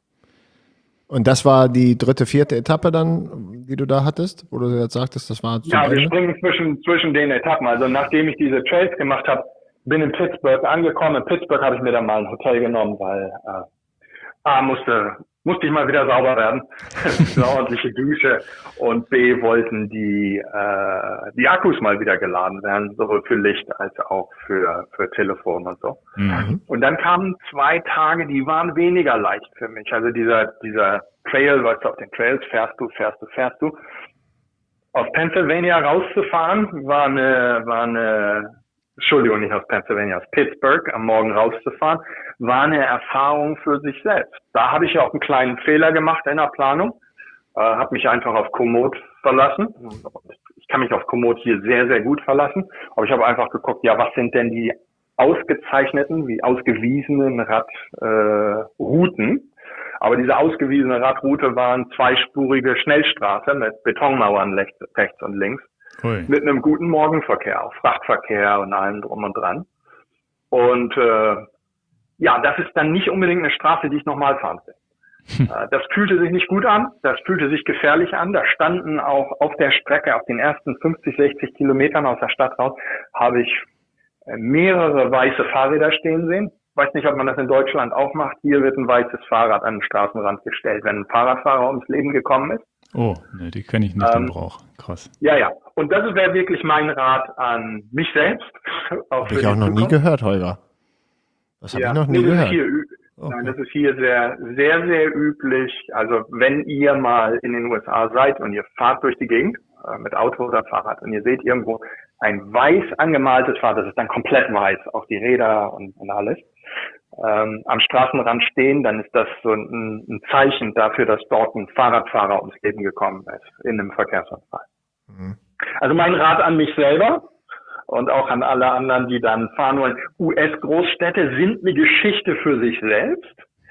Und das war die dritte, vierte Etappe dann, die du da hattest, wo du jetzt sagtest, das war zum Ja, wir Ende? springen zwischen, zwischen den Etappen. Also nachdem ich diese Trails gemacht habe, bin in Pittsburgh angekommen. In Pittsburgh habe ich mir dann mal ein Hotel genommen, weil äh, A, musste, musste ich mal wieder sauber werden. Eine ordentliche Dusche. Und B, wollten die, äh, die Akkus mal wieder geladen werden, sowohl für Licht als auch für, für Telefon und so. Mhm. Und dann kamen zwei Tage, die waren weniger leicht für mich. Also dieser, dieser Trail, weißt du, auf den Trails fährst du, fährst du, fährst du. Aus Pennsylvania rauszufahren war eine, war eine, Entschuldigung, nicht aus Pennsylvania, aus Pittsburgh am Morgen rauszufahren, war eine Erfahrung für sich selbst. Da habe ich ja auch einen kleinen Fehler gemacht in der Planung, äh, habe mich einfach auf Komoot verlassen. Ich kann mich auf Komoot hier sehr, sehr gut verlassen, aber ich habe einfach geguckt, ja, was sind denn die ausgezeichneten, wie ausgewiesenen Radrouten? Äh, aber diese ausgewiesene Radroute war eine zweispurige Schnellstraße mit Betonmauern rechts und links. Ui. Mit einem guten Morgenverkehr, auch Frachtverkehr und allem drum und dran. Und äh, ja, das ist dann nicht unbedingt eine Straße, die ich nochmal fahren will. Äh, das fühlte sich nicht gut an, das fühlte sich gefährlich an. Da standen auch auf der Strecke, auf den ersten fünfzig, sechzig Kilometern aus der Stadt raus, habe ich mehrere weiße Fahrräder stehen sehen. Ich weiß nicht, ob man das in Deutschland auch macht. Hier wird ein weißes Fahrrad an den Straßenrand gestellt, wenn ein Fahrradfahrer ums Leben gekommen ist. Oh, ne, die kenne ich nicht ähm, im Brauch. Krass. Ja, ja. Und das wäre wirklich mein Rat an mich selbst. Habe ich auch noch nie gehört, Holger. Das habe ja, ich noch nie nee, gehört. Hier, okay. Nein, das ist hier sehr, sehr, sehr üblich. Also wenn ihr mal in den U S A seid und ihr fahrt durch die Gegend äh, mit Auto oder Fahrrad und ihr seht irgendwo ein weiß angemaltes Fahrrad, das ist dann komplett weiß, auch die Räder und, und alles, ähm, am Straßenrand stehen, dann ist das so ein, ein Zeichen dafür, dass dort ein Fahrradfahrer ums Leben gekommen ist in einem Verkehrsunfall. Mhm. Also mein Rat an mich selber und auch an alle anderen, die dann fahren wollen. U S-Großstädte sind eine Geschichte für sich selbst.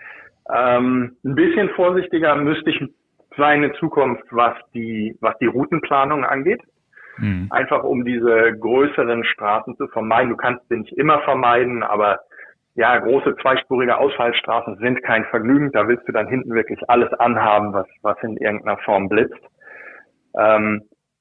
Ähm, ein bisschen vorsichtiger müsste ich sein in Zukunft, was die, was die Routenplanung angeht. Mhm. Einfach um diese größeren Straßen zu vermeiden. Du kannst sie nicht immer vermeiden, aber ja, große zweispurige Ausfallstraßen sind kein Vergnügen. Da willst du dann hinten wirklich alles anhaben, was, was in irgendeiner Form blitzt. Ähm,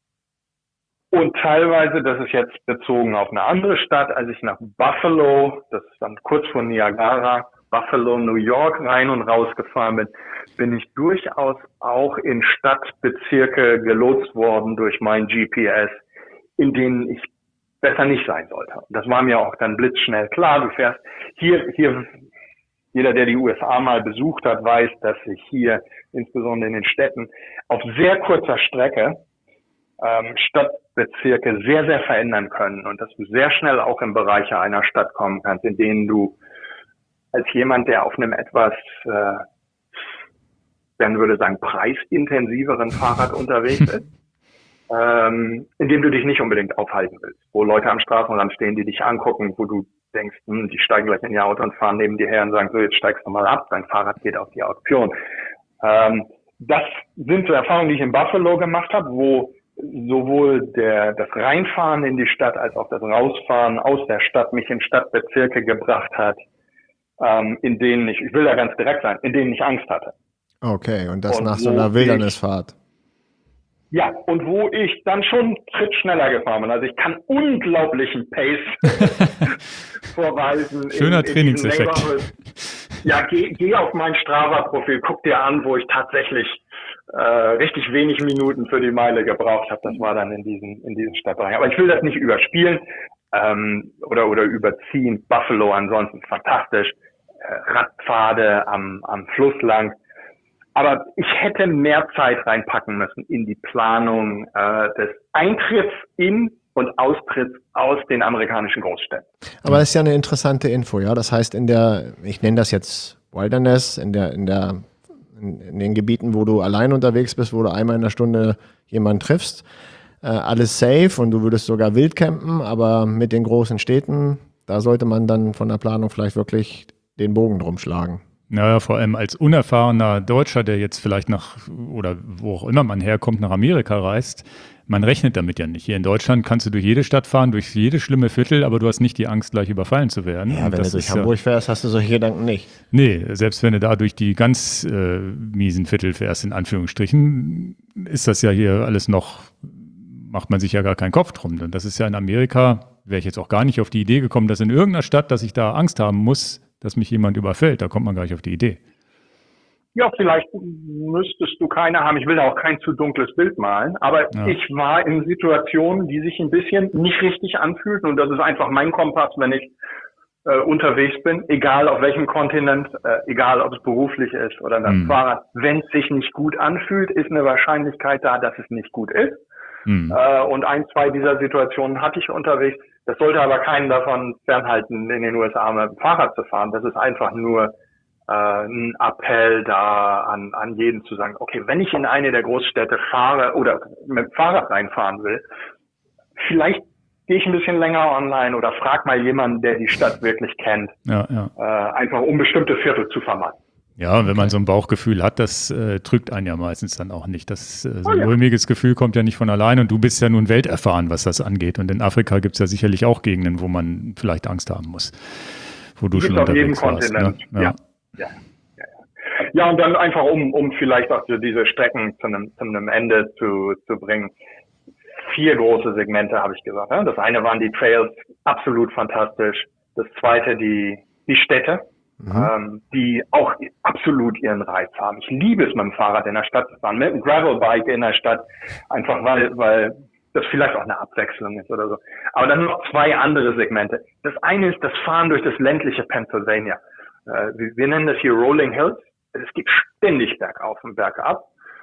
und teilweise, das ist jetzt bezogen auf eine andere Stadt, als ich nach Buffalo, das ist dann kurz vor Niagara, Buffalo, New York rein und raus gefahren bin, bin ich durchaus auch in Stadtbezirke gelotst worden durch mein G P S, in denen ich besser nicht sein sollte. Das war mir auch dann blitzschnell klar. Du fährst hier, hier, jeder, der die U S A mal besucht hat, weiß, dass sich hier, insbesondere in den Städten, auf sehr kurzer Strecke ähm, Stadtbezirke sehr, sehr verändern können und dass du sehr schnell auch in Bereiche einer Stadt kommen kannst, in denen du als jemand, der auf einem etwas, äh, dann würde sagen, preisintensiveren Fahrrad unterwegs ist, ähm, in dem du dich nicht unbedingt aufhalten willst, wo Leute am Straßenrand stehen, die dich angucken, wo du denkst, hm, die steigen gleich in ihr Auto und fahren neben dir her und sagen, so, jetzt steigst du mal ab, dein Fahrrad geht auf die Auktion. Ähm, das sind so Erfahrungen, die ich in Buffalo gemacht habe, wo sowohl der, das Reinfahren in die Stadt als auch das Rausfahren aus der Stadt mich in Stadtbezirke gebracht hat, ähm, in denen ich, ich will da ganz direkt sein, in denen ich Angst hatte. Okay, und das und nach so einer Wildnisfahrt. Ja, und wo ich dann schon einen Schritt schneller gefahren bin. Also ich kann unglaublichen Pace vorweisen. Schöner in, in Trainingseffekt. Ja, geh, geh auf mein Strava-Profil, guck dir an, wo ich tatsächlich äh, richtig wenig Minuten für die Meile gebraucht habe. Das war dann in diesen in diesen Stadtbereich. Aber ich will das nicht überspielen ähm, oder oder überziehen. Buffalo ansonsten fantastisch. Äh, Radpfade am am Fluss lang. Aber ich hätte mehr Zeit reinpacken müssen in die Planung äh, des Eintritts in und Austritts aus den amerikanischen Großstädten. Aber das ist ja eine interessante Info, ja. Das heißt, in der, ich nenne das jetzt Wilderness, in der, in der, in, in den Gebieten, wo du allein unterwegs bist, wo du einmal in der Stunde jemanden triffst, äh, alles safe und du würdest sogar wild campen, aber mit den großen Städten, da sollte man dann von der Planung vielleicht wirklich den Bogen drum schlagen. Naja, vor allem als unerfahrener Deutscher, der jetzt vielleicht nach, oder wo auch immer man herkommt, nach Amerika reist, man rechnet damit ja nicht. Hier in Deutschland kannst du durch jede Stadt fahren, durch jedes schlimme Viertel, aber du hast nicht die Angst, gleich überfallen zu werden. Ja, und wenn das du durch ist Hamburg ja, fährst, hast du solche Gedanken nicht. Nee, selbst wenn du da durch die ganz äh, miesen Viertel fährst, in Anführungsstrichen, ist das ja hier alles noch, macht man sich ja gar keinen Kopf drum. Und das ist ja in Amerika, wäre ich jetzt auch gar nicht auf die Idee gekommen, dass in irgendeiner Stadt, dass ich da Angst haben muss, dass mich jemand überfällt. Da kommt man gar nicht auf die Idee. Ja, vielleicht müsstest du keine haben. Ich will da auch kein zu dunkles Bild malen. Aber ja. ich war in Situationen, die sich ein bisschen nicht richtig anfühlten. Und das ist einfach mein Kompass, wenn ich äh, unterwegs bin. Egal auf welchem Kontinent, äh, egal ob es beruflich ist oder das hm. Fahrrad. Wenn es sich nicht gut anfühlt, ist eine Wahrscheinlichkeit da, dass es nicht gut ist. Hm. Äh, und ein, zwei dieser Situationen hatte ich unterwegs. Das sollte aber keinen davon fernhalten, in den U S A mit dem Fahrrad zu fahren. Das ist einfach nur äh, ein Appell da an, an jeden zu sagen, okay, wenn ich in eine der Großstädte fahre oder mit dem Fahrrad reinfahren will, vielleicht gehe ich ein bisschen länger online oder frag mal jemanden, der die Stadt wirklich kennt, ja, ja. Äh, einfach um bestimmte Viertel zu vermeiden. Ja, und wenn man so ein Bauchgefühl hat, das äh, trügt einen ja meistens dann auch nicht. Das, äh, so Oh ein ja. mulmiges Gefühl kommt ja nicht von allein und du bist ja nun welterfahren, was das angeht. Und in Afrika gibt es ja sicherlich auch Gegenden, wo man vielleicht Angst haben muss, wo du Die schon gibt's auf jedem unterwegs warst. Kontinent. Ne? Ja. Ja. Ja, ja. ja, und dann einfach, um, um vielleicht auch so diese Strecken zu einem, zu einem Ende zu, zu bringen. Vier große Segmente, habe ich gesagt. Ne? Das eine waren die Trails, absolut fantastisch. Das zweite die, die Städte. Mhm. Ähm, die auch absolut ihren Reiz haben. Ich liebe es, mit dem Fahrrad in der Stadt zu fahren, mit einem Gravelbike in der Stadt, einfach weil, weil das vielleicht auch eine Abwechslung ist oder so. Aber dann noch zwei andere Segmente. Das eine ist das Fahren durch das ländliche Pennsylvania. Äh, wir, wir nennen das hier Rolling Hills. Es geht ständig bergauf und bergab.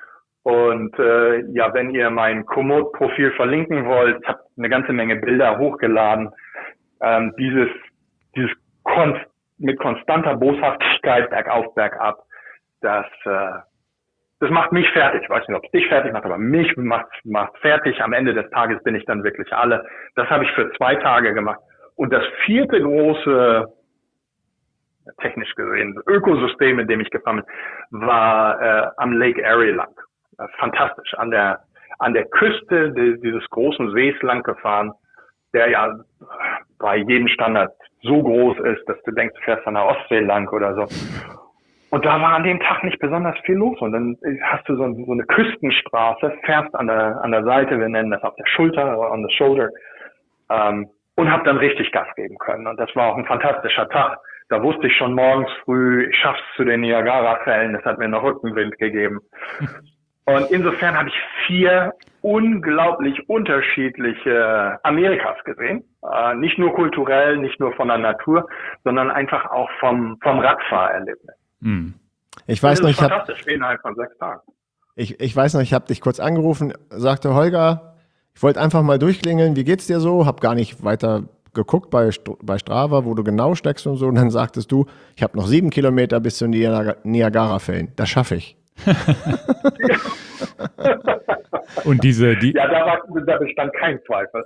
Und äh, ja, wenn ihr mein Komoot-Profil verlinken wollt, ich habe eine ganze Menge Bilder hochgeladen. Ähm, dieses, dieses Konst mit konstanter Boshaftigkeit bergauf, bergab, das, äh, das macht mich fertig. Ich weiß nicht, ob es dich fertig macht, aber mich macht macht fertig. Am Ende des Tages bin ich dann wirklich alle. Das habe ich für zwei Tage gemacht. Und das vierte große, technisch gesehen, Ökosystem, in dem ich gefahren bin, war äh, am Lake Erie lang. Äh, fantastisch. An der an der Küste de, dieses großen Sees lang gefahren, der ja bei jedem Standard so groß ist, dass du denkst, du fährst an der Ostsee lang oder so. Und da war an dem Tag nicht besonders viel los. Und dann hast du so, so eine Küstenstraße, fährst an der an der Seite, wir nennen das auf der Schulter oder on the shoulder, ähm, und hab dann richtig Gas geben können. Und das war auch ein fantastischer Tag. Da wusste ich schon morgens früh, ich schaff's zu den Niagara-Fällen. Das hat mir noch Rückenwind gegeben. Und insofern habe ich vier unglaublich unterschiedliche Amerikas gesehen. Äh, nicht nur kulturell, nicht nur von der Natur, sondern einfach auch vom, vom Radfahrerlebnis. Hm. Ich weiß noch, ich habe innerhalb von sechs Tagen. ich, ich weiß noch, ich habe dich kurz angerufen, sagte Holger, Ich wollte einfach mal durchklingeln, wie geht's dir so? Hab gar nicht weiter geguckt bei, bei Strava, wo du genau steckst und so. Und dann sagtest du, ich habe noch sieben Kilometer bis zu Niag- Niagara-Fällen. Das schaffe ich. Und diese, die, Ja, da, war, da bestand kein Zweifel.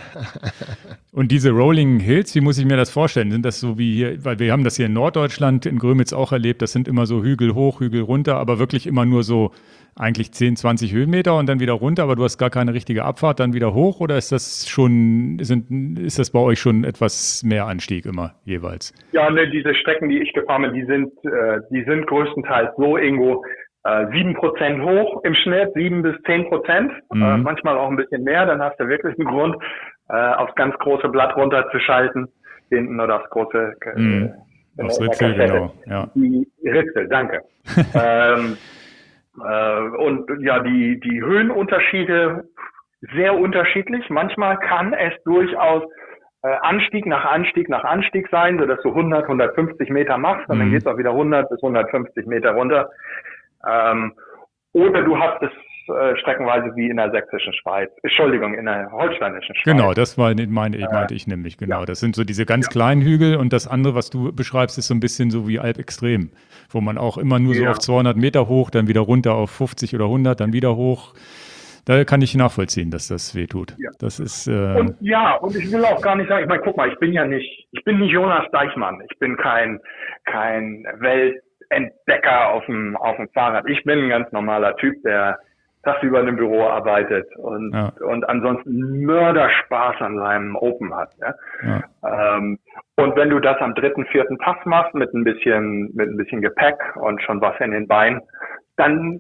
und diese Rolling Hills, wie muss ich mir das vorstellen? Sind das so wie hier, weil wir haben das hier in Norddeutschland, in Grömitz auch erlebt, das sind immer so Hügel hoch, Hügel runter, aber wirklich immer nur so eigentlich zehn, zwanzig Höhenmeter und dann wieder runter, aber du hast gar keine richtige Abfahrt, dann wieder hoch, oder ist das schon, sind, ist das bei euch schon etwas mehr Anstieg immer jeweils? Ja, ne, diese Strecken, die ich gefahren bin, die sind, äh, die sind größtenteils so irgendwo äh, sieben Prozent hoch im Schnitt, sieben bis zehn Prozent, Mhm. äh, manchmal auch ein bisschen mehr, dann hast du wirklich einen Grund, äh, aufs ganz große Blatt runterzuschalten, hinten oder aufs große äh, Mhm. in Aufs der Ritzel, Kassette. genau, ja. Die Ritzel, danke. ähm, äh, und ja, die, die Höhenunterschiede sehr unterschiedlich. Manchmal kann es durchaus äh, Anstieg nach Anstieg nach Anstieg sein, sodass du hundert, hundertfünfzig Meter machst und Mhm. dann geht es auch wieder hundert bis hundertfünfzig Meter runter. Ähm, oder du hast es äh, streckenweise wie in der sächsischen Schweiz, Entschuldigung, in der holsteinischen Schweiz. Genau, das war, meine, meinte ich nämlich, genau. ja. Das sind so diese ganz kleinen Hügel und das andere, was du beschreibst, ist so ein bisschen so wie Alpextrem, wo man auch immer nur so Ja. auf zweihundert Meter hoch, dann wieder runter auf fünfzig oder hundert, dann wieder hoch. Da kann ich nachvollziehen, dass das weh tut. Ja. Das ist, äh, Und ja, und ich will auch gar nicht sagen, ich meine, guck mal, ich bin ja nicht, ich bin nicht Jonas Deichmann, ich bin kein, kein Weltentdecker auf dem, auf dem Fahrrad. Ich bin ein ganz normaler Typ, der tagsüber in einem Büro arbeitet und, Ja. und ansonsten Mörderspaß an seinem Open hat. Ja? ja. Ähm, und wenn du das am dritten, vierten Tag machst mit ein bisschen, mit ein bisschen Gepäck und schon was in den Beinen, dann,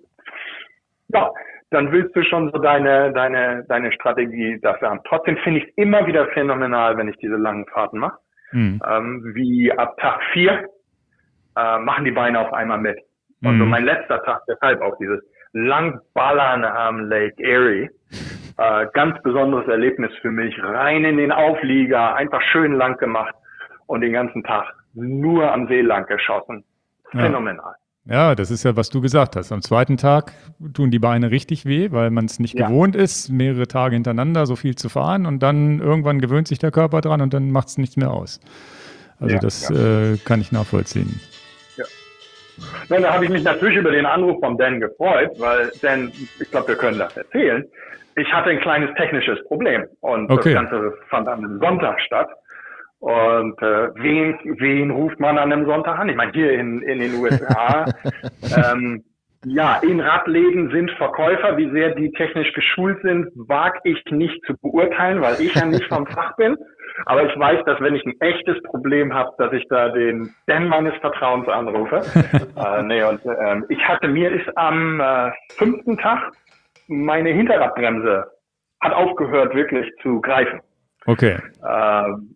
ja, dann willst du schon so deine, deine, deine Strategie dafür haben. Trotzdem finde ich es immer wieder phänomenal, wenn ich diese langen Fahrten mache. Mhm. Ähm, wie ab Tag vier äh, machen die Beine auf einmal mit. Und so Mhm. mein letzter Tag, deshalb auch dieses Langballern am Lake Erie. Äh, ganz besonderes Erlebnis für mich. Rein in den Auflieger, einfach schön lang gemacht und den ganzen Tag nur am See lang geschossen. Ja. Phänomenal. Ja, das ist ja, was du gesagt hast. Am zweiten Tag tun die Beine richtig weh, weil man es nicht Ja. gewohnt ist, mehrere Tage hintereinander so viel zu fahren und dann irgendwann gewöhnt sich der Körper dran und dann macht es nichts mehr aus. Also Ja, das ja. Äh, kann ich nachvollziehen. Dann habe ich mich natürlich über den Anruf von Dan gefreut, weil Dan, ich glaube, wir können das erzählen. Ich hatte ein kleines technisches Problem und Okay. das Ganze fand an einem Sonntag statt. Und äh, wen, wen ruft man an einem Sonntag an? Ich meine, hier in, in den U S A, ähm, ja, in Radläden sind Verkäufer, wie sehr die technisch geschult sind, wage ich nicht zu beurteilen, weil ich ja nicht vom Fach bin. Aber ich weiß, dass wenn ich ein echtes Problem habe, dass ich da den Dan meines Vertrauens anrufe. äh, nee, und ähm, ich hatte, mir ist am äh, fünften Tag meine Hinterradbremse hat aufgehört wirklich zu greifen. Okay. Ähm,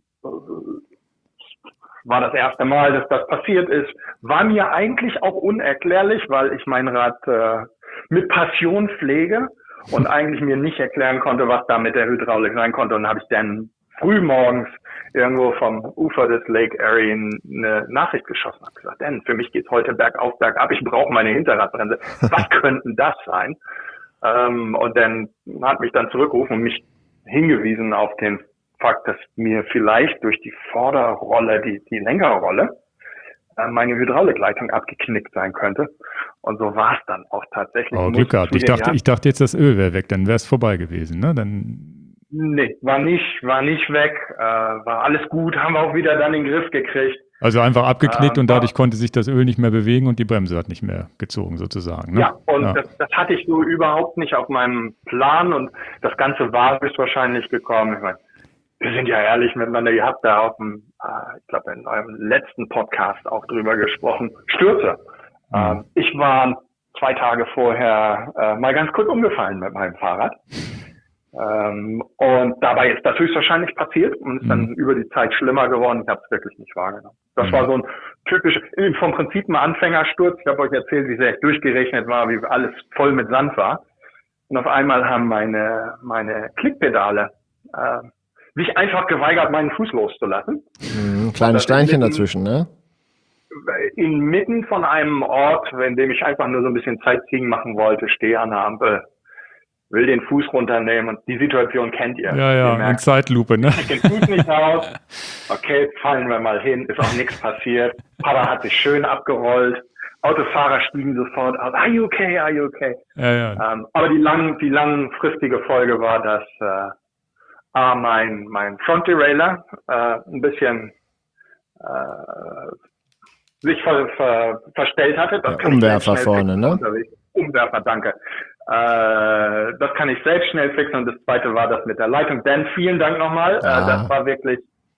war das erste Mal, dass das passiert ist. War mir eigentlich auch unerklärlich, weil ich mein Rad äh, mit Passion pflege und eigentlich mir nicht erklären konnte, was da mit der Hydraulik sein konnte. Und habe ich dann früh morgens irgendwo vom Ufer des Lake Erie eine Nachricht geschossen. Habe gesagt, denn für mich geht's heute bergauf, bergab. Ich brauche meine Hinterradbremse. Was könnten das sein? Ähm, und dann hat mich dann zurückgerufen und mich hingewiesen auf den Fakt, dass mir vielleicht durch die Vorderrolle, die, die Lenkerrolle, äh, meine Hydraulikleitung abgeknickt sein könnte. Und so war es dann auch tatsächlich. Oh, Muss Glück gehabt. Ich zugeben, dachte, ja, ich dachte jetzt, das Öl wäre weg, dann wäre es vorbei gewesen. Ne? Dann, nee, war nicht, war nicht weg, äh, war alles gut, haben wir auch wieder dann in den Griff gekriegt. also einfach abgeknickt Ähm, und dadurch konnte sich das Öl nicht mehr bewegen und die Bremse hat nicht mehr gezogen sozusagen. Ne? Ja, und ja. Das, das hatte ich so überhaupt nicht auf meinem Plan und das Ganze war höchstwahrscheinlich gekommen. Ich meine, wir sind ja ehrlich miteinander, ihr habt da auf dem, äh, ich glaube in eurem letzten Podcast auch drüber gesprochen, Stürze. Mhm. Ähm, ich war zwei Tage vorher äh, mal ganz kurz umgefallen mit meinem Fahrrad. Ähm, und dabei ist das höchstwahrscheinlich passiert und ist Mhm. dann über die Zeit schlimmer geworden. Ich habe es wirklich nicht wahrgenommen. Das Mhm. war so ein typisch, vom Prinzip ein Anfängersturz. Ich habe euch erzählt, wie sehr ich durchgerechnet war, wie alles voll mit Sand war. Und auf einmal haben meine meine Klickpedale äh, sich einfach geweigert, meinen Fuß loszulassen. Mhm, kleine Das Steinchen inmitten- dazwischen, ne? Inmitten von einem Ort, in dem ich einfach nur so ein bisschen Sightseeing machen wollte, stehe an der Ampel, will den Fuß runternehmen und die Situation kennt ihr. Ja, ja, ihr merkt, in Zeitlupe, ne? Ich den Fuß nicht aus. Okay, fallen wir mal hin, ist auch nichts passiert. Papa hat sich schön abgerollt. Autofahrer stiegen sofort aus. Are you okay? Are you okay? Ja, ja. Ähm, aber die lang, die langfristige Folge war, dass äh, ah, mein mein Front Derailleur äh, ein bisschen äh, sich ver, ver, verstellt hatte. Das Der kann Umwerfer ich schnell vorne, fixen ne? unterwegs. Umwerfer, danke. Äh, das kann ich selbst schnell fixen. Und das zweite war das mit der Leitung. Dan, vielen Dank nochmal. Ja. Äh, das war wirklich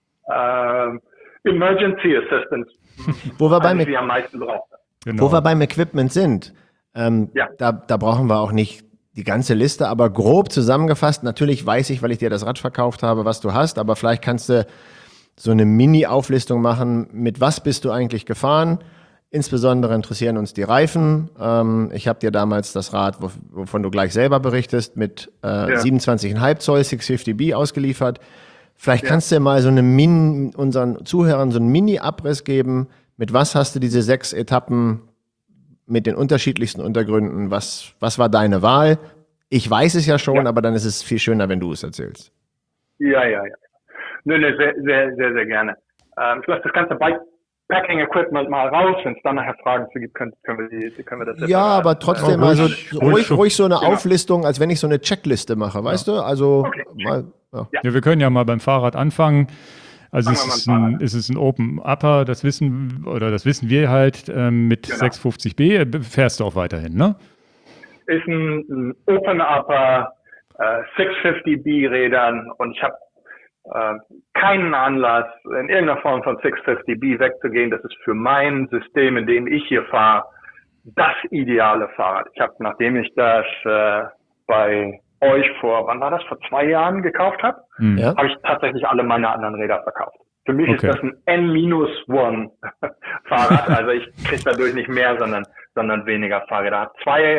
äh, Emergency Assistance, Wo wir als beim, ich sie am meisten brauchte. Genau. wo wir beim Equipment sind, ähm, Ja. da, da brauchen wir auch nicht die ganze Liste, aber grob zusammengefasst, natürlich weiß ich, weil ich dir das Rad verkauft habe, was du hast, aber vielleicht kannst du so eine Mini-Auflistung machen, mit was bist du eigentlich gefahren? Insbesondere interessieren uns die Reifen. Ähm, ich habe dir damals das Rad, wo, wovon du gleich selber berichtest, mit äh, Ja. siebenundzwanzig Komma fünf Zoll six fifty B ausgeliefert. Vielleicht Ja. kannst du mal so eine Min, unseren Zuhörern so einen Mini-Abriss geben. Mit was hast du diese sechs Etappen mit den unterschiedlichsten Untergründen? Was, was war deine Wahl? Ich weiß es ja schon, Ja. aber dann ist es viel schöner, wenn du es erzählst. Ja, ja, ja. Nö, nö, sehr, sehr, sehr, sehr gerne. Ähm, ich lasse das ganze Bikepacking-Equipment mal raus. Wenn es dann nachher Fragen zu gibt, können, können, wir, die, können wir das Ja, separat, aber trotzdem äh, mal so ruhig- ruhig, ruhig so- ruhig so eine Genau. Auflistung, als wenn ich so eine Checkliste mache, weißt du? Also Okay. mal, ja. Ja, wir können ja mal beim Fahrrad anfangen. Also Fangen es wir ist, beim ein, Fahrrad. es ist ein Open Upper, das wissen oder das wissen wir halt ähm, mit Genau. sechshundertfünfzig B fährst du auch weiterhin, ne? Ist ein, ein Open Upper, äh, sechshundertfünfzig B Rädern und ich habe äh, keinen Anlass, in irgendeiner Form von sechshundertfünfzig B wegzugehen. Das ist für mein System, in dem ich hier fahre, das ideale Fahrrad. Ich habe, nachdem ich das äh, bei euch vor, wann war das, vor zwei Jahren gekauft habe, Hm. Ja? habe ich tatsächlich alle meine anderen Räder verkauft. Für mich Okay. ist das ein N minus eins Fahrrad, also ich kriege dadurch nicht mehr, sondern sondern weniger Fahrräder. Hat zwei äh,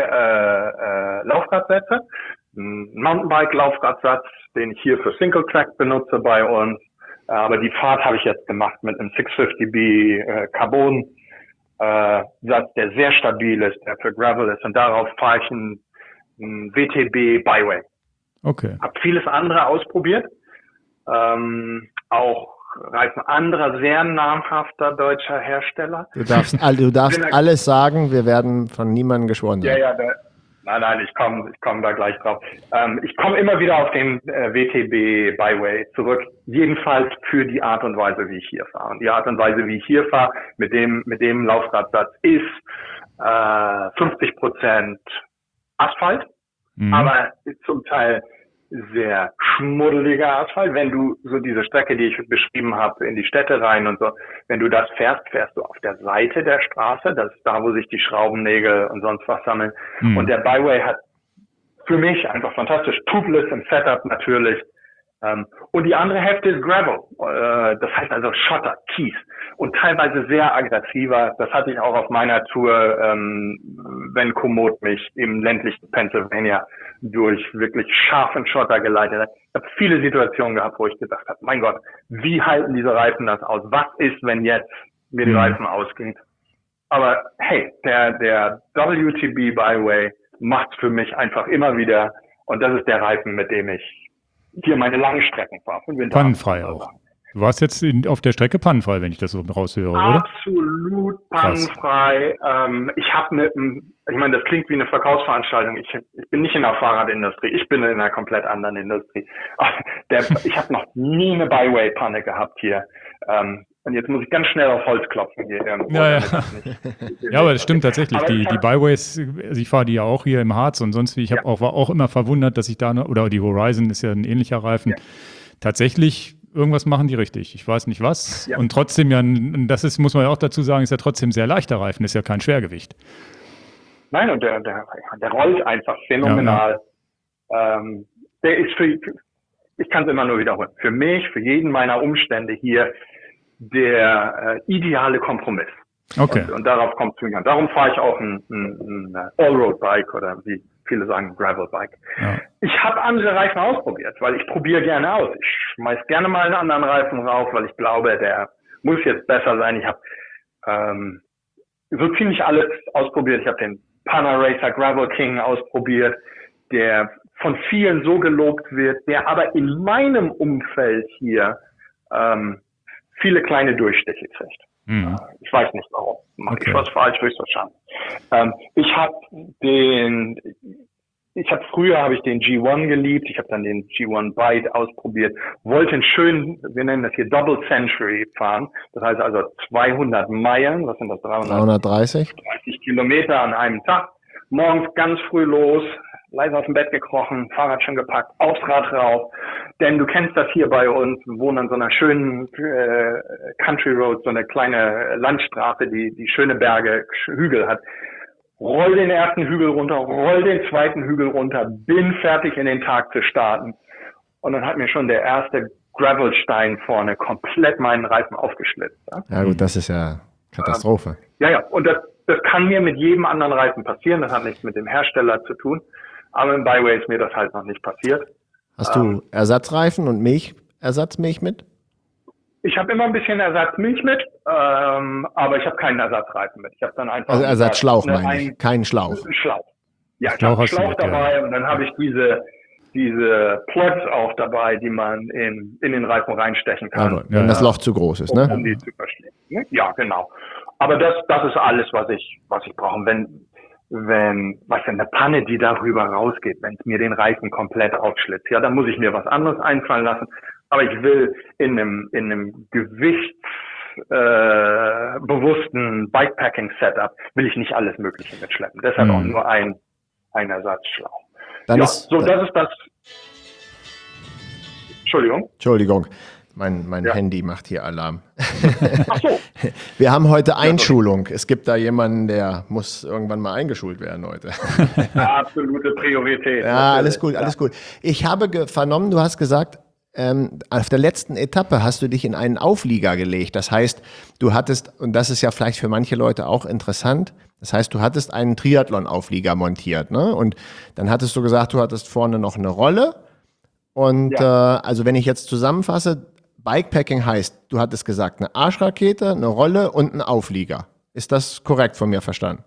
äh, Laufradsätze, ein Mountainbike-Laufradsatz, den ich hier für Single Track benutze bei uns, aber die Fahrt habe ich jetzt gemacht mit einem sechshundertfünfzig B äh, Carbon äh, Satz, der sehr stabil ist, der für Gravel ist, und darauf fahre ich einen, einen W T B Byway. Okay. Hab vieles andere ausprobiert, ähm, auch Reifen anderer sehr namhafter deutscher Hersteller. Du darfst, all, du darfst Bin- alles sagen, wir werden von niemandem geschworen Ja, sein. ja, da, nein, nein, ich komme ich komm da gleich drauf. Ähm, ich komme immer wieder auf den äh, W T B Byway zurück, jedenfalls für die Art und Weise, wie ich hier fahre. Und die Art und Weise, wie ich hier fahre, mit dem mit dem Laufradsatz ist äh, fünfzig Prozent Asphalt, Mhm. aber zum Teil sehr schmuddeliger Asphalt. Wenn du so diese Strecke, die ich beschrieben habe, in die Städte rein und so, wenn du das fährst, fährst du auf der Seite der Straße. Das ist da, wo sich die Schraubennägel und sonst was sammeln. Mhm. Und der Byway hat für mich einfach fantastisch. Tubeless im Setup natürlich. Ähm, und die andere Hälfte ist Gravel. Äh, das heißt also Schotter, Kies. Und teilweise sehr aggressiver. Das hatte ich auch auf meiner Tour, ähm, wenn Komoot mich im ländlichen Pennsylvania durch wirklich scharfen Schotter geleitet hat. Ich habe viele Situationen gehabt, wo ich gedacht habe, mein Gott, wie halten diese Reifen das aus? Was ist, wenn jetzt mir die Mhm. Reifen ausgehen? Aber hey, der, der W T B Byway macht's für mich einfach immer wieder. Und das ist der Reifen, mit dem ich hier meine langen Strecken fahre. Von Winter Pannenfrei auch. Du warst jetzt in, auf der Strecke pannenfrei, wenn ich das so raushöre, oder? Absolut pannenfrei. Ähm, ich habe mit einem, ich meine, das klingt wie eine Verkaufsveranstaltung. Ich, ich bin nicht in der Fahrradindustrie, ich bin in einer komplett anderen Industrie. Der, ich habe noch nie eine Byway-Panne gehabt hier. Ähm, und jetzt muss ich ganz schnell auf Holz klopfen hier irgendwo. Ja, ja. damit das nicht- Ja, aber das stimmt tatsächlich. Aber Die, ich die hab- Byways, also ich fahre die ja auch hier im Harz und sonst wie. Ich hab Ja. auch, war auch immer verwundert, dass ich da, noch, oder die Horizon ist ja ein ähnlicher Reifen. Ja. Tatsächlich, irgendwas machen die richtig. Ich weiß nicht was. Ja. Und trotzdem ja, und das ist, muss man ja auch dazu sagen, ist ja trotzdem sehr leichter Reifen, ist ja kein Schwergewicht. Nein, und der, der, der rollt einfach phänomenal. Ähm, der ist für, ich kann es immer nur wiederholen, für mich, für jeden meiner Umstände hier der äh, ideale Kompromiss. Okay. Und, und darauf kommt es mir an. Darum fahre ich auch ein, ein, ein Allroad-Bike oder wie viele sagen, Gravel-Bike. Ja. Ich habe andere Reifen ausprobiert, weil ich probiere gerne aus. Ich schmeiß gerne mal einen anderen Reifen rauf, weil ich glaube, der muss jetzt besser sein. Ich habe ähm, so ziemlich alles ausprobiert. Ich habe den Pana Racer Gravel King ausprobiert, der von vielen so gelobt wird, der aber in meinem Umfeld hier ähm, viele kleine Durchstiche kriegt. Mhm. Ich weiß nicht warum. Mache okay. ich was falsch, höchstwahrscheinlich. Ähm, ich habe den, ich habe früher habe ich den G eins geliebt. Ich habe dann den G eins Byte ausprobiert. Wollte einen schönen, wir nennen das hier Double Century fahren. Das heißt also zweihundert Meilen. Was sind das? dreihundertdreißig dreißig Kilometer an einem Tag. Morgens ganz früh los, leise aus dem Bett gekrochen, Fahrrad schon gepackt, aufs Rad rauf. Denn du kennst das hier bei uns, wir wohnen an so einer schönen äh, Country Road, so eine kleine Landstraße, die die schöne Berge, Hügel hat. Roll den ersten Hügel runter, roll den zweiten Hügel runter, bin fertig in den Tag zu starten. Und dann hat mir schon der erste Gravelstein vorne komplett meinen Reifen aufgeschlitzt. Ja, ja gut, das ist ja Katastrophe. Ähm, ja, ja, und das, das kann mir mit jedem anderen Reifen passieren, das hat nichts mit dem Hersteller zu tun. Aber im Byway ist mir das halt noch nicht passiert. Hast ähm, du Ersatzreifen und Milch, Ersatzmilch mit? Ich habe immer ein bisschen Ersatzmilch mit, ähm, aber ich habe keinen Ersatzreifen mit. Ich habe dann einfach also Ersatzschlauch meine ich, keinen Schlauch. Schlauch. Ja, ich habe einen Schlauch dabei ja. Und dann habe ich diese diese Plugs auch dabei, die man in in den Reifen reinstechen kann. Also, wenn ja, das Loch zu groß ist, ne? Um die zu verschließen. Ja, genau. Aber das das ist alles, was ich was ich brauche. Wenn wenn was denn eine Panne, die darüber rausgeht, wenn es mir den Reifen komplett aufschlitzt, ja, dann muss ich mir was anderes einfallen lassen. Aber ich will in einem, in einem gewichtsbewussten äh, Bikepacking-Setup will ich nicht alles Mögliche mitschleppen. Deshalb hm. auch nur ein, ein Ersatzschlauch. Dann ja, ist, so, das ist das. Entschuldigung. Entschuldigung. Mein, mein ja. Handy macht hier Alarm. Ach so. Wir haben heute Einschulung. Es gibt da jemanden, der muss irgendwann mal eingeschult werden heute. Absolute Priorität. Ja, alles gut, alles gut. Ich habe ge- vernommen, du hast gesagt, ähm, auf der letzten Etappe hast du dich in einen Auflieger gelegt. Das heißt, du hattest, und das ist ja vielleicht für manche Leute auch interessant, das heißt, du hattest einen Triathlon-Auflieger montiert, ne? Und dann hattest du gesagt, du hattest vorne noch eine Rolle. Und ja. äh, also wenn ich jetzt zusammenfasse, Bikepacking heißt, du hattest gesagt, eine Arschrakete, eine Rolle und ein Auflieger. Ist das korrekt von mir verstanden?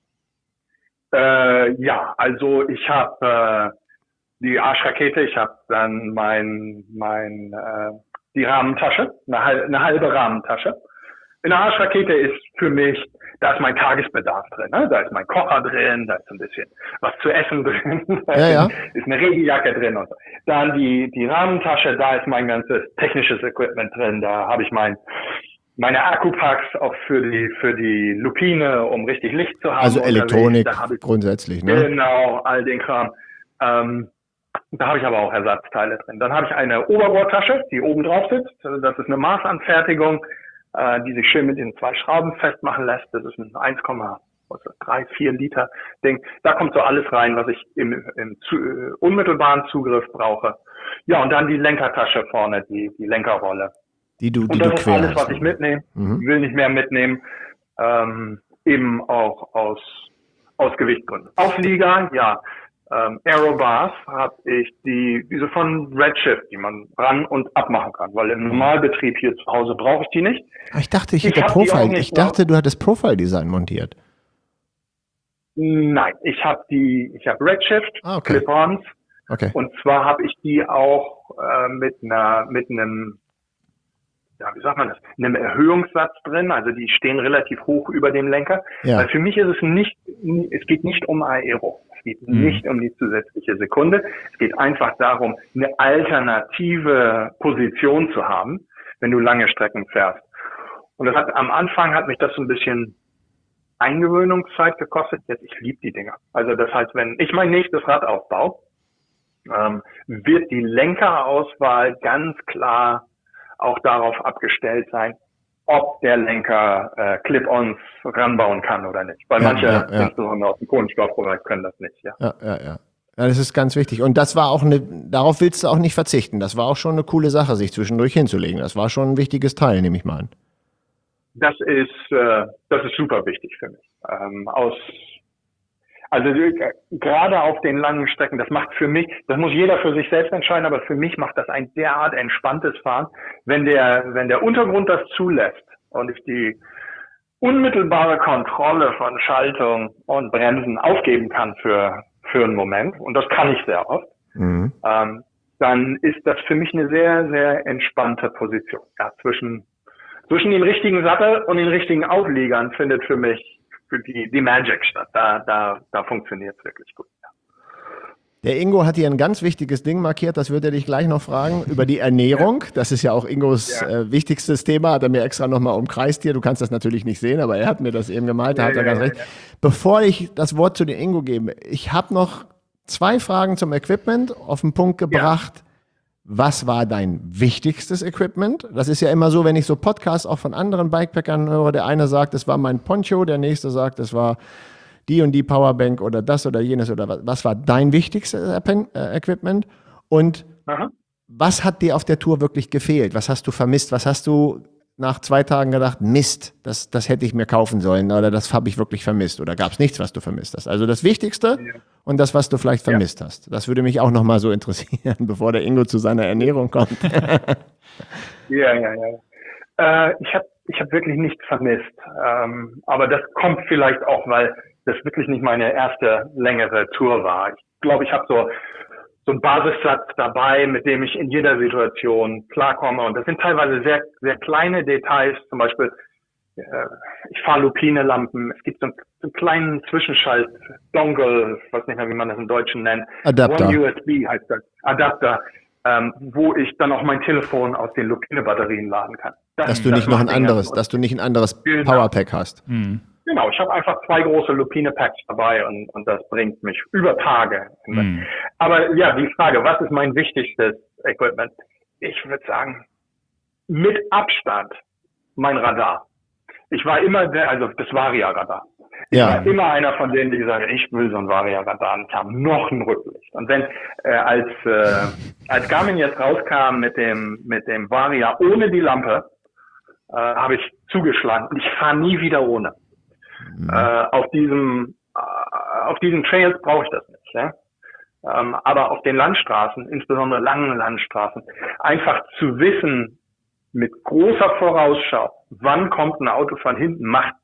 Äh, ja, also ich habe äh, die Arschrakete, ich habe dann mein, mein äh, die Rahmentasche, eine, halbe, eine halbe Rahmentasche. In der Arschrakete ist für mich, da ist mein Tagesbedarf drin, ne? Da ist mein Kocher drin, da ist ein bisschen was zu essen drin, da ja, ja. ist eine Regenjacke drin und so. Dann die die Rahmentasche, da ist mein ganzes technisches Equipment drin, da habe ich mein meine Akkupacks auch für die für die Lupine, um richtig Licht zu haben. Also Elektronik ich, grundsätzlich, ne? Genau, all den Kram. Ähm, da habe ich aber auch Ersatzteile drin. Dann habe ich eine Oberrohrtasche, die oben drauf sitzt. Das ist eine Maßanfertigung, äh, die sich schön mit den zwei Schrauben festmachen lässt. Das ist ein eins Komma drei, vier Liter Ding. Da kommt so alles rein, was ich im, im zu, äh, unmittelbaren Zugriff brauche. Ja, und dann die Lenkertasche vorne, die, die Lenkerrolle. Die du, die und das du ist alles, was ich mitnehme. Mhm. Will nicht mehr mitnehmen. Ähm, eben auch aus, aus Gewichtsgründen. Auflieger, ja. Ähm, Aerobars habe ich die, diese von Redshift, die man ran und abmachen kann, weil im Normalbetrieb hier zu Hause brauche ich die nicht. Ich dachte, ich, ich hätte Profile. Ich dachte, du hattest Profile Design montiert. Nein, ich habe die, ich habe Redshift, ah, okay. Clip-ons. Okay. Und zwar habe ich die auch äh, mit einer, mit einem, ja, wie sagt man das, einem Erhöhungssatz drin. Also die stehen relativ hoch über dem Lenker. Ja. Weil für mich ist es nicht, es geht nicht um Aero. Es geht mhm. nicht um die zusätzliche Sekunde. Es geht einfach darum, eine alternative Position zu haben, wenn du lange Strecken fährst. Und das hat, am Anfang hat mich das so ein bisschen Eingewöhnungszeit gekostet. Jetzt, ich liebe die Dinger. Also das heißt, wenn ich mein nächstes Rad aufbaue, ähm, wird die Lenkerauswahl ganz klar auch darauf abgestellt sein, ob der Lenker äh, Clip-ons ranbauen kann oder nicht. Weil ja, manche, ja, ja. insbesondere aus dem Kohlenstoffbereich, können das nicht. Ja. Ja, ja, ja. Ja, das ist ganz wichtig. Und das war auch eine, darauf willst du auch nicht verzichten. Das war auch schon eine coole Sache, sich zwischendurch hinzulegen. Das war schon ein wichtiges Teil, nehme ich mal an. Das ist, äh, das ist super wichtig für mich. Ähm, aus, also äh, gerade auf den langen Strecken, das macht für mich, das muss jeder für sich selbst entscheiden, aber für mich macht das ein derart entspanntes Fahren, wenn der, wenn der Untergrund das zulässt und ich die unmittelbare Kontrolle von Schaltung und Bremsen aufgeben kann für, für einen Moment, und das kann ich sehr oft, mhm. ähm, dann ist das für mich eine sehr, sehr entspannte Position. Ja, zwischen, zwischen den richtigen Sattel und den richtigen Aufliegern findet für mich für die, die Magic statt. Da, da, da funktioniert es wirklich gut. Ja. Der Ingo hat hier ein ganz wichtiges Ding markiert, das würde er dich gleich noch fragen, über die Ernährung. Das ist ja auch Ingos ja. äh, wichtigstes Thema, hat er mir extra nochmal umkreist hier. Du kannst das natürlich nicht sehen, aber er hat mir das eben gemalt, da ja, hat er ja, ganz ja, recht. Ja. Bevor ich das Wort zu dem Ingo gebe, ich habe noch zwei Fragen zum Equipment auf den Punkt gebracht. Ja. Was war dein wichtigstes Equipment? Das ist ja immer so, wenn ich so Podcasts auch von anderen Bikepackern höre, der eine sagt, es war mein Poncho, der nächste sagt, es war die und die Powerbank oder das oder jenes oder was. Was war dein wichtigstes Equipment? Und Aha. was hat dir auf der Tour wirklich gefehlt? Was hast du vermisst? Was hast du nach zwei Tagen gedacht, Mist, das, das hätte ich mir kaufen sollen oder das habe ich wirklich vermisst? Oder gab es nichts, was du vermisst hast? Also das Wichtigste ja. und das, was du vielleicht vermisst ja. hast. Das würde mich auch nochmal so interessieren, bevor der Ingo zu seiner Ernährung kommt. ja, ja, ja. Äh, ich habe ich hab wirklich nichts vermisst. Ähm, aber das kommt vielleicht auch, weil das wirklich nicht meine erste längere Tour war. Ich glaube, ich habe so so einen Basissatz dabei, mit dem ich in jeder Situation klarkomme. Und das sind teilweise sehr sehr kleine Details. Zum Beispiel, äh, ich fahre Lupine-Lampen. Es gibt so einen, so einen kleinen Zwischenschalt, Dongle, ich weiß nicht mehr, wie man das im Deutschen nennt. Adapter. One U S B heißt das. Adapter, ähm, wo ich dann auch mein Telefon aus den Lupine-Batterien laden kann. Das, dass du nicht noch ein anderes, dass du nicht ein anderes genau. Powerpack hast. Mhm. Genau, ich habe einfach zwei große Lupine-Packs dabei und, und das bringt mich über Tage. Mm. Aber ja, die Frage, was ist mein wichtigstes Equipment? Ich würde sagen, mit Abstand mein Radar. Ich war immer der, also das Varia-Radar. Ich ja. war immer einer von denen, die gesagt haben, ich will so ein Varia-Radar und ich habe noch ein Rücklicht. Und wenn äh, als äh, als Garmin jetzt rauskam mit dem mit dem Varia ohne die Lampe, äh, habe ich zugeschlagen und ich fahre nie wieder ohne. Mhm. Äh, auf diesem äh, auf diesen Trails brauche ich das nicht, ja? ähm, aber auf den Landstraßen, insbesondere langen Landstraßen, einfach zu wissen mit großer Vorausschau, wann kommt ein Auto von hinten, macht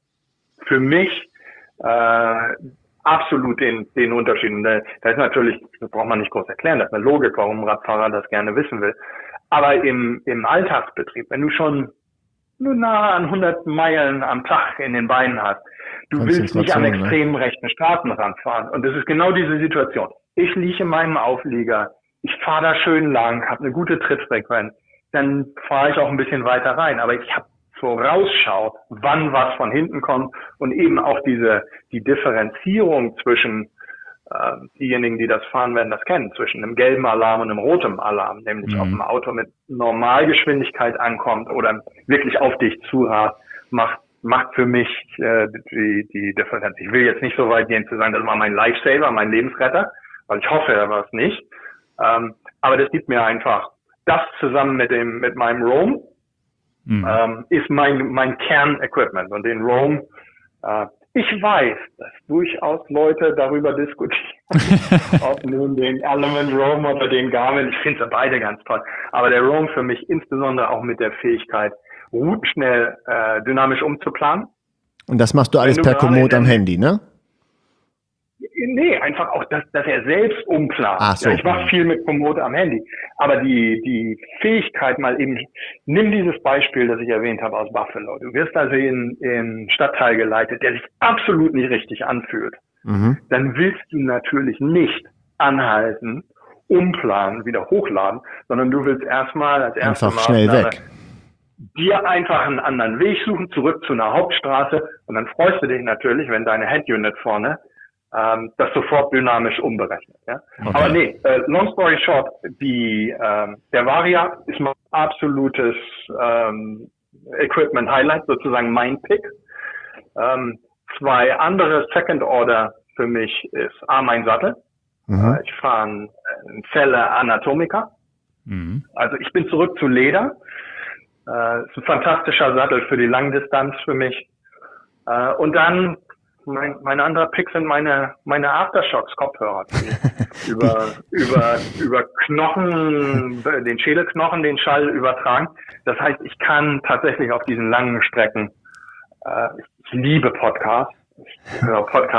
für mich äh, absolut den den Unterschied. Und da, da ist natürlich, das braucht man nicht groß erklären, das ist eine Logik, warum ein Radfahrer das gerne wissen will. Aber im im Alltagsbetrieb, wenn du schon nur nah an hundert Meilen am Tag in den Beinen hast. Du willst nicht an extrem ne? rechten Straßenrand fahren. Und das ist genau diese Situation. Ich liege in meinem Auflieger, ich fahre da schön lang, habe eine gute Trittfrequenz, dann fahre ich auch ein bisschen weiter rein. Aber ich habe vorausschau, wann was von hinten kommt und eben auch diese die Differenzierung zwischen äh, diejenigen, die das fahren, werden das kennen, zwischen einem gelben Alarm und einem roten Alarm, nämlich mhm. ob ein Auto mit Normalgeschwindigkeit ankommt oder wirklich auf dich zurast, macht macht für mich äh, die die Differenz. Ich will jetzt nicht so weit gehen zu sagen, das war mein Lifesaver, mein Lebensretter, weil ich hoffe, er war es nicht. Ähm, aber das gibt mir einfach, das zusammen mit dem mit meinem Roam mhm. ähm, ist mein mein Kernequipment und den Roam äh, ich weiß, dass durchaus Leute darüber diskutieren, ob nun den Element Roam oder den Garmin. Ich finde sie beide ganz toll. Aber der Roam für mich insbesondere auch mit der Fähigkeit, Routen schnell äh, dynamisch umzuplanen. Und das machst du alles du per Komoot am Handy, ne? Nee, einfach auch, dass, dass er selbst umplant. Ach so. Ja, ich mache viel mit Komoot am Handy. Aber die die Fähigkeit mal eben, nimm dieses Beispiel, das ich erwähnt habe aus Buffalo. Du wirst also in in Stadtteil geleitet, der sich absolut nicht richtig anfühlt. Mhm. Dann willst du natürlich nicht anhalten, umplanen, wieder hochladen, sondern du willst erstmal als erstes einfach schnell weg. Dir einfach einen anderen Weg suchen, zurück zu einer Hauptstraße und dann freust du dich natürlich, wenn deine Head-Unit vorne ähm, das sofort dynamisch umberechnet. Ja? Okay. Aber nee, äh, long story short, die ähm, der Varia ist mein absolutes ähm, Equipment-Highlight, sozusagen mein Pick. Ähm, zwei andere Second Order für mich ist A, mein Sattel. Mhm. Äh, ich fahre einen, einen Celle Anatomica. Mhm. Also ich bin zurück zu Leder. Äh, ist ein fantastischer Sattel für die Langdistanz für mich. Äh, und dann mein, mein anderer Pick sind meine meine Aftershocks Kopfhörer, die über über über Knochen, den Schädelknochen, den Schall übertragen. Das heißt, ich kann tatsächlich auf diesen langen Strecken, äh, ich liebe Podcasts, ich höre Podcasts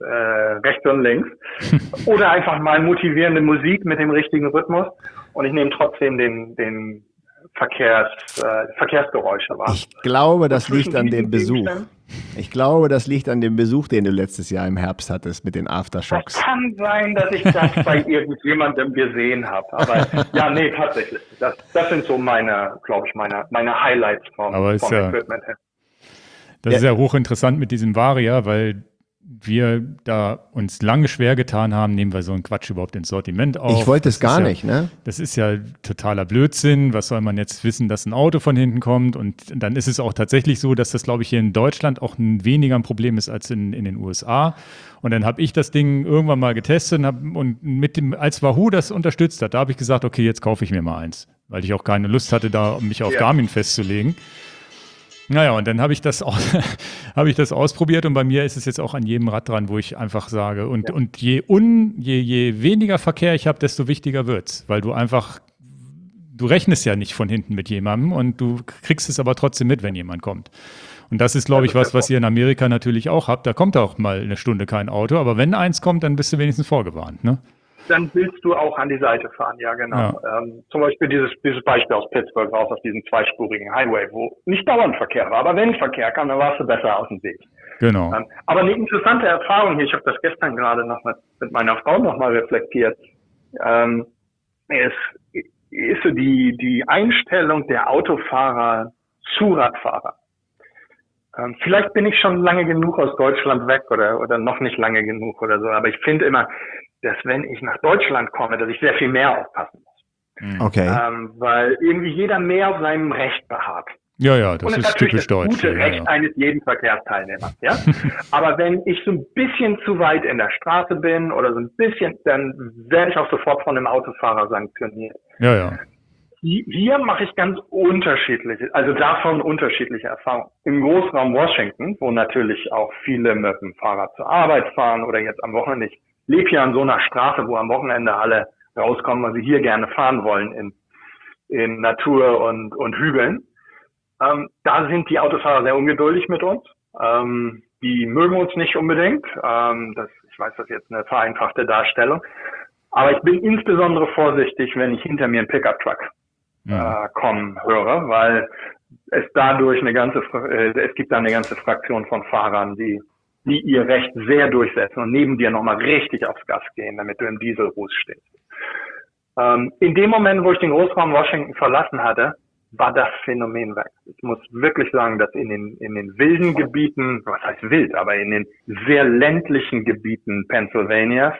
äh, rechts und links. Oder einfach mal motivierende Musik mit dem richtigen Rhythmus. Und ich nehme trotzdem den, den Verkehrs, äh, Verkehrsgeräusche wahr. Ich glaube, das liegt an dem Besuch. Gegenständen? Ich glaube, das liegt an dem Besuch, den du letztes Jahr im Herbst hattest mit den Aftershocks. Das kann sein, dass ich das bei irgendjemandem gesehen habe. Aber ja, nee, tatsächlich. Das, das sind so meine, glaube ich, meine, meine Highlights vom, Aber ist vom ja- Equipment her. Das Ja. ist ja hochinteressant mit diesem Varia, weil wir da uns lange schwer getan haben, nehmen wir so einen Quatsch überhaupt ins Sortiment auf. Ich wollte es Das gar ist ja, nicht, ne? Das ist ja totaler Blödsinn. Was soll man jetzt wissen, dass ein Auto von hinten kommt? Und dann ist es auch tatsächlich so, dass das, glaube ich, hier in Deutschland auch ein weniger ein Problem ist als in, in den U S A. Und dann habe ich das Ding irgendwann mal getestet und, hab, und mit dem, als Wahoo das unterstützt hat, da habe ich gesagt, okay, jetzt kaufe ich mir mal eins, weil ich auch keine Lust hatte, da mich auf Ja. Garmin festzulegen. Naja, und dann habe ich das auch, habe ich das ausprobiert und bei mir ist es jetzt auch an jedem Rad dran, wo ich einfach sage, und, Ja. und je, un, je, je weniger Verkehr ich habe, desto wichtiger wird's, weil du einfach, du rechnest ja nicht von hinten mit jemandem und du kriegst es aber trotzdem mit, wenn jemand kommt. Und das ist, glaube ich, was, was ihr in Amerika natürlich auch habt. Da kommt auch mal eine Stunde kein Auto, aber wenn eins kommt, dann bist du wenigstens vorgewarnt, ne? Dann willst du auch an die Seite fahren, ja genau. Ähm, zum Beispiel dieses, dieses Beispiel aus Pittsburgh raus auf diesem zweispurigen Highway, wo nicht dauernd Verkehr war, aber wenn Verkehr kam, dann warst du besser aus dem Weg. Genau. Ähm, aber eine interessante Erfahrung hier, ich habe das gestern gerade noch mit, mit meiner Frau nochmal reflektiert, ähm, ist, ist so die, die Einstellung der Autofahrer zu Radfahrer. Ähm, vielleicht bin ich schon lange genug aus Deutschland weg oder, oder noch nicht lange genug oder so, aber ich finde immer, dass wenn ich nach Deutschland komme, dass ich sehr viel mehr aufpassen muss. Okay. Ähm, weil irgendwie jeder mehr auf seinem Recht beharrt. Ja, ja, das Und ist natürlich typisch das deutsch. gute Ja, Recht ja. eines jeden Verkehrsteilnehmers, ja. Aber wenn ich so ein bisschen zu weit in der Straße bin oder so ein bisschen, dann werde ich auch sofort von einem Autofahrer sanktioniert. ja, ja. Hi- Hier mache ich ganz unterschiedliche, also davon unterschiedliche Erfahrungen. Im Großraum Washington, wo natürlich auch viele mit dem Fahrrad zur Arbeit fahren oder jetzt am Wochenende. Ich lebe hier an so einer Straße, wo am Wochenende alle rauskommen, weil sie hier gerne fahren wollen in, in Natur und, und Hügeln. Ähm, da sind die Autofahrer sehr ungeduldig mit uns. Ähm, die mögen uns nicht unbedingt. Ähm, das, ich weiß, das ist jetzt eine vereinfachte Darstellung. Aber ich bin insbesondere vorsichtig, wenn ich hinter mir einen Pickup-Truck Ja. äh, kommen höre, weil es dadurch eine ganze, Fra- äh, es gibt da eine ganze Fraktion von Fahrern, die, die ihr Recht sehr durchsetzen und neben dir nochmal richtig aufs Gas gehen, damit du im Dieselruß stehst. Ähm, in dem Moment, wo ich den Großraum Washington verlassen hatte, war das Phänomen weg. Ich muss wirklich sagen, dass in den, in den wilden Gebieten, was heißt wild, aber in den sehr ländlichen Gebieten Pennsylvanias,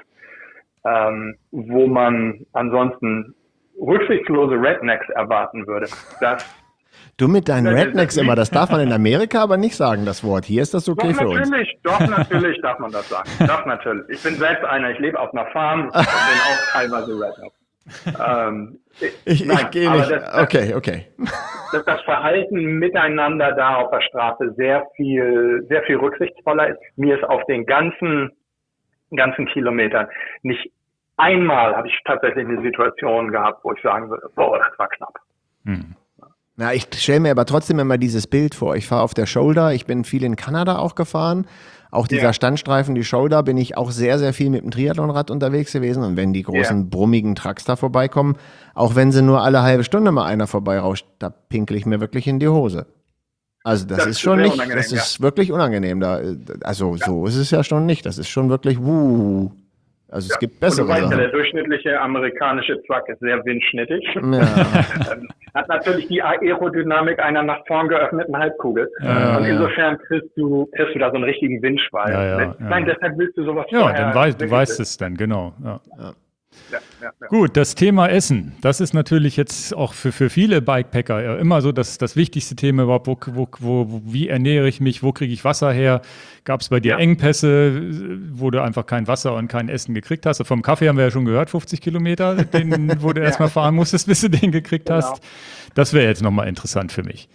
ähm, wo man ansonsten rücksichtslose Rednecks erwarten würde, das Du mit deinen Ja, das- Rednecks das- immer, das darf man in Amerika aber nicht sagen, das Wort. Hier ist das okay doch für uns. natürlich, doch natürlich darf man das sagen. Doch natürlich. Ich bin selbst einer, ich lebe auf einer Farm und bin auch teilweise Redneck. Ähm, Ich, nein, ich gehe aber nicht. Das, das, Okay, okay. dass das Verhalten miteinander da auf der Straße sehr viel, sehr viel rücksichtsvoller ist. Mir ist auf den ganzen, ganzen Kilometern nicht einmal habe ich tatsächlich eine Situation gehabt, wo ich sagen würde, boah, das war knapp. Hm. Na, ich stelle mir aber trotzdem immer dieses Bild vor. Ich fahre auf der Shoulder, ich bin viel in Kanada auch gefahren. Auch dieser Ja. Standstreifen, die Shoulder, bin ich auch sehr, sehr viel mit dem Triathlonrad unterwegs gewesen. Und wenn die großen, Ja. brummigen Trucks da vorbeikommen, auch wenn sie nur alle halbe Stunde mal einer vorbeirauscht, da pinkel ich mir wirklich in die Hose. Also das, Das ist ist schon sehr nicht, unangenehm, das ist wirklich unangenehm. Da, also so ist es ja schon nicht. Das ist schon wirklich, wuh. Also es gibt Und bessere du weißt ja, der Sachen. durchschnittliche amerikanische Truck ist sehr windschnittig. Ja. Ähm, Hat natürlich die Aerodynamik einer nach vorn geöffneten Halbkugel. Ja, und ja. insofern kriegst du, kriegst du da so einen richtigen Windschwall. Ja, ja, mit. ja. Nein, deshalb willst du sowas Ja, vorher dann weißt, du wirklich weißt wissen. es dann, genau. Ja. Ja, ja, ja. Gut, das Thema Essen, das ist natürlich jetzt auch für, für viele Bikepacker ja immer so das, das wichtigste Thema überhaupt. Wo, wo, wo, wie ernähre ich mich, wo kriege ich Wasser her? Gab es bei dir Ja. Engpässe, wo du einfach kein Wasser und kein Essen gekriegt hast? Vom Kaffee haben wir ja schon gehört, fünfzig Kilometer, den, wo du erstmal fahren musstest, bis du den gekriegt Genau. hast. Das wäre jetzt nochmal interessant für mich.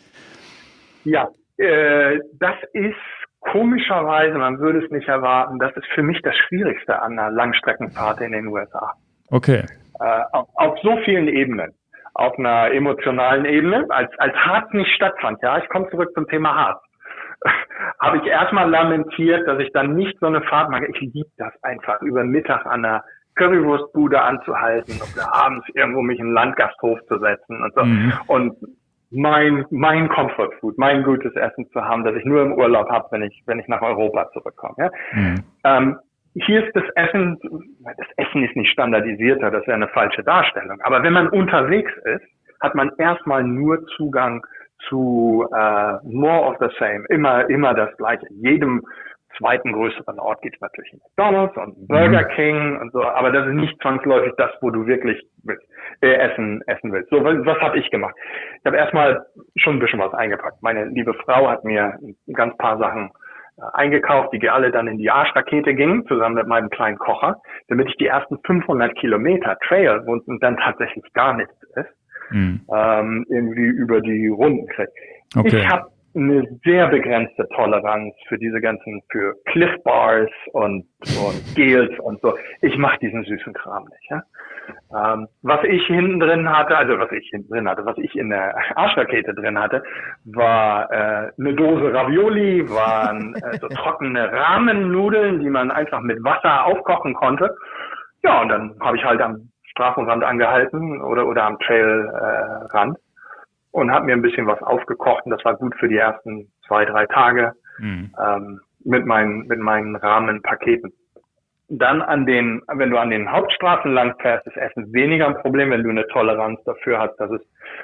Ja, äh, das ist komischerweise, man würde es nicht erwarten, das ist für mich das Schwierigste an einer Langstreckenfahrt in den U S A. Okay. Äh, auf, auf so vielen Ebenen. Auf einer emotionalen Ebene, als, als Harz nicht stattfand. Ja, ich komme zurück zum Thema Harz. habe ich erstmal lamentiert, dass ich dann nicht so eine Fahrt mache. Ich liebe das einfach, über Mittag an einer Currywurstbude anzuhalten oder abends irgendwo mich in einen Landgasthof zu setzen und so. Mhm. Und mein, mein Comfort Food, mein gutes Essen zu haben, das ich nur im Urlaub habe, wenn ich, wenn ich nach Europa zurückkomme. Ja? Mhm. Ähm, hier ist das Essen, das Essen ist nicht standardisierter, das wäre eine falsche Darstellung. Aber wenn man unterwegs ist, hat man erstmal nur Zugang zu äh, more of the same, immer immer das Gleiche. In jedem zweiten größeren Ort gibt es natürlich einen McDonald's und einen Burger mhm. King und so, aber das ist nicht zwangsläufig das, wo du wirklich willst, äh, essen essen willst. So, was, was habe ich gemacht? Ich habe erstmal schon ein bisschen was eingepackt. Meine liebe Frau hat mir ein ganz paar Sachen äh, eingekauft, die alle dann in die Arschrakete gingen, zusammen mit meinem kleinen Kocher, damit ich die ersten fünfhundert Kilometer Trail, wo dann tatsächlich gar nichts ist, Mhm. Ähm, irgendwie über die Runden kriegt. Okay. Ich habe eine sehr begrenzte Toleranz für diese ganzen, für Cliff Bars und, und Gels und so. Ich mache diesen süßen Kram nicht. Ja? Ähm, was ich hinten drin hatte, also was ich hinten drin hatte, was ich in der Arschrakete drin hatte, war äh, eine Dose Ravioli, waren äh, so trockene Rahmennudeln, die man einfach mit Wasser aufkochen konnte. Ja, und dann habe ich halt am Straßenrand angehalten oder oder am Trailrand äh, und habe mir ein bisschen was aufgekocht und das war gut für die ersten zwei, drei Tage mhm. ähm, mit meinen mit meinen Rahmenpaketen. Dann an den, wenn du an den Hauptstraßen lang fährst, ist Essen weniger ein Problem, wenn du eine Toleranz dafür hast, dass es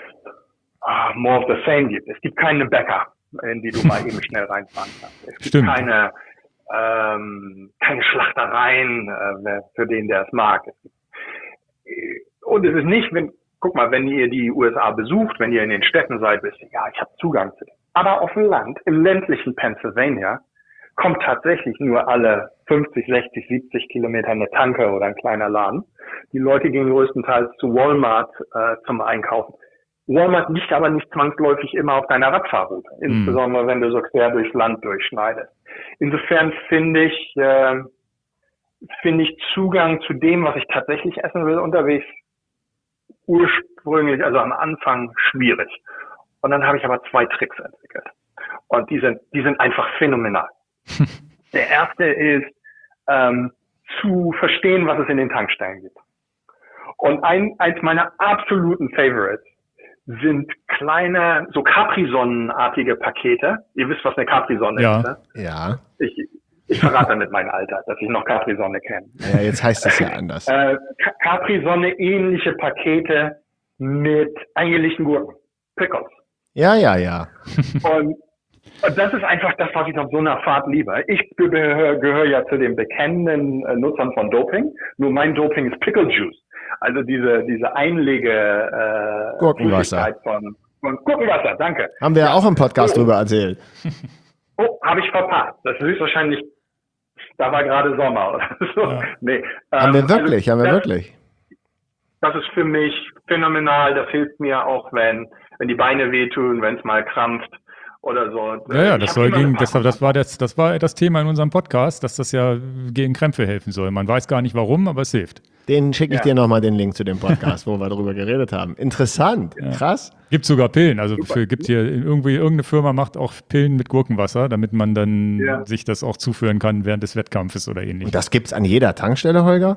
uh, more of the same gibt. Es gibt keine Bäcker, in die du mal eben schnell reinfahren kannst. Es gibt Stimmt. keine ähm, keine Schlachtereien äh, für den, der es mag. Es gibt Und es ist nicht, wenn, guck mal, wenn ihr die U S A besucht, wenn ihr in den Städten seid, wisst ihr, ja, ich habe Zugang zu dem. Aber auf dem Land, im ländlichen Pennsylvania, kommt tatsächlich nur alle fünfzig, sechzig, siebzig Kilometer eine Tanke oder ein kleiner Laden. Die Leute gehen größtenteils zu Walmart äh, zum Einkaufen. Walmart liegt aber nicht zwangsläufig immer auf deiner Radfahrroute, mhm. insbesondere wenn du so quer durchs Land durchschneidest. Insofern finde ich, äh, finde ich Zugang zu dem, was ich tatsächlich essen will, unterwegs ursprünglich, also am Anfang schwierig. Und dann habe ich aber zwei Tricks entwickelt. Und die sind, die sind einfach phänomenal. Der erste ist, ähm, zu verstehen, was es in den Tankstellen gibt. Und ein, eins meiner absoluten Favorites sind kleine, so Capri-Sonnenartige Pakete. Ihr wisst, was eine Capri-Sonne ja. ist, ne? Ja. Ich, Ich verrate damit mein Alter, dass ich noch Capri-Sonne kenne. Ja, jetzt heißt es ja anders. Äh, Capri-Sonne ähnliche Pakete mit eingelegten Gurken. Pickles. Ja, ja, ja. Und, und das ist einfach das, was ich auf so einer Fahrt liebe. Ich gehöre gehör ja zu den bekennenden äh, Nutzern von Doping. Nur mein Doping ist Pickle Juice. Also diese, diese Einlege äh, Gurkenwasser. Von, von Gurkenwasser, danke. Haben wir ja auch im Podcast drüber erzählt. Oh, habe ich verpasst. Das ist höchstwahrscheinlich, da war gerade Sommer oder so. Ja. Nee, haben ähm, wir wirklich, also, haben wir das, wirklich. Das ist für mich phänomenal. Das hilft mir auch, wenn, wenn die Beine wehtun, wenn es mal krampft oder so. Ja, ja, das, soll gegen, das, das, war das, das war das Thema in unserem Podcast, dass das ja gegen Krämpfe helfen soll. Man weiß gar nicht warum, aber es hilft. Den schicke ich ja. dir nochmal den Link zu dem Podcast, wo wir darüber geredet haben. Interessant, ja. krass. Gibt sogar Pillen, also für, gibt hier irgendwie irgendeine Firma macht auch Pillen mit Gurkenwasser, damit man dann ja. sich das auch zuführen kann während des Wettkampfes oder ähnlich. Und das gibt's an jeder Tankstelle, Holger?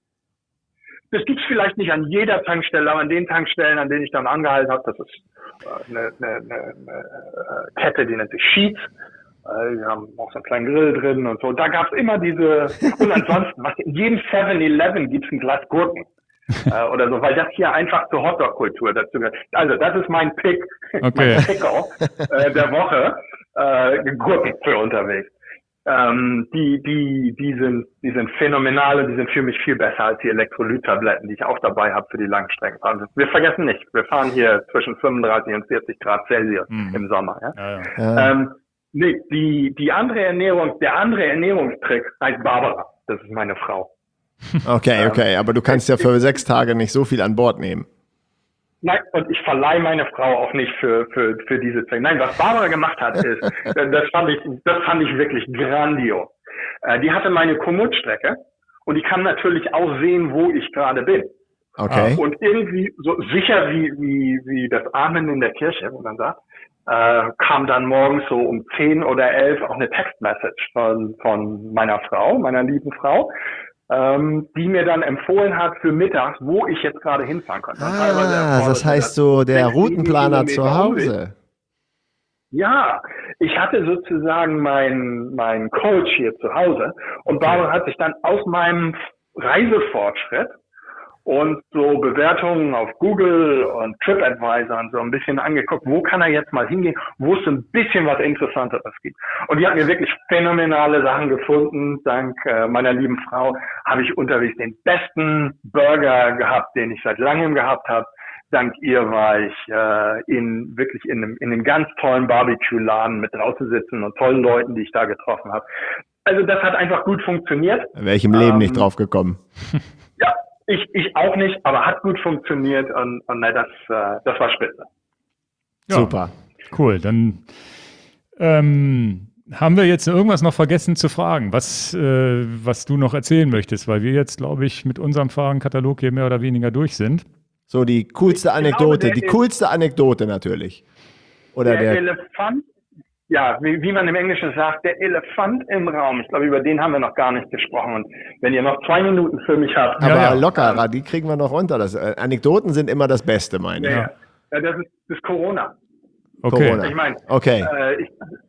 Das gibt's vielleicht nicht an jeder Tankstelle, aber an den Tankstellen, an denen ich dann angehalten habe, das ist eine, eine, eine, eine Kette, die nennt sich Sheetz. Wir haben auch so einen kleinen Grill drin und so. Da gab's immer diese, und ansonsten, was in jedem seven eleven gibt's ein Glas Gurken. äh, oder so, weil das hier einfach zur Hotdog-Kultur dazu gehört. Also, das ist mein Pick, okay. mein Pickle äh, der Woche, äh, Gurken für unterwegs. Ähm, die, die, die sind, die sind phänomenal und die sind für mich viel besser als die Elektrolyttabletten, die ich auch dabei habe für die Langstrecken. Also, wir vergessen nicht, wir fahren hier zwischen fünfunddreißig und vierzig Grad Celsius mhm. im Sommer, ja. ja, ja. ja. Ähm, Nee, die, die andere Ernährung, der andere Ernährungstrick heißt Barbara. Das ist meine Frau. Okay, okay, aber du kannst ja für sechs Tage nicht so viel an Bord nehmen. Nein, und ich verleihe meine Frau auch nicht für, für, für diese Zwecke. Nein, was Barbara gemacht hat, ist, das fand ich, das fand ich wirklich grandios. Die hatte meine Komoot-Strecke und die kann natürlich auch sehen, wo ich gerade bin. Okay. Und irgendwie so sicher wie, wie, wie das Amen in der Kirche, wie man sagt, äh, kam dann morgens so um zehn oder elf auch eine Textmessage von, von meiner Frau, meiner lieben Frau, ähm, die mir dann empfohlen hat für mittags, wo ich jetzt gerade hinfahren konnte. Und teilweise Ah, erforderte das heißt das so der sechs, sieben Routenplaner zu Kilometer Umweg. Hause. Ja, ich hatte sozusagen meinen meinen Coach hier zu Hause und Okay. Barbara hat sich dann aus meinem Reisefortschritt und so Bewertungen auf Google und TripAdvisor und so ein bisschen angeguckt, wo kann er jetzt mal hingehen, wo es ein bisschen was Interessanteres gibt. Und die hat mir wirklich phänomenale Sachen gefunden. Dank äh, meiner lieben Frau habe ich unterwegs den besten Burger gehabt, den ich seit langem gehabt habe. Dank ihr war ich äh, in wirklich in einem, in einem ganz tollen Barbecue-Laden mit draußen sitzen und tollen Leuten, die ich da getroffen habe. Also das hat einfach gut funktioniert. Wäre ich im Leben Ähm, nicht drauf gekommen. Ja, ich, ich auch nicht, aber hat gut funktioniert und, und na, das, äh, das war spitze. Ja, Super. Cool. Dann ähm, haben wir jetzt irgendwas noch vergessen zu fragen, was, äh, was du noch erzählen möchtest, weil wir jetzt, glaube ich, mit unserem Fragenkatalog hier mehr oder weniger durch sind. So die coolste Ich glaube, Anekdote, der die ist- coolste Anekdote natürlich. Oder Der der, Elefant, ja, wie, wie man im Englischen sagt, der Elefant im Raum. Ich glaube, über den haben wir noch gar nicht gesprochen. Und wenn ihr noch zwei Minuten für mich habt. aber ja. lockerer, die kriegen wir noch runter. Das, äh, Anekdoten sind immer das Beste, meine ich. Ja, ja, das ist, das ist Corona. Okay. Corona. Ich meine, Okay. äh, ich,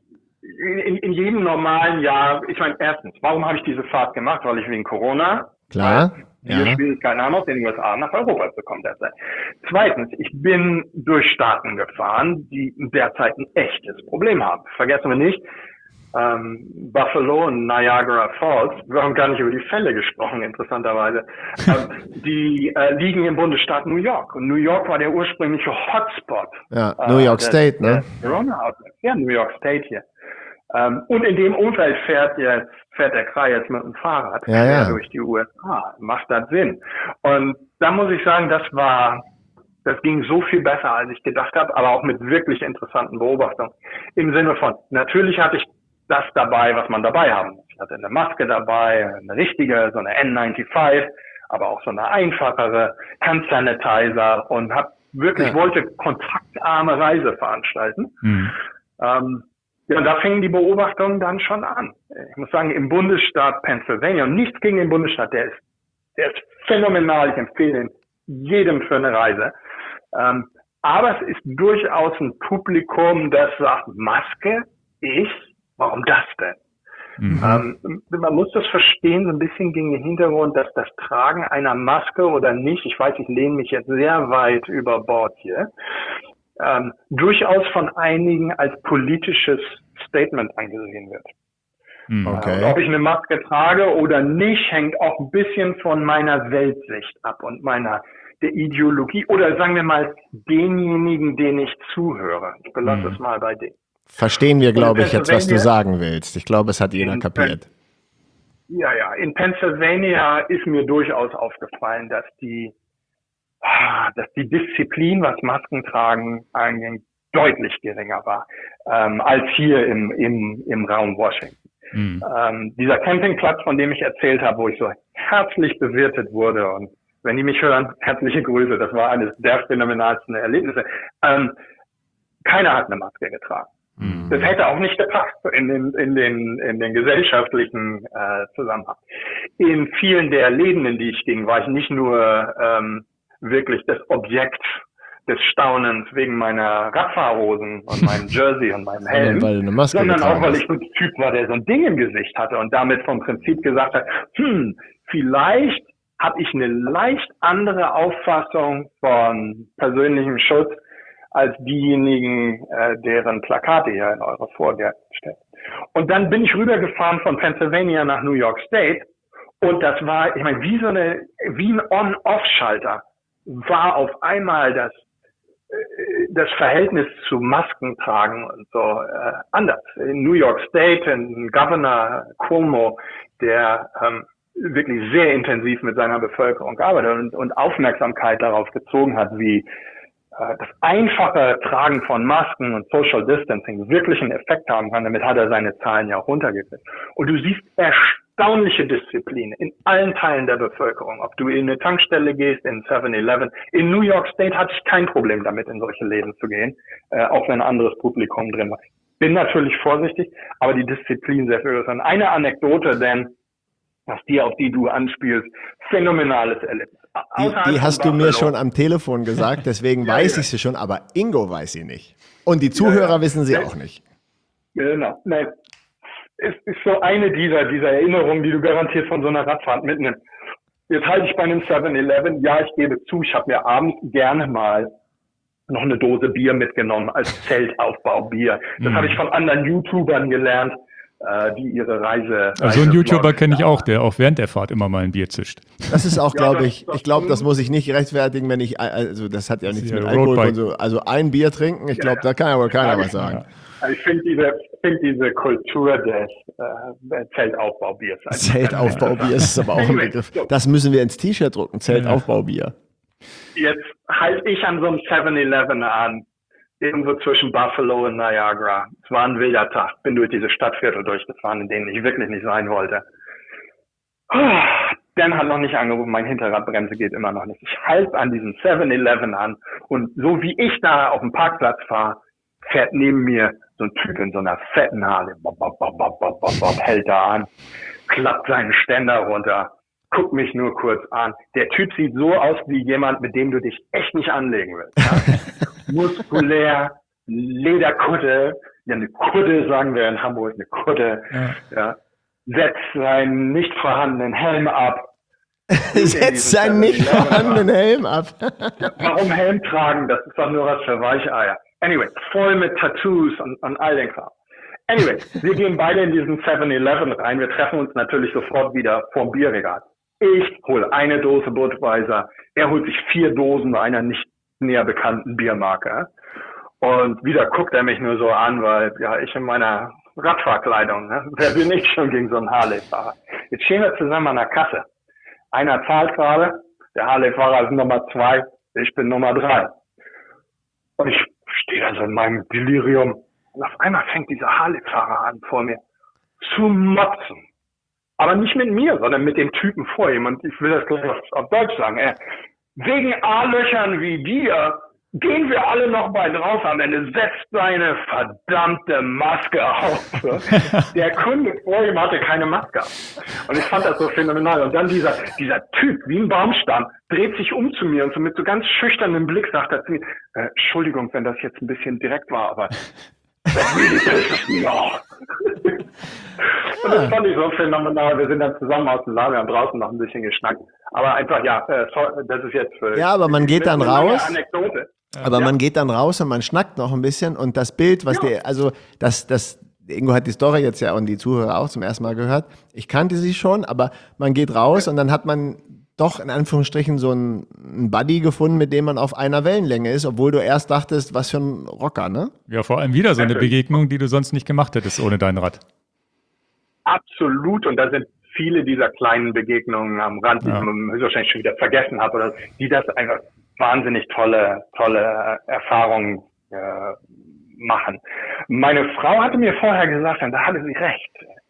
in, in jedem normalen Jahr, ich meine, erstens, warum habe ich diese Fahrt gemacht? Weil ich wegen Corona, Klar. weil wir Ja. Schwierigkeiten haben, aus den U S A nach Europa zu kommen derzeit. Zweitens, ich bin durch Staaten gefahren, die derzeit ein echtes Problem haben. Vergessen wir nicht, ähm, Buffalo und Niagara Falls, wir haben gar nicht über die Fälle gesprochen, interessanterweise, ähm, die äh, liegen im Bundesstaat New York. Und New York war der ursprüngliche Hotspot. Ja, New York des- State, ne? des Corona-Outbreaks. Ja, New York State hier. Ähm, und in dem Umfeld fährt jetzt, fährt der Krei jetzt mit dem Fahrrad Ja, ja. durch die U S A. Macht das Sinn? Und da muss ich sagen, das war, das ging so viel besser, als ich gedacht habe, aber auch mit wirklich interessanten Beobachtungen. Im Sinne von, natürlich hatte ich das dabei, was man dabei haben muss. Ich hatte eine Maske dabei, eine richtige, so eine N neunundneunzig, aber auch so eine einfachere, Handsanitizer und hab wirklich, Ja. wollte kontaktarme Reise veranstalten. Mhm. Ähm, ja, und da fingen die Beobachtungen dann schon an. Ich muss sagen, im Bundesstaat Pennsylvania, und nichts gegen den Bundesstaat, der ist, der ist phänomenal, ich empfehle ihn jedem für eine Reise. Ähm, aber es ist durchaus ein Publikum, das sagt, Maske, ich, warum das denn? Mhm. Ähm, man muss das verstehen, so ein bisschen gegen den Hintergrund, dass das Tragen einer Maske oder nicht, ich weiß, ich lehne mich jetzt sehr weit über Bord hier, ähm, durchaus von einigen als politisches Statement angesehen wird. Mhm. Okay. Und ob ich eine Maske trage oder nicht, hängt auch ein bisschen von meiner Weltsicht ab und meiner der Ideologie oder sagen wir mal denjenigen, denen ich zuhöre. Ich belasse Mhm. es mal bei denen. Verstehen wir, glaube ich, jetzt, was du Pennsylvania- sagen willst. Ich glaube, es hat jeder In kapiert. Ja, ja. In Pennsylvania ist mir durchaus aufgefallen, dass die, ah, dass die Disziplin, was Maskentragen angeht, deutlich geringer war ähm, als hier im, im, im Raum Washington. Mhm. Ähm, dieser Campingplatz, von dem ich erzählt habe, wo ich so herzlich bewirtet wurde und wenn die mich hören, herzliche Grüße, das war eines der phänomenalsten Erlebnisse. Ähm, keiner hat eine Maske getragen. Mhm. Das hätte auch nicht gepasst in den, in den, in den gesellschaftlichen äh, Zusammenhang. In vielen der Läden, in die ich ging, war ich nicht nur ähm, wirklich das Objekt des Staunens wegen meiner Radfahrhosen und meinem Jersey und meinem Helm, Sondern weil du eine Maske sondern auch, getragen weil hast. ich so ein Typ war, der so ein Ding im Gesicht hatte und damit vom Prinzip gesagt hat, hm, vielleicht habe ich eine leicht andere Auffassung von persönlichem Schutz als diejenigen, äh, deren Plakate ihr in eure Vorgärten stellt. Und dann bin ich rübergefahren von Pennsylvania nach New York State und das war, ich meine, wie so eine, wie ein On-Off-Schalter war auf einmal das das Verhältnis zu Maskentragen und so äh, anders. In New York State, ein Governor Cuomo, der ähm, wirklich sehr intensiv mit seiner Bevölkerung gearbeitet und, und Aufmerksamkeit darauf gezogen hat, wie äh, das einfache Tragen von Masken und Social Distancing wirklich einen Effekt haben kann. Damit hat er seine Zahlen ja auch runtergekriegt. Und du siehst erstaunliche Disziplin in allen Teilen der Bevölkerung. Ob du in eine Tankstelle gehst, in seven eleven. In New York State hatte ich kein Problem damit, in solche Läden zu gehen, äh, auch wenn ein anderes Publikum drin war. Bin natürlich vorsichtig, aber die Disziplin sehr viel größer. Und eine Anekdote, denn dass die, auf die du anspielst, phänomenales Erlebnis. Die, die hast du mir schon am Telefon gesagt, deswegen ja, weiß ja. ich sie schon, aber Ingo weiß sie nicht. Und die Zuhörer ja, ja. wissen sie ja. auch nicht. Genau. Nein. Es ist so eine dieser, dieser Erinnerungen, die du garantiert von so einer Radfahrt mitnimmst. Jetzt halte ich bei einem seven eleven. Ja, ich gebe zu, ich habe mir abends gerne mal noch eine Dose Bier mitgenommen als Zeltaufbaubier. Das mhm. habe ich von anderen YouTubern gelernt, äh, die ihre Reise... Also einen YouTuber kenne ich auch, der auch während der Fahrt immer mal ein Bier zischt. Das ist auch, glaube ja, ich, ich glaube, das muss ich nicht rechtfertigen, wenn ich, also das hat ja nichts ja mit Alkohol und so, also ein Bier trinken, ich glaube, da kann ja wohl keiner ja, was sagen. Ja. Ich finde diese, find diese Kultur des äh, Zeltaufbaubiers. Zeltaufbaubier ist aber auch ein Begriff. Das müssen wir ins T-Shirt drucken, Zeltaufbaubier. Jetzt halte ich an so einem seven eleven an, irgendwo zwischen Buffalo und Niagara. Es war ein wilder Tag. Bin durch diese Stadtviertel durchgefahren, in denen ich wirklich nicht sein wollte. Dan hat noch nicht angerufen, meine Hinterradbremse geht immer noch nicht. Ich halte an diesem seven eleven an und so wie ich da auf dem Parkplatz fahre, fährt neben mir so ein Typ in so einer fetten Harley, bob, bob, bob, bob, bob, bob, hält da an, klappt seinen Ständer runter, guckt mich nur kurz an. Der Typ sieht so aus wie jemand, mit dem du dich echt nicht anlegen willst. Ja? Muskulär, Lederkutte, ja eine Kutte sagen wir in Hamburg, eine Kutte, ja. Ja. Setzt seinen nicht vorhandenen Helm ab. Setzt seinen nicht vorhandenen Helm ab. Ja, warum Helm tragen? Das ist doch nur was für Weicheier. Anyway, voll mit Tattoos und, und all den Kram. Anyway, wir gehen beide in diesen seven eleven rein. Wir treffen uns natürlich sofort wieder vorm Bierregal. Ich hole eine Dose Budweiser. Er holt sich vier Dosen bei einer nicht näher bekannten Biermarke. Und wieder guckt er mich nur so an, weil ja ich in meiner Radfahrkleidung, ne? Wer bin ich schon gegen so einen Harley-Fahrer? Jetzt stehen wir zusammen an der Kasse. Einer zahlt gerade, der Harley-Fahrer ist Nummer zwei, ich bin Nummer drei. Und ich stehe da so in meinem Delirium. Und auf einmal fängt dieser Harley-Fahrer an, vor mir zu motzen. Aber nicht mit mir, sondern mit dem Typen vor ihm. Und ich will das gleich auf, auf Deutsch sagen. Ey. Wegen A-Löchern wie dir gehen wir alle noch bei drauf am Ende. Setzt deine verdammte Maske auf. Der Kunde vor ihm hatte keine Maske auf. Und ich fand das so phänomenal. Und dann dieser, dieser Typ, wie ein Baumstamm, dreht sich um zu mir und so mit so ganz schüchternem Blick sagt er zu mir, äh, Entschuldigung, wenn das jetzt ein bisschen direkt war, aber ja. Und das fand ich so phänomenal. Wir sind dann zusammen aus dem Lager und draußen noch ein bisschen geschnackt. Aber einfach, ja, äh, das ist jetzt für, ja, aber man geht dann raus. Anekdote. Aber ja. man geht dann raus und man schnackt noch ein bisschen und das Bild, was ja. der, also das, das, Ingo hat die Story jetzt ja und die Zuhörer auch zum ersten Mal gehört. Ich kannte sie schon, aber man geht raus und dann hat man doch in Anführungsstrichen so einen, einen Buddy gefunden, mit dem man auf einer Wellenlänge ist, obwohl du erst dachtest, was für ein Rocker, ne? Ja, vor allem wieder so eine Begegnung, die du sonst nicht gemacht hättest ohne dein Rad. Absolut, und da sind viele dieser kleinen Begegnungen am Rand, die ja. man höchstwahrscheinlich schon wieder vergessen hat, oder die das einfach wahnsinnig tolle, tolle Erfahrungen äh, machen. Meine Frau hatte mir vorher gesagt, und da hatte sie recht,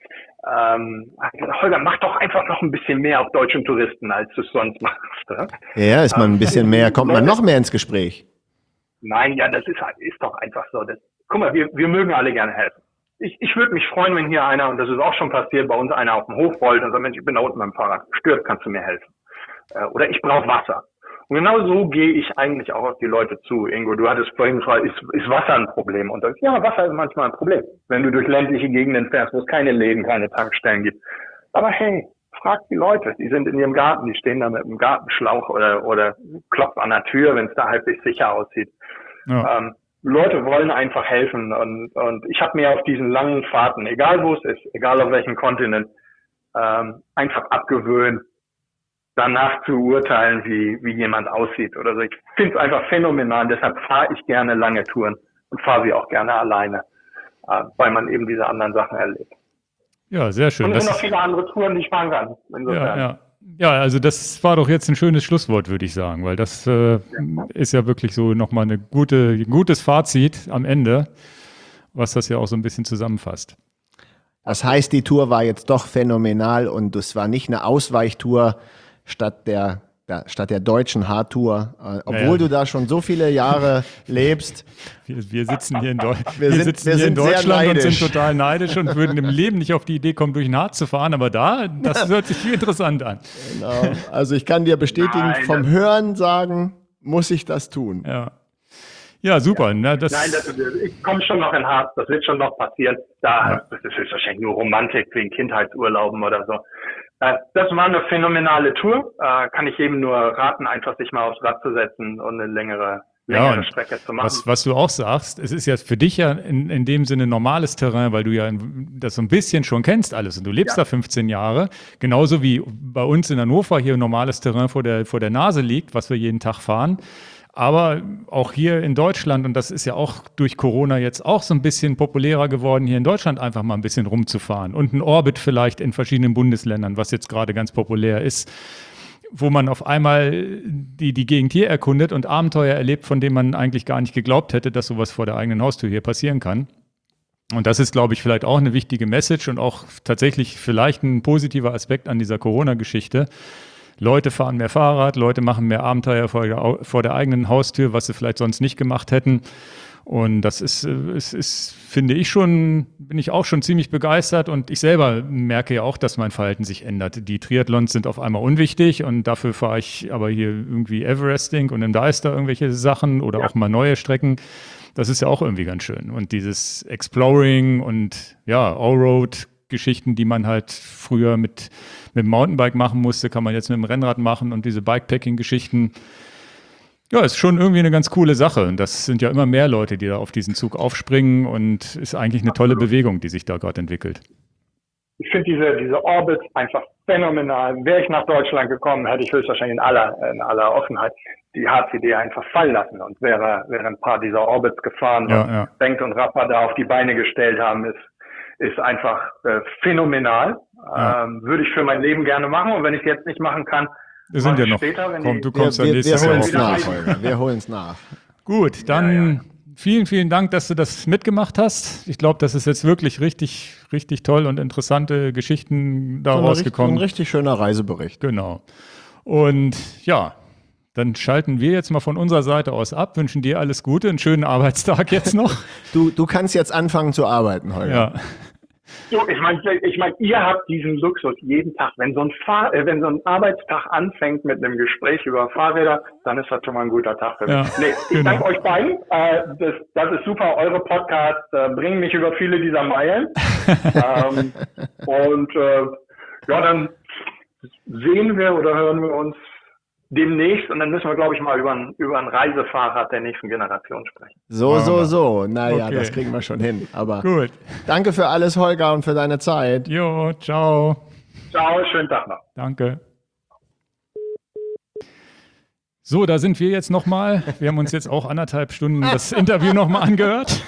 ähm, Holger, mach doch einfach noch ein bisschen mehr auf deutschen Touristen, als du es sonst machst. Oder? Ja, ist man ein bisschen mehr, kommt man noch mehr ins Gespräch. Nein, ja, das ist, ist doch einfach so. Das, guck mal, wir, wir mögen alle gerne helfen. Ich, ich würde mich freuen, wenn hier einer, und das ist auch schon passiert, bei uns einer auf dem Hof rollt und sagt, Mensch, ich bin da unten beim Fahrrad gestürzt, kannst du mir helfen? Äh, oder ich brauche Wasser. Und genau so gehe ich eigentlich auch auf die Leute zu. Ingo, du hattest vorhin gefragt, ist, ist Wasser ein Problem? Und das, ja, Wasser ist manchmal ein Problem. Wenn du durch ländliche Gegenden fährst, wo es keine Läden, keine Tankstellen gibt. Aber hey, frag die Leute, die sind in ihrem Garten, die stehen da mit einem Gartenschlauch oder, oder klopfen an der Tür, wenn es da halbwegs sicher aussieht. Ja. Ähm, Leute wollen einfach helfen. Und, und ich habe mir auf diesen langen Fahrten, egal wo es ist, egal auf welchem Kontinent, ähm, einfach abgewöhnt, danach zu urteilen, wie, wie jemand aussieht oder so. Ich finde es einfach phänomenal. Deshalb fahre ich gerne lange Touren und fahre sie auch gerne alleine, äh, weil man eben diese anderen Sachen erlebt. Ja, sehr schön. Und es sind das noch viele andere Touren, die ich fahren kann. Ja, ja. ja, also das war doch jetzt ein schönes Schlusswort, würde ich sagen, weil das äh, ja. ist ja wirklich so nochmal eine gute, ein gutes Fazit am Ende, was das ja auch so ein bisschen zusammenfasst. Das heißt, die Tour war jetzt doch phänomenal und es war nicht eine Ausweichtour statt der, der, statt der deutschen Hardtour, äh, obwohl ja, ja. du da schon so viele Jahre lebst. Wir, wir sitzen hier in, Deu wir wir sind, sitzen wir hier in sind sehr Deutschland und neidisch. sind total neidisch und würden im Leben nicht auf die Idee kommen, durch den Harz zu fahren, aber da, das hört sich viel interessant an. Genau. Also ich kann dir bestätigen, Nein, vom Hören sagen, muss ich das tun. Ja. Ja, super. Ja. Na, das Nein, das, ich komme schon noch in Harz, das wird schon noch passieren. Da, ja. Das ist höchstwahrscheinlich nur Romantik wegen Kindheitsurlauben oder so. Das war eine phänomenale Tour. Kann ich jedem nur raten, einfach sich mal aufs Rad zu setzen und eine längere, längere ja, Strecke zu machen. Was, was du auch sagst, es ist ja für dich ja in, in dem Sinne normales Terrain, weil du ja das so ein bisschen schon kennst alles und du lebst ja. da fünfzehn Jahre. Genauso wie bei uns in Hannover hier normales Terrain vor der, vor der Nase liegt, was wir jeden Tag fahren. Aber auch hier in Deutschland, und das ist ja auch durch Corona jetzt auch so ein bisschen populärer geworden, hier in Deutschland einfach mal ein bisschen rumzufahren und ein Orbit vielleicht in verschiedenen Bundesländern, was jetzt gerade ganz populär ist, wo man auf einmal die, die Gegend hier erkundet und Abenteuer erlebt, von denen man eigentlich gar nicht geglaubt hätte, dass sowas vor der eigenen Haustür hier passieren kann. Und das ist, glaube ich, vielleicht auch eine wichtige Message und auch tatsächlich vielleicht ein positiver Aspekt an dieser Corona-Geschichte. Leute fahren mehr Fahrrad, Leute machen mehr Abenteuer vor der, vor der eigenen Haustür, was sie vielleicht sonst nicht gemacht hätten. Und das ist, ist, ist, finde ich schon, bin ich auch schon ziemlich begeistert. Und ich selber merke ja auch, dass mein Verhalten sich ändert. Die Triathlons sind auf einmal unwichtig und dafür fahre ich aber hier irgendwie Everesting und im Deister irgendwelche Sachen oder ja. auch mal neue Strecken. Das ist ja auch irgendwie ganz schön. Und dieses Exploring und ja, Allroad Geschichten, die man halt früher mit, mit dem Mountainbike machen musste, kann man jetzt mit dem Rennrad machen und diese Bikepacking-Geschichten. Ja, ist schon irgendwie eine ganz coole Sache. Und das sind ja immer mehr Leute, die da auf diesen Zug aufspringen und ist eigentlich eine tolle Bewegung, die sich da gerade entwickelt. Ich finde diese, diese Orbits einfach phänomenal. Wäre ich nach Deutschland gekommen, hätte ich höchstwahrscheinlich in aller, in aller Offenheit die H C D einfach fallen lassen und wäre, wäre ein paar dieser Orbits gefahren ja, und ja. Bengt und Rappa da auf die Beine gestellt haben, ist ist einfach äh, phänomenal. Ja. Ähm, würde ich für mein Leben gerne machen. Und wenn ich es jetzt nicht machen kann, wir sind ja noch. Später, wenn komm, die, du kommst wir, dann wir, nächstes wir Jahr holen es nach, wieder. Holger. Wir holen es nach. Gut, dann Ja, ja. vielen, vielen Dank, dass du das mitgemacht hast. Ich glaube, das ist jetzt wirklich richtig, richtig toll und interessante Geschichten da So rausgekommen. Ein richtig schöner Reisebericht. Genau. Und ja, dann schalten wir jetzt mal von unserer Seite aus ab, wünschen dir alles Gute, einen schönen Arbeitstag jetzt noch. Du, du kannst jetzt anfangen zu arbeiten, Holger. Ja. So, ich meine, ich mein, ihr habt diesen Luxus jeden Tag. Wenn so ein Fahr äh, wenn so ein Arbeitstag anfängt mit einem Gespräch über Fahrräder, dann ist das schon mal ein guter Tag für mich. Ja, nee, ich genau. danke euch beiden. Äh, das, das ist super. Eure Podcasts äh, bringen mich über viele dieser Meilen. ähm, und äh, ja, dann sehen wir oder hören wir uns demnächst und dann müssen wir, glaube ich, mal über ein, über ein Reisefahrrad der nächsten Generation sprechen. So, so, so. Naja, Okay. das kriegen wir schon hin. Aber Gut. danke für alles, Holger, und für deine Zeit. Jo, ciao. Ciao, schönen Tag noch. Danke. So, da sind wir jetzt nochmal. Wir haben uns jetzt auch anderthalb Stunden das Interview nochmal angehört.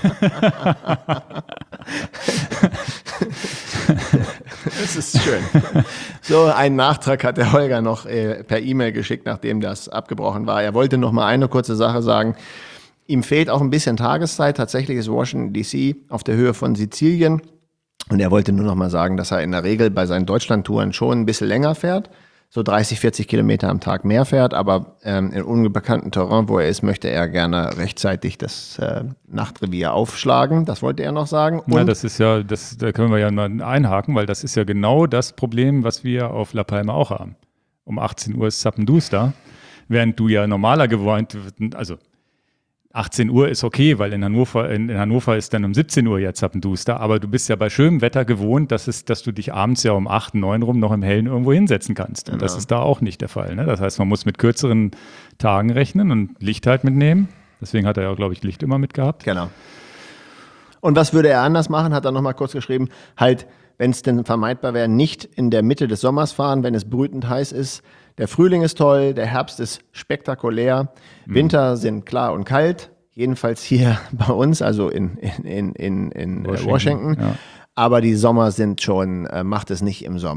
Das ist schön. So, einen Nachtrag hat der Holger noch äh, per E-Mail geschickt, nachdem das abgebrochen war. Er wollte noch mal eine kurze Sache sagen. Ihm fehlt auch ein bisschen Tageszeit. Tatsächlich ist Washington D C auf der Höhe von Sizilien. Und er wollte nur noch mal sagen, dass er in der Regel bei seinen Deutschlandtouren schon ein bisschen länger fährt. So dreißig, vierzig Kilometer am Tag mehr fährt, aber ähm, in unbekannten Terrain, wo er ist, möchte er gerne rechtzeitig das äh, Nachtrevier aufschlagen. Das wollte er noch sagen. Und Ja, das ist ja, das, da können wir ja mal einhaken, weil das ist ja genau das Problem, was wir auf La Palma auch haben. Um achtzehn Uhr ist Zappenduster, während du ja normaler gewohnt, also achtzehn Uhr ist okay, weil in Hannover, in, in Hannover ist dann um siebzehn Uhr jetzt Zappenduster, aber du bist ja bei schönem Wetter gewohnt, dass, es, dass du dich abends ja um acht, neun rum noch im Hellen irgendwo hinsetzen kannst. Und Genau. das ist da auch nicht der Fall. Ne? Das heißt, man muss mit kürzeren Tagen rechnen und Licht halt mitnehmen. Deswegen hat er ja, glaube ich, Licht immer mitgehabt. Genau. Und was würde er anders machen, hat er noch mal kurz geschrieben, halt, wenn es denn vermeidbar wäre, nicht in der Mitte des Sommers fahren, wenn es brütend heiß ist. Der Frühling ist toll, der Herbst ist spektakulär, mhm. Winter sind klar und kalt, jedenfalls hier bei uns, also in, in, in, in, in Washington. Washington ja. Aber die Sommer sind schon, äh, macht es nicht im Sommer.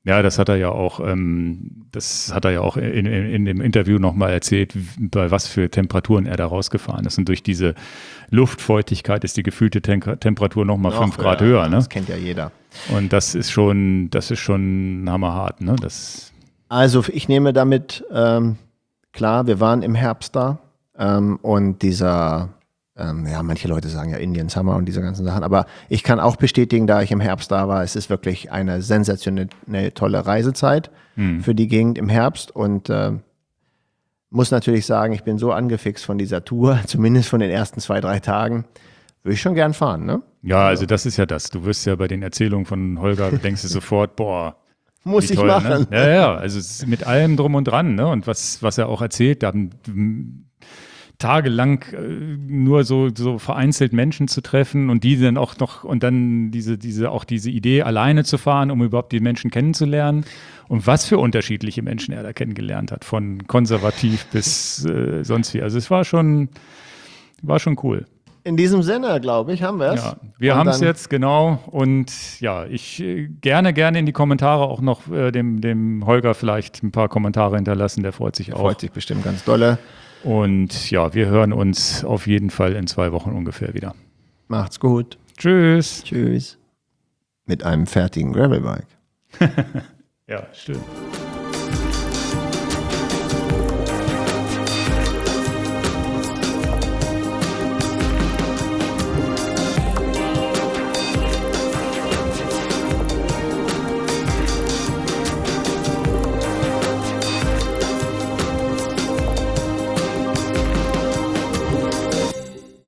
Ja, das hat er ja auch, ähm, das hat er ja auch in, in, in dem Interview nochmal erzählt, bei was für Temperaturen er da rausgefahren ist. Und durch diese Luftfeuchtigkeit ist die gefühlte Tem- Temperatur nochmal fünf Grad höher. Ne? Das kennt ja jeder. Und das ist schon, das ist schon hammerhart. Ne? Das Also ich nehme damit, ähm, klar, wir waren im Herbst da ähm, und dieser, ähm, ja, manche Leute sagen ja Indian Summer und diese ganzen Sachen, aber ich kann auch bestätigen, da ich im Herbst da war, es ist wirklich eine sensationell tolle Reisezeit hm. für die Gegend im Herbst und äh, muss natürlich sagen, ich bin so angefixt von dieser Tour, zumindest von den ersten zwei, drei Tagen, würde ich schon gern fahren, ne? Ja, also das ist ja das. Du wirst ja bei den Erzählungen von Holger, denkst du sofort, boah, muss ich toll, machen. Ne? Ja, ja, also es ist mit allem drum und dran, ne? Und was, was er auch erzählt, da tagelang äh, nur so, so vereinzelt Menschen zu treffen und die dann auch noch und dann diese, diese, auch diese Idee, alleine zu fahren, um überhaupt die Menschen kennenzulernen. Und was für unterschiedliche Menschen er da kennengelernt hat, von konservativ bis äh, sonst wie. Also es war schon, war schon cool. In diesem Sinne, glaube ich, haben wir es. Ja, wir haben es jetzt, genau. Und ja, ich äh, gerne, gerne in die Kommentare auch noch äh, dem, dem Holger vielleicht ein paar Kommentare hinterlassen. Der freut sich der auch. Freut sich bestimmt ganz dolle. Und ja, wir hören uns auf jeden Fall in zwei Wochen ungefähr wieder. Macht's gut. Tschüss. Tschüss. Mit einem fertigen Gravelbike. Ja, stimmt.